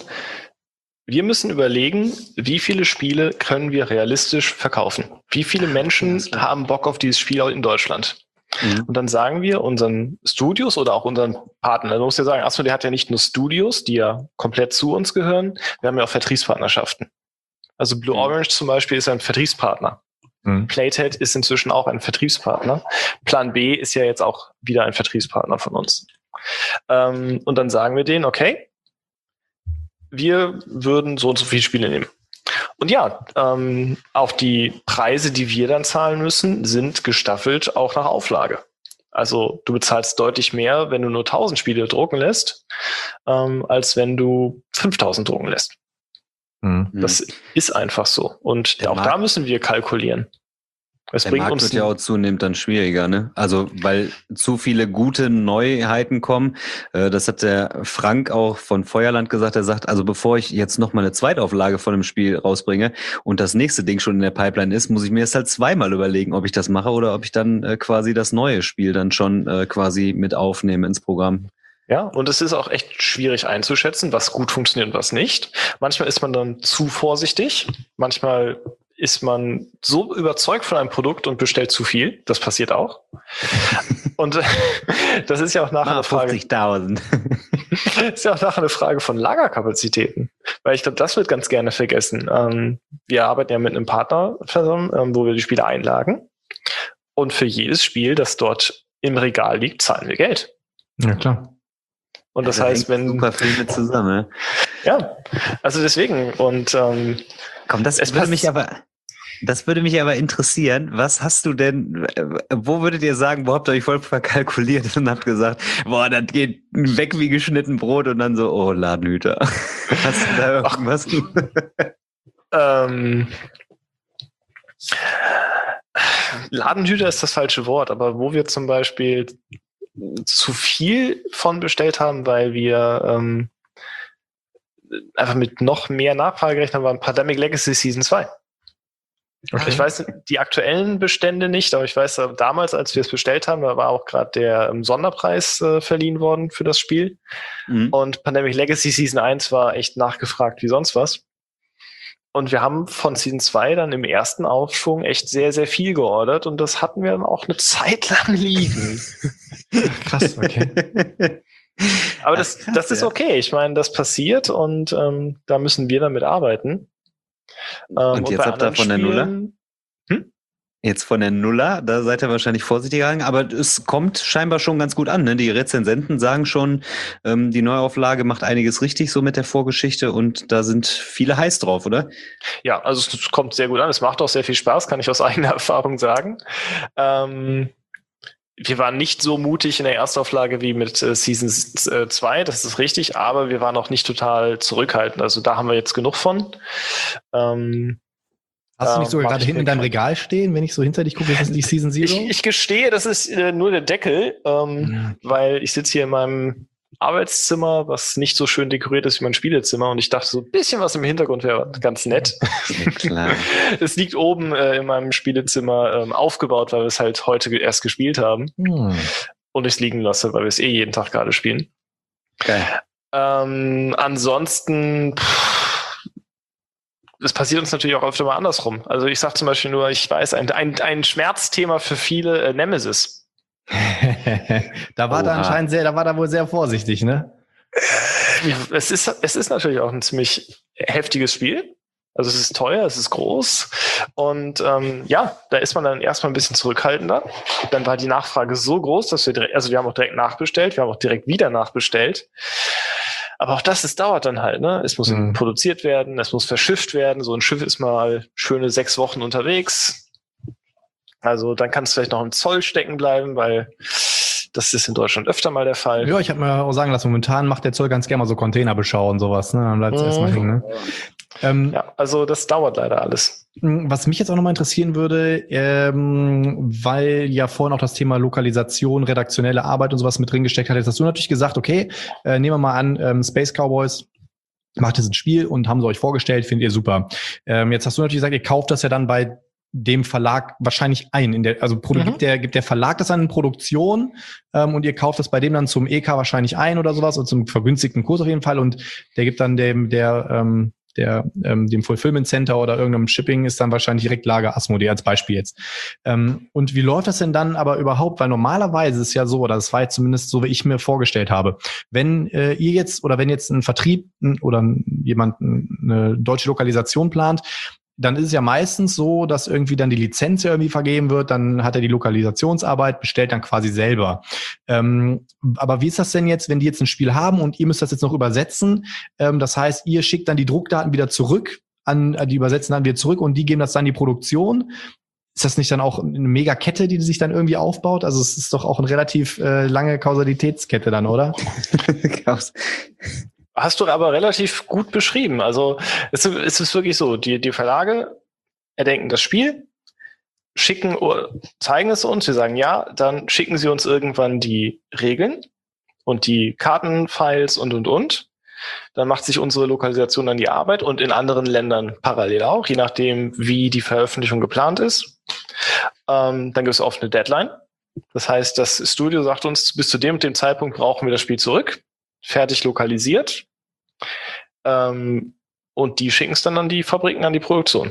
überlegen, wie viele Spiele können wir realistisch verkaufen? Wie viele Menschen haben Bock auf dieses Spiel in Deutschland? Und dann sagen wir unseren Studios oder auch unseren Partnern, du musst ja sagen, Asmodee hat ja nicht nur Studios, die ja komplett zu uns gehören, wir haben ja auch Vertriebspartnerschaften. Also Blue Orange zum Beispiel ist ein Vertriebspartner. Playtech ist inzwischen auch ein Vertriebspartner. Plan B ist ja jetzt auch wieder ein Vertriebspartner von uns. Und dann sagen wir denen, okay, wir würden so und so viele Spiele nehmen. Und ja, auch die Preise, die wir dann zahlen müssen, sind gestaffelt auch nach Auflage. Also du bezahlst deutlich mehr, wenn du nur 1000 Spiele drucken lässt, als wenn du 5000 drucken lässt. Das ist einfach so. Und Der auch Markt- da müssen wir kalkulieren. Es Der bringt Markt uns wird ja auch zunehmend dann schwieriger, ne? Also, weil zu viele gute Neuheiten kommen. Das hat der Frank auch von Feuerland gesagt. Er sagt, also bevor ich jetzt noch mal eine Zweitauflage von einem Spiel rausbringe und das nächste Ding schon in der Pipeline ist, muss ich mir erst halt zweimal überlegen, ob ich das mache oder ob ich dann quasi das neue Spiel dann schon quasi mit aufnehme ins Programm. Ja, und es ist auch echt schwierig einzuschätzen, was gut funktioniert und was nicht. Manchmal ist man dann zu vorsichtig. Manchmal ist man so überzeugt von einem Produkt und bestellt zu viel. Das passiert auch. Und das ist ja auch nachher eine Frage. 50.000. Ist ja auch nachher eine Frage von Lagerkapazitäten. Weil ich glaube, das wird ganz gerne vergessen. Wir arbeiten ja mit einem Partner zusammen, wo wir die Spiele einlagen. Und für jedes Spiel, das dort im Regal liegt, zahlen wir Geld. Ja, klar. Und das heißt, wenn super viel mit zusammen. Ja, also deswegen. Und komm, das würde mich aber interessieren. Was hast du denn, wo würdet ihr sagen, wo habt ihr euch voll verkalkuliert und habt gesagt, boah, das geht weg wie geschnitten Brot und dann so, oh, Ladenhüter. Hast du da irgendwas? Ladenhüter ist das falsche Wort, aber wo wir zum Beispiel zu viel von bestellt haben, weil wir einfach mit noch mehr Nachfrage gerechnet haben, war Pandemic Legacy Season 2. Okay. Ich weiß die aktuellen Bestände nicht, aber ich weiß, damals, als wir es bestellt haben, da war auch gerade der Sonderpreis verliehen worden für das Spiel. Und Pandemic Legacy Season 1 war echt nachgefragt wie sonst was. Und wir haben von Season 2 dann im ersten Aufschwung echt sehr, sehr viel geordert und das hatten wir dann auch eine Zeit lang liegen. Krass, okay. Aber das ist okay. Ich meine, das passiert und da müssen wir damit arbeiten. Und jetzt habt ihr von der Nuller? Jetzt von der Nuller, da seid ihr wahrscheinlich vorsichtiger gegangen, aber es kommt scheinbar schon ganz gut an. Ne? Die Rezensenten sagen schon, die Neuauflage macht einiges richtig so mit der Vorgeschichte und da sind viele heiß drauf, oder? Ja, also es kommt sehr gut an. Es macht auch sehr viel Spaß, kann ich aus eigener Erfahrung sagen. Wir waren nicht so mutig in der Erstauflage wie mit Season 2, das ist richtig, aber wir waren auch nicht total zurückhaltend. Also da haben wir jetzt genug von. Hast du nicht sogar gerade hinten in deinem Regal stehen, wenn ich so hinter dich gucke, ist das die Season Zero? Ich gestehe, das ist nur der Deckel, weil ich sitze hier in meinem Arbeitszimmer, was nicht so schön dekoriert ist wie mein Spielezimmer und ich dachte, so ein bisschen was im Hintergrund wäre ganz nett. Ja, klar. Es liegt oben in meinem Spielezimmer aufgebaut, weil wir es halt heute erst gespielt haben und ich es liegen lasse, weil wir es jeden Tag gerade spielen. Geil. Ansonsten es passiert uns natürlich auch öfter mal andersrum. Also ich sage zum Beispiel nur, ich weiß, ein Schmerzthema für viele, Nemesis. Da war da war wohl sehr vorsichtig, ne? Es ist natürlich auch ein ziemlich heftiges Spiel. Also es ist teuer, es ist groß. Und da ist man dann erstmal ein bisschen zurückhaltender. Dann war die Nachfrage so groß, dass wir haben auch direkt nachbestellt, wir haben auch direkt wieder nachbestellt. Aber auch das dauert dann halt, ne? Es muss produziert werden, es muss verschifft werden. So ein Schiff ist mal schöne 6 Wochen unterwegs. Also dann kann es vielleicht noch im Zoll stecken bleiben, weil das ist in Deutschland öfter mal der Fall. Ja, ich habe mir auch sagen lassen, momentan macht der Zoll ganz gerne mal so Containerbeschau und sowas, ne? Dann bleibt es erstmal hängen, ne? Ja, also das dauert leider alles. Was mich jetzt auch nochmal interessieren würde, weil ja vorhin auch das Thema Lokalisation, redaktionelle Arbeit und sowas mit drin gesteckt hat, jetzt hast du natürlich gesagt, okay, nehmen wir mal an, Space Cowboys macht jetzt ein Spiel und haben sie euch vorgestellt, findet ihr super. Jetzt hast du natürlich gesagt, ihr kauft das ja dann bei dem Verlag wahrscheinlich ein. Gibt der Verlag das an in Produktion und ihr kauft das bei dem dann zum EK wahrscheinlich ein oder sowas, oder zum vergünstigten Kurs auf jeden Fall, und der gibt dann dem Fulfillment Center oder irgendeinem Shipping ist dann wahrscheinlich direkt Lager Asmodee als Beispiel jetzt. Und wie läuft das denn dann aber überhaupt? Weil normalerweise ist ja so, oder das war jetzt zumindest so, wie ich mir vorgestellt habe, wenn ihr jetzt oder wenn jetzt ein Vertrieb oder jemand eine deutsche Lokalisation plant, dann ist es ja meistens so, dass irgendwie dann die Lizenz irgendwie vergeben wird, dann hat er die Lokalisationsarbeit, bestellt dann quasi selber. Aber wie ist das denn jetzt, wenn die jetzt ein Spiel haben und ihr müsst das jetzt noch übersetzen? Das heißt, ihr schickt dann die Druckdaten wieder zurück, die übersetzen dann wieder zurück und die geben das dann in die Produktion. Ist das nicht dann auch eine Megakette, die sich dann irgendwie aufbaut? Also es ist doch auch eine relativ lange Kausalitätskette dann, oder? Hast du aber relativ gut beschrieben. Also es ist wirklich so, die Verlage erdenken das Spiel, zeigen es uns, wir sagen ja, dann schicken sie uns irgendwann die Regeln und die Kartenfiles und. Dann macht sich unsere Lokalisation an die Arbeit und in anderen Ländern parallel auch, je nachdem, wie die Veröffentlichung geplant ist. Dann gibt es oft eine Deadline. Das heißt, das Studio sagt uns, bis zu dem und dem Zeitpunkt brauchen wir das Spiel zurück, fertig lokalisiert. Und die schicken es dann an die Fabriken, an die Produktion.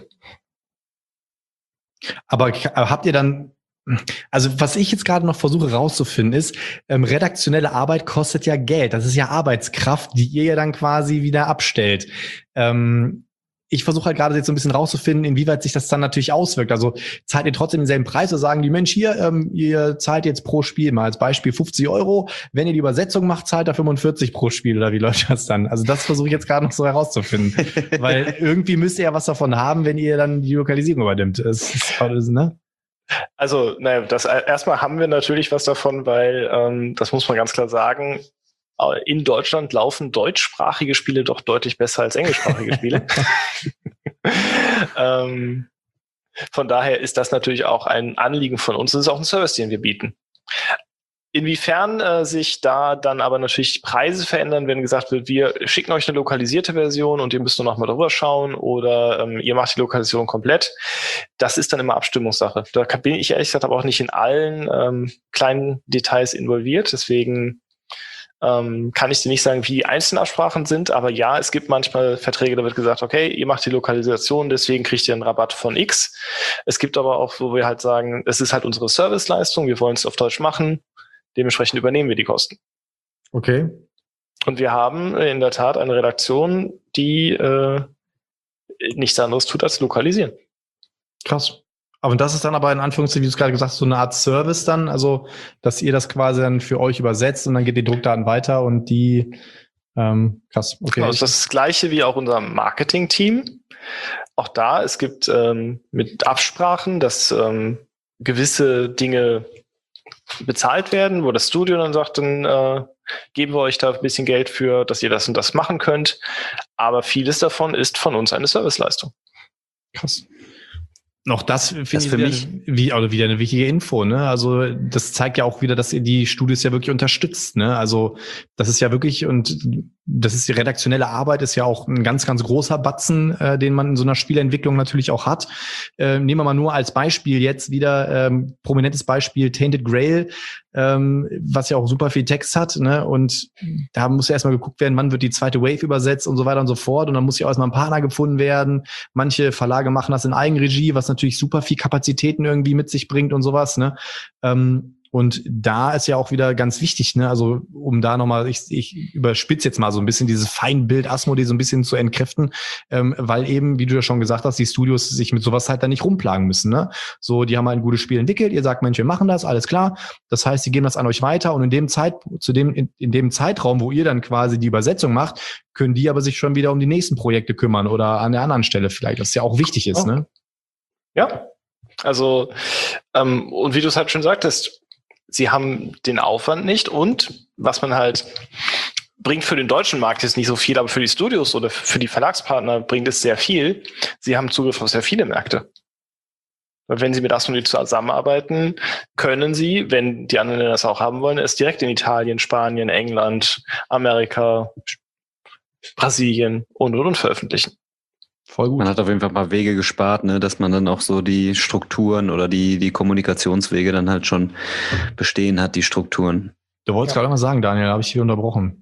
Aber habt ihr dann, also was ich jetzt gerade noch versuche rauszufinden ist, redaktionelle Arbeit kostet ja Geld. Das ist ja Arbeitskraft, die ihr ja dann quasi wieder abstellt. Ich versuche halt gerade jetzt so ein bisschen rauszufinden, inwieweit sich das dann natürlich auswirkt. Also zahlt ihr trotzdem denselben Preis oder sagen die, Mensch, hier, ihr zahlt jetzt pro Spiel mal als Beispiel 50 €. Wenn ihr die Übersetzung macht, zahlt ihr 45 pro Spiel, oder wie läuft das dann? Also das versuche ich jetzt gerade noch so herauszufinden. Weil irgendwie müsst ihr ja was davon haben, wenn ihr dann die Lokalisierung übernimmt. Das ist alles, ne? Also, erstmal haben wir natürlich was davon, weil, das muss man ganz klar sagen, in Deutschland laufen deutschsprachige Spiele doch deutlich besser als englischsprachige Spiele. Von daher ist das natürlich auch ein Anliegen von uns. Das ist auch ein Service, den wir bieten. Inwiefern sich da dann aber natürlich Preise verändern, wenn gesagt wird, wir schicken euch eine lokalisierte Version und ihr müsst nur noch mal drüber schauen oder ihr macht die Lokalisation komplett. Das ist dann immer Abstimmungssache. Da bin ich ehrlich gesagt aber auch nicht in allen kleinen Details involviert. Deswegen kann ich dir nicht sagen, wie die einzelnen Absprachen sind, aber ja, es gibt manchmal Verträge, da wird gesagt, okay, ihr macht die Lokalisation, deswegen kriegt ihr einen Rabatt von X. Es gibt aber auch, wo wir halt sagen, es ist halt unsere Serviceleistung, wir wollen es auf Deutsch machen, dementsprechend übernehmen wir die Kosten. Okay. Und wir haben in der Tat eine Redaktion, die nichts anderes tut als lokalisieren. Krass. Aber das ist dann aber in Anführungszeichen, wie du es gerade gesagt hast, so eine Art Service dann, also dass ihr das quasi dann für euch übersetzt und dann geht die Druckdaten weiter und die krass, okay. Genau, das ist das Gleiche wie auch unser Marketing-Team. Auch da, es gibt mit Absprachen, dass gewisse Dinge bezahlt werden, wo das Studio dann sagt, dann geben wir euch da ein bisschen Geld für, dass ihr das und das machen könnt. Aber vieles davon ist von uns eine Serviceleistung. Krass. Noch das finde ich für mich wieder eine wichtige Info, ne? Also das zeigt ja auch wieder, dass ihr die Studios ja wirklich unterstützt, ne? Also das ist ja wirklich, und das ist die redaktionelle Arbeit, ist ja auch ein ganz, ganz großer Batzen, den man in so einer Spielentwicklung natürlich auch hat. Nehmen wir mal nur als Beispiel jetzt wieder prominentes Beispiel Tainted Grail, was ja auch super viel Text hat, ne? Und da muss ja erstmal geguckt werden, wann wird die zweite Wave übersetzt und so weiter und so fort. Und dann muss ja auch erstmal ein Partner gefunden werden. Manche Verlage machen das in Eigenregie, was natürlich super viel Kapazitäten irgendwie mit sich bringt und sowas, ne? Und da ist ja auch wieder ganz wichtig, ne, also um da nochmal, ich überspitze jetzt mal so ein bisschen dieses Feinbild Asmodee so ein bisschen zu entkräften, weil eben, wie du ja schon gesagt hast, die Studios sich mit sowas halt dann nicht rumplagen müssen, ne. So, die haben halt ein gutes Spiel entwickelt, ihr sagt, Mensch, wir machen das, alles klar. Das heißt, die geben das an euch weiter und in dem Zeitraum, wo ihr dann quasi die Übersetzung macht, können die aber sich schon wieder um die nächsten Projekte kümmern oder an der anderen Stelle vielleicht, was ja auch wichtig ist, ne. Ja, also, und wie du es halt schon sagtest, sie haben den Aufwand nicht und was man halt bringt für den deutschen Markt ist nicht so viel, aber für die Studios oder für die Verlagspartner bringt es sehr viel. Sie haben Zugriff auf sehr viele Märkte. Und wenn sie mit Asmodee zusammenarbeiten, können sie, wenn die anderen das auch haben wollen, es direkt in Italien, Spanien, England, Amerika, Brasilien und veröffentlichen. Voll gut. Man hat auf jeden Fall ein paar Wege gespart, ne, dass man dann auch so die Strukturen oder die Kommunikationswege dann halt schon bestehen hat, die Strukturen. Du wolltest gerade mal sagen, Daniel, da habe ich dich unterbrochen.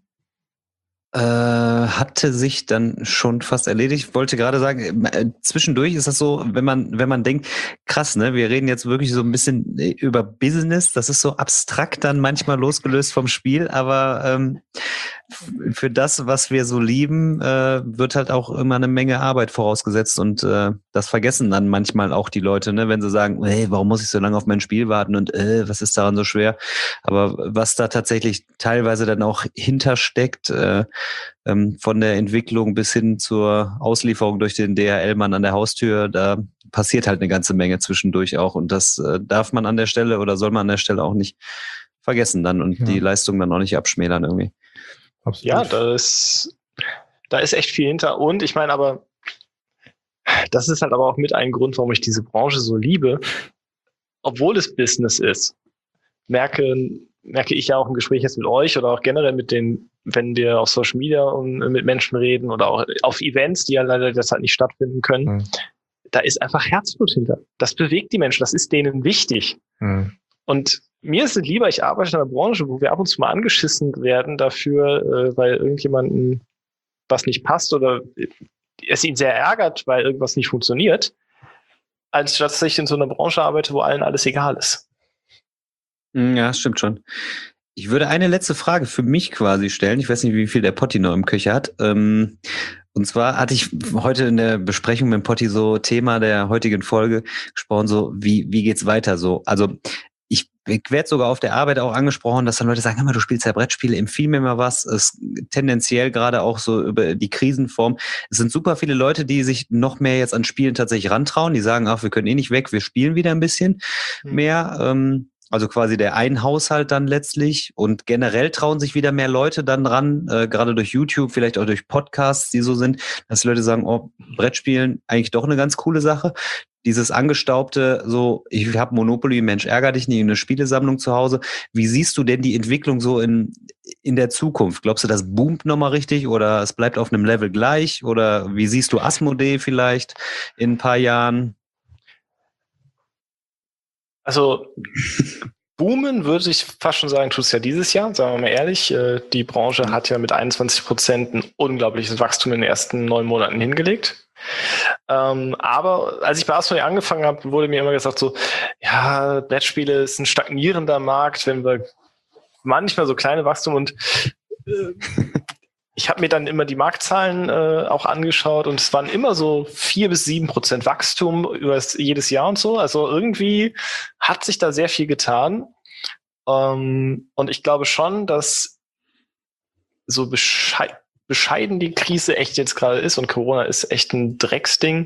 Hatte sich dann schon fast erledigt. Ich wollte gerade sagen, zwischendurch ist das so, wenn man denkt, krass, ne, wir reden jetzt wirklich so ein bisschen über Business, das ist so abstrakt dann manchmal losgelöst vom Spiel, aber für das, was wir so lieben, wird halt auch immer eine Menge Arbeit vorausgesetzt und das vergessen dann manchmal auch die Leute, ne, wenn sie sagen, hey, warum muss ich so lange auf mein Spiel warten und was ist daran so schwer? Aber was da tatsächlich teilweise dann auch hintersteckt, von der Entwicklung bis hin zur Auslieferung durch den DHL-Mann an der Haustür, da passiert halt eine ganze Menge zwischendurch auch und das darf man an der Stelle oder soll man an der Stelle auch nicht vergessen dann und die Leistung dann auch nicht abschmälern irgendwie. Absolut. Ja, da ist echt viel hinter. Und ich meine, aber das ist halt aber auch mit ein Grund, warum ich diese Branche so liebe. Obwohl es Business ist, merke ich ja auch im Gespräch jetzt mit euch oder auch generell wenn wir auf Social Media und mit Menschen reden oder auch auf Events, die ja leider derzeit nicht stattfinden können, da ist einfach Herzblut hinter. Das bewegt die Menschen, das ist denen wichtig. Und mir ist es lieber, ich arbeite in einer Branche, wo wir ab und zu mal angeschissen werden dafür, weil irgendjemandem was nicht passt oder es ihn sehr ärgert, weil irgendwas nicht funktioniert, als dass ich in so einer Branche arbeite, wo allen alles egal ist. Ja, stimmt schon. Ich würde eine letzte Frage für mich quasi stellen. Ich weiß nicht, wie viel der Potti noch im Köcher hat. Und zwar hatte ich heute in der Besprechung mit Potti so Thema der heutigen Folge gesprochen, so wie geht's weiter so. Also ich werde sogar auf der Arbeit auch angesprochen, dass dann Leute sagen, hör mal, du spielst ja Brettspiele, empfiehl mir mal was. Es tendenziell gerade auch so über die Krisenform. Es sind super viele Leute, die sich noch mehr jetzt an Spielen tatsächlich rantrauen. Die sagen, ach, wir können eh nicht weg, wir spielen wieder ein bisschen mehr. Also quasi der Ein-Haushalt dann letztlich und generell trauen sich wieder mehr Leute dann ran, gerade durch YouTube, vielleicht auch durch Podcasts, die so sind, dass die Leute sagen, oh, Brettspielen, eigentlich doch eine ganz coole Sache. Dieses angestaubte, so, ich habe Monopoly, Mensch, ärger dich nicht, eine Spielesammlung zu Hause. Wie siehst du denn die Entwicklung so in der Zukunft? Glaubst du, das boomt nochmal richtig oder es bleibt auf einem Level gleich? Oder wie siehst du Asmodee vielleicht in ein paar Jahren? Also boomen würde ich fast schon sagen, tut es ja dieses Jahr, sagen wir mal ehrlich. Die Branche hat ja mit 21% ein unglaubliches Wachstum in den ersten 9 Monaten hingelegt. Aber als ich bei Asmodee angefangen habe, wurde mir immer gesagt so, ja, Brettspiele ist ein stagnierender Markt, wenn wir manchmal so kleine Wachstum und ich habe mir dann immer die Marktzahlen auch angeschaut und es waren immer so 4-7% Wachstum über jedes Jahr und so. Also irgendwie hat sich da sehr viel getan. Und ich glaube schon, dass so bescheiden die Krise echt jetzt gerade ist und Corona ist echt ein Drecksding,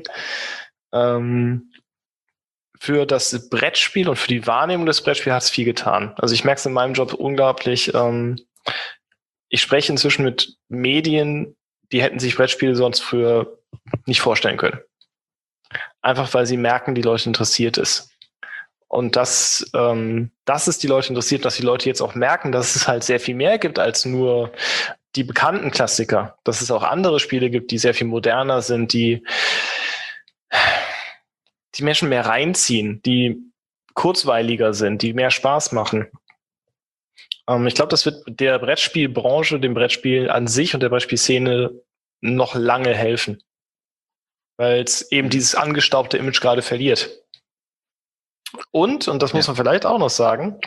für das Brettspiel und für die Wahrnehmung des Brettspiels hat es viel getan. Also ich merke es in meinem Job unglaublich. Ich spreche inzwischen mit Medien, die hätten sich Brettspiele sonst früher nicht vorstellen können. Einfach weil sie merken, die Leute interessiert ist. Und dass es die Leute interessiert, dass die Leute jetzt auch merken, dass es halt sehr viel mehr gibt als nur die bekannten Klassiker. Dass es auch andere Spiele gibt, die sehr viel moderner sind, die Menschen mehr reinziehen, die kurzweiliger sind, die mehr Spaß machen. Ich glaube, das wird der Brettspielbranche, dem Brettspiel an sich und der Brettspielszene noch lange helfen. Weil es eben dieses angestaubte Image gerade verliert. Und das muss man vielleicht auch noch sagen,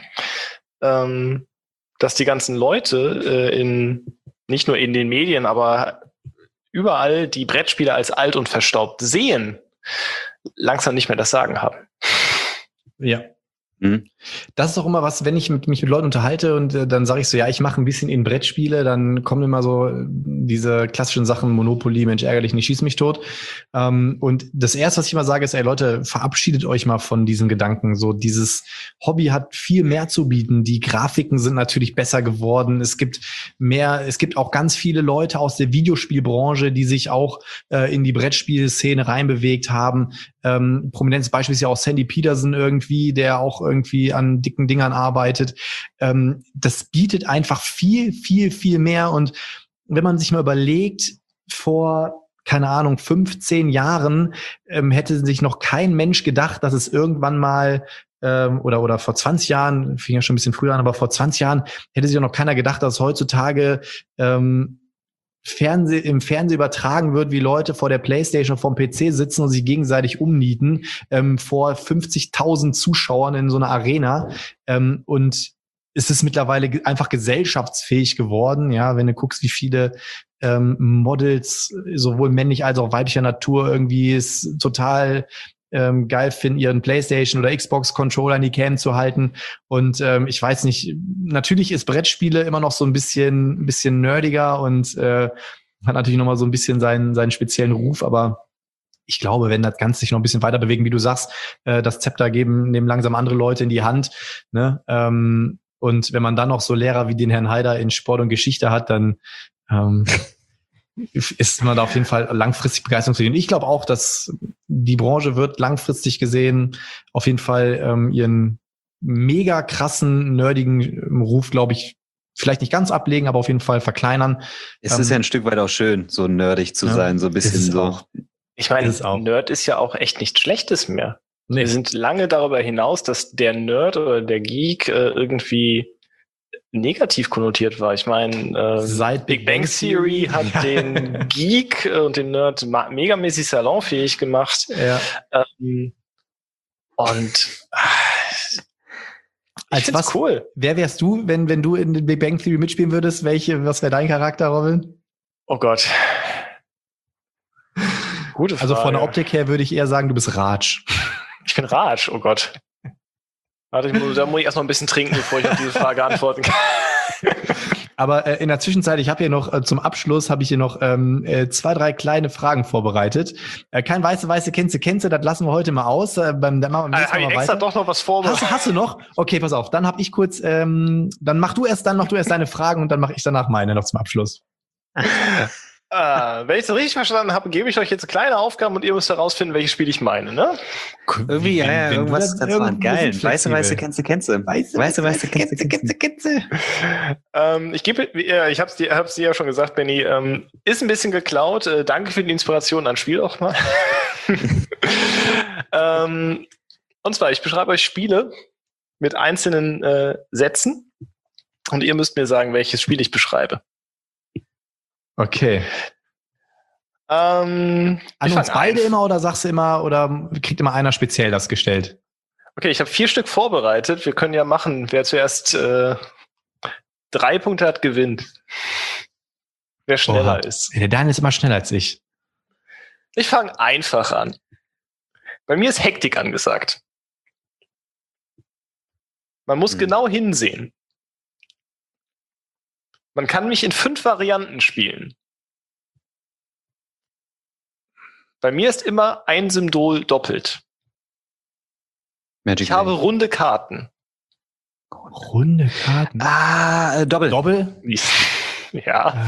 dass die ganzen Leute nicht nur in den Medien, aber überall die Brettspiele als alt und verstaubt sehen, langsam nicht mehr das Sagen haben. Ja. Das ist auch immer was, wenn ich mich mit Leuten unterhalte und dann sage ich so, ja, ich mache ein bisschen in Brettspiele, dann kommen immer so diese klassischen Sachen, Monopoly, Mensch, ärgerlich nicht, schieß mich tot. Und das Erste, was ich immer sage, ist, ey Leute, verabschiedet euch mal von diesen Gedanken. So, dieses Hobby hat viel mehr zu bieten. Die Grafiken sind natürlich besser geworden. Es gibt auch ganz viele Leute aus der Videospielbranche, die sich auch in die Brettspielszene reinbewegt haben. Prominentes Beispiel ist ja auch Sandy Peterson irgendwie, der auch irgendwie an dicken Dingern arbeitet. Das bietet einfach viel, viel, viel mehr. Und wenn man sich mal überlegt, vor, keine Ahnung, 15 Jahren hätte sich noch kein Mensch gedacht, dass es irgendwann mal oder vor 20 Jahren, fing ja schon ein bisschen früher an, aber vor 20 Jahren hätte sich auch noch keiner gedacht, dass heutzutage im Fernsehen übertragen wird, wie Leute vor der Playstation, vor dem PC sitzen und sich gegenseitig umnieten, vor 50.000 Zuschauern in so einer Arena. Und es ist mittlerweile einfach gesellschaftsfähig geworden, ja, wenn du guckst, wie viele Models, sowohl männlich als auch weiblicher Natur, irgendwie ist total geil finden, ihren PlayStation oder Xbox-Controller in die Cam zu halten. Und ich weiß nicht, natürlich ist Brettspiele immer noch so ein bisschen nerdiger und hat natürlich noch mal so ein bisschen seinen speziellen Ruf, aber ich glaube, wenn das Ganze sich noch ein bisschen weiter bewegen, wie du sagst, das Zepter nehmen langsam andere Leute in die Hand, ne? Und wenn man dann noch so Lehrer wie den Herrn Haider in Sport und Geschichte hat, dann ist man da auf jeden Fall langfristig begeisterungsfähig. Und ich glaube auch, dass die Branche wird langfristig gesehen auf jeden Fall ihren mega krassen, nerdigen Ruf, glaube ich, vielleicht nicht ganz ablegen, aber auf jeden Fall verkleinern. Es ist ja ein Stück weit auch schön, so nerdig zu sein, so ein bisschen so. Auch. Ich meine, Nerd ist ja auch echt nichts Schlechtes mehr. Nee. Wir sind lange darüber hinaus, dass der Nerd oder der Geek irgendwie negativ konnotiert war. Ich meine, seit Big Bang Theory hat den Geek und den Nerd megamäßig salonfähig gemacht. Ja. Als was cool. Wer wärst du, wenn du in den Big Bang Theory mitspielen würdest? Was wäre dein Charakter, Robin? Oh Gott. Gute Frage. Also von der Optik her würde ich eher sagen, du bist Raj. Ich bin Raj, oh Gott. Warte, da muss ich erst noch ein bisschen trinken, bevor ich auf diese Frage antworten kann. Aber in der Zwischenzeit, ich habe hier noch zum Abschluss, habe ich hier noch 2, 3 kleine Fragen vorbereitet. Kein weiße, kennst, das lassen wir heute mal aus. Dann machen wir habe ich extra doch noch was vorbereitet. Hast du noch? Okay, pass auf, dann habe ich kurz, dann mach du erst deine Fragen und dann mache ich danach meine noch zum Abschluss. Wenn ich es richtig verstanden habe, gebe ich euch jetzt kleine Aufgaben und ihr müsst herausfinden, welches Spiel ich meine, ne? Irgendwie, ja, irgendwas ganz mal geil. Weiße, kennst. Weiße, kennst. Ich hab's dir ja schon gesagt, Benny, ist ein bisschen geklaut. Danke für die Inspiration ans Spiel auch mal. Und zwar, ich beschreibe euch Spiele mit einzelnen Sätzen und ihr müsst mir sagen, welches Spiel ich beschreibe. Okay. An uns beide immer oder sagst du immer oder kriegt immer einer speziell das gestellt? Okay, ich habe 4 Stück vorbereitet. Wir können ja machen, wer zuerst 3 Punkte hat, gewinnt. Wer schneller ist. Der Daniel ist immer schneller als ich. Ich fange einfach an. Bei mir ist Hektik angesagt. Man muss genau hinsehen. Man kann mich in 5 Varianten spielen. Bei mir ist immer ein Symbol doppelt. Ich habe runde Karten. Runde Karten? Doppel? Ja.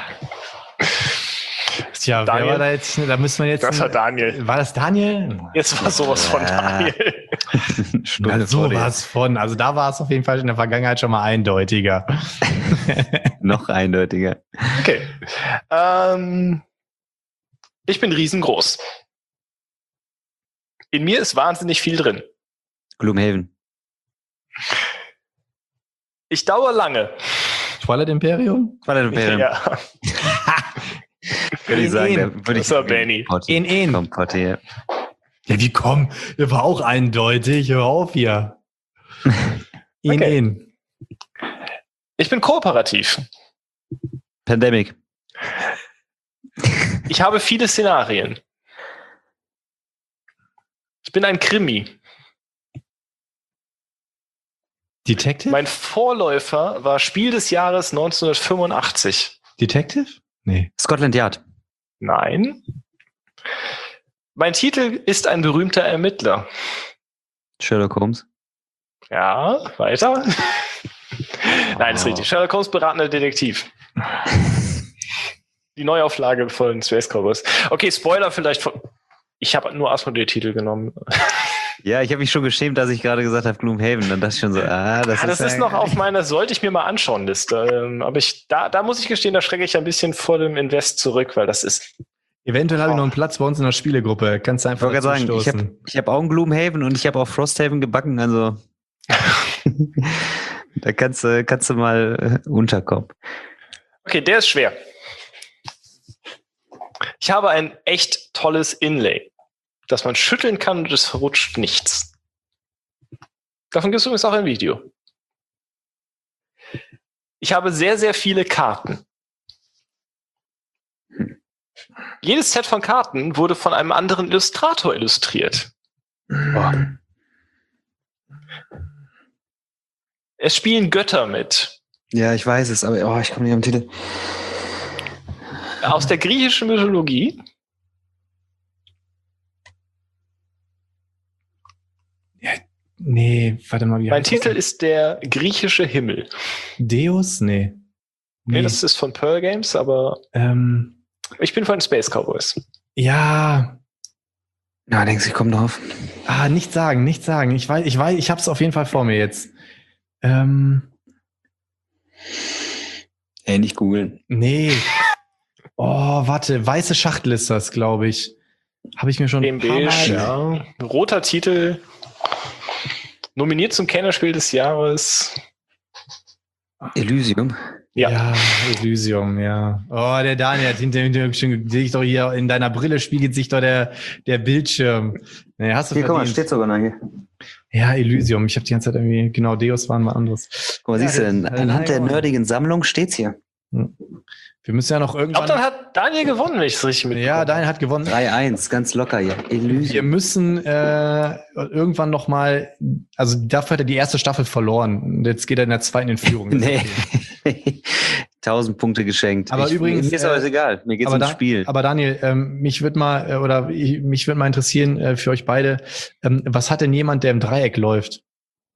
Tja, Daniel, wer war da jetzt? Da müssen wir jetzt. Das war Daniel. War das Daniel? Jetzt war sowas von Daniel. Sowas von. Also da war es auf jeden Fall in der Vergangenheit schon mal eindeutiger. Noch eindeutiger. Okay. Ich bin riesengroß. In mir ist wahnsinnig viel drin. Gloomhaven. Ich dauere lange. Twilight Imperium? Ja. Würde ich sagen, das war Benny. In. Ja, wie komm? Der war auch eindeutig. Hör auf hier. In. Ich bin kooperativ. Pandemic. Ich habe viele Szenarien. Ich bin ein Krimi. Detective? Mein Vorläufer war Spiel des Jahres 1985. Detective? Nee. Scotland Yard. Nein. Mein Titel ist ein berühmter Ermittler. Sherlock Holmes. Ja, weiter. Nein, ist richtig. Sherlock Holmes, beratender Detektiv. Die Neuauflage von Space Cowboys. Okay, Spoiler vielleicht. Ich habe nur Asmodee-Titel genommen. Ja, ich habe mich schon geschämt, dass ich gerade gesagt habe Gloomhaven. Dann dachte ich schon so, das ist noch auf meiner sollte ich mir mal anschauen Liste. Aber da muss ich gestehen, da schrecke ich ein bisschen vor dem Invest zurück, weil das ist Eventuell habe ich noch einen Platz bei uns in der Spielegruppe. Kannst du einfach Ich wollte gerade sagen, stoßen. ich hab auch einen Gloomhaven und ich habe auch Frosthaven gebacken, also da kannst du mal unterkommen. Okay, der ist schwer. Ich habe ein echt tolles Inlay, das man schütteln kann und es verrutscht nichts. Davon gibt es übrigens auch ein Video. Ich habe sehr, sehr viele Karten. Jedes Set von Karten wurde von einem anderen Illustrator illustriert. Oh. Es spielen Götter mit. Ja, ich weiß es, aber ich komme nicht am Titel. Aus der griechischen Mythologie. Ja, nee, warte mal. Mein Titel ist der griechische Himmel. Deus? Nee. Nee, das ist von Pearl Games, aber ich bin von den Space Cowboys. Ja. Ja, denkst du, ich komme drauf? Nicht sagen. Ich weiß, ich hab's auf jeden Fall vor mir jetzt. Nicht googeln. Nee. Oh, warte, weiße Schachtel ist das, glaube ich. Habe ich mir schon ein paar Mal... Ja. Roter Titel. Nominiert zum Kennerspiel des Jahres. Elysium. Ja, Elysium, ja. Oh, der Daniel hat hinter sehe ich doch hier, in deiner Brille spiegelt sich doch der Bildschirm. Nee, hast du hier, verdient. guck mal, steht sogar noch hier. Ja, Elysium. Ich habe die ganze Zeit irgendwie, genau, Deus waren mal anderes. Guck mal, siehst du, anhand der nerdigen Sammlung steht's hier. Wir müssen ja noch Ich irgendwann... glaube, dann hat Daniel gewonnen, wenn ich es richtig mitbekomme. Ja, Daniel hat gewonnen. 3-1, ganz locker hier. Elysium. Wir müssen irgendwann noch mal, also dafür hat er die erste Staffel verloren. Und jetzt geht er in der zweiten in Führung. Nee. 1000 Punkte geschenkt. Aber übrigens, mir ist aber egal. Mir geht's ums Spiel. Aber Daniel, mich würde mal interessieren für euch beide, was hat denn jemand, der im Dreieck läuft?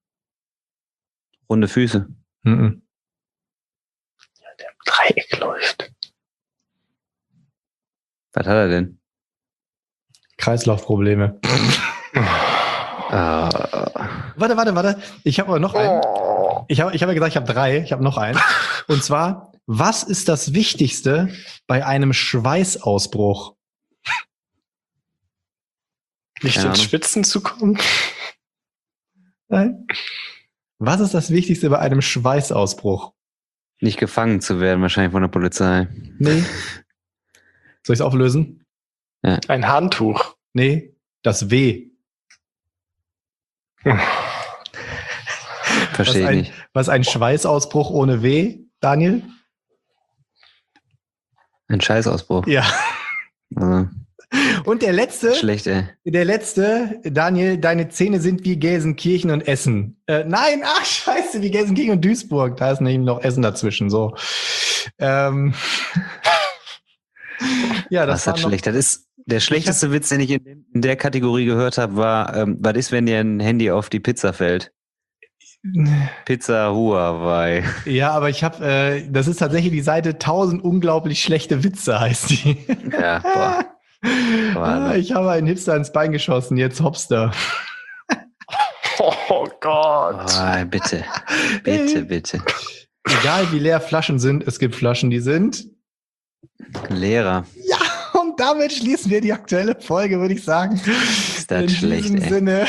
Runde Füße. Mhm. Ja, der im Dreieck läuft. Was hat er denn? Kreislaufprobleme. Warte. Ich habe aber noch einen. Ich habe ja gesagt, ich habe 3. Ich habe noch einen. Und zwar, was ist das Wichtigste bei einem Schweißausbruch? Nicht ins Schwitzen zu kommen. Nein. Was ist das Wichtigste bei einem Schweißausbruch? Nicht gefangen zu werden, wahrscheinlich von der Polizei. Nee. Soll ich es auflösen? Ja. Ein Handtuch. Nee. Das W. Verstehe ich nicht. Was ein Schweißausbruch ohne W, Daniel? Ein Scheißausbruch. Ja. Also, und der letzte. schlecht, ey. Der letzte, Daniel, deine Zähne sind wie Gelsenkirchen und Essen. Nein, scheiße, wie Gelsenkirchen und Duisburg. Da ist nämlich noch Essen dazwischen, so. Ja, das ist das schlecht. Das ist der schlechteste Witz, den ich in der Kategorie gehört habe, war, was ist, wenn dir ein Handy auf die Pizza fällt? Pizza Huawei. Ja, aber ich habe, das ist tatsächlich die Seite 1000 unglaublich schlechte Witze, heißt die. Ja, boah. Ich habe einen Hipster ins Bein geschossen, jetzt Hopster. Oh Gott. Oh, bitte. Egal wie leer Flaschen sind, es gibt Flaschen, die sind Lehrer. Ja, und damit schließen wir die aktuelle Folge, würde ich sagen. Ist das schlecht, In diesem Sinne.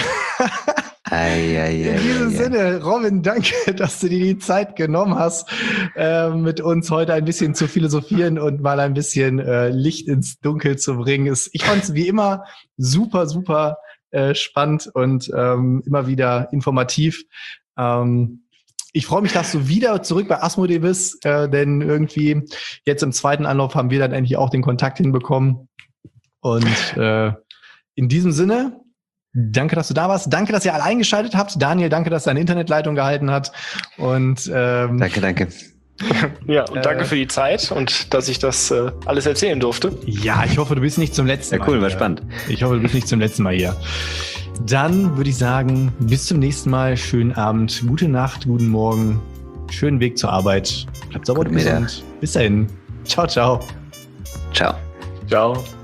In diesem Sinne, Robin, danke, dass du dir die Zeit genommen hast, mit uns heute ein bisschen zu philosophieren und mal ein bisschen Licht ins Dunkel zu bringen. Ich fand es wie immer super, super spannend und immer wieder informativ. Ich freue mich, dass du wieder zurück bei Asmodee bist, denn irgendwie jetzt im zweiten Anlauf haben wir dann endlich auch den Kontakt hinbekommen. Und in diesem Sinne, danke, dass du da warst. Danke, dass ihr alle eingeschaltet habt. Daniel, danke, dass deine Internetleitung gehalten hat. Und danke. Ja, und danke für die Zeit und dass ich das alles erzählen durfte. Ja, ich hoffe, du bist nicht zum letzten Mal. Ja, cool, war spannend. Ich hoffe, du bist nicht zum letzten Mal hier. Dann würde ich sagen, bis zum nächsten Mal. Schönen Abend, gute Nacht, guten Morgen, schönen Weg zur Arbeit. Bleibt sauber und gesund. Bis dahin. Ciao, ciao. Ciao. Ciao.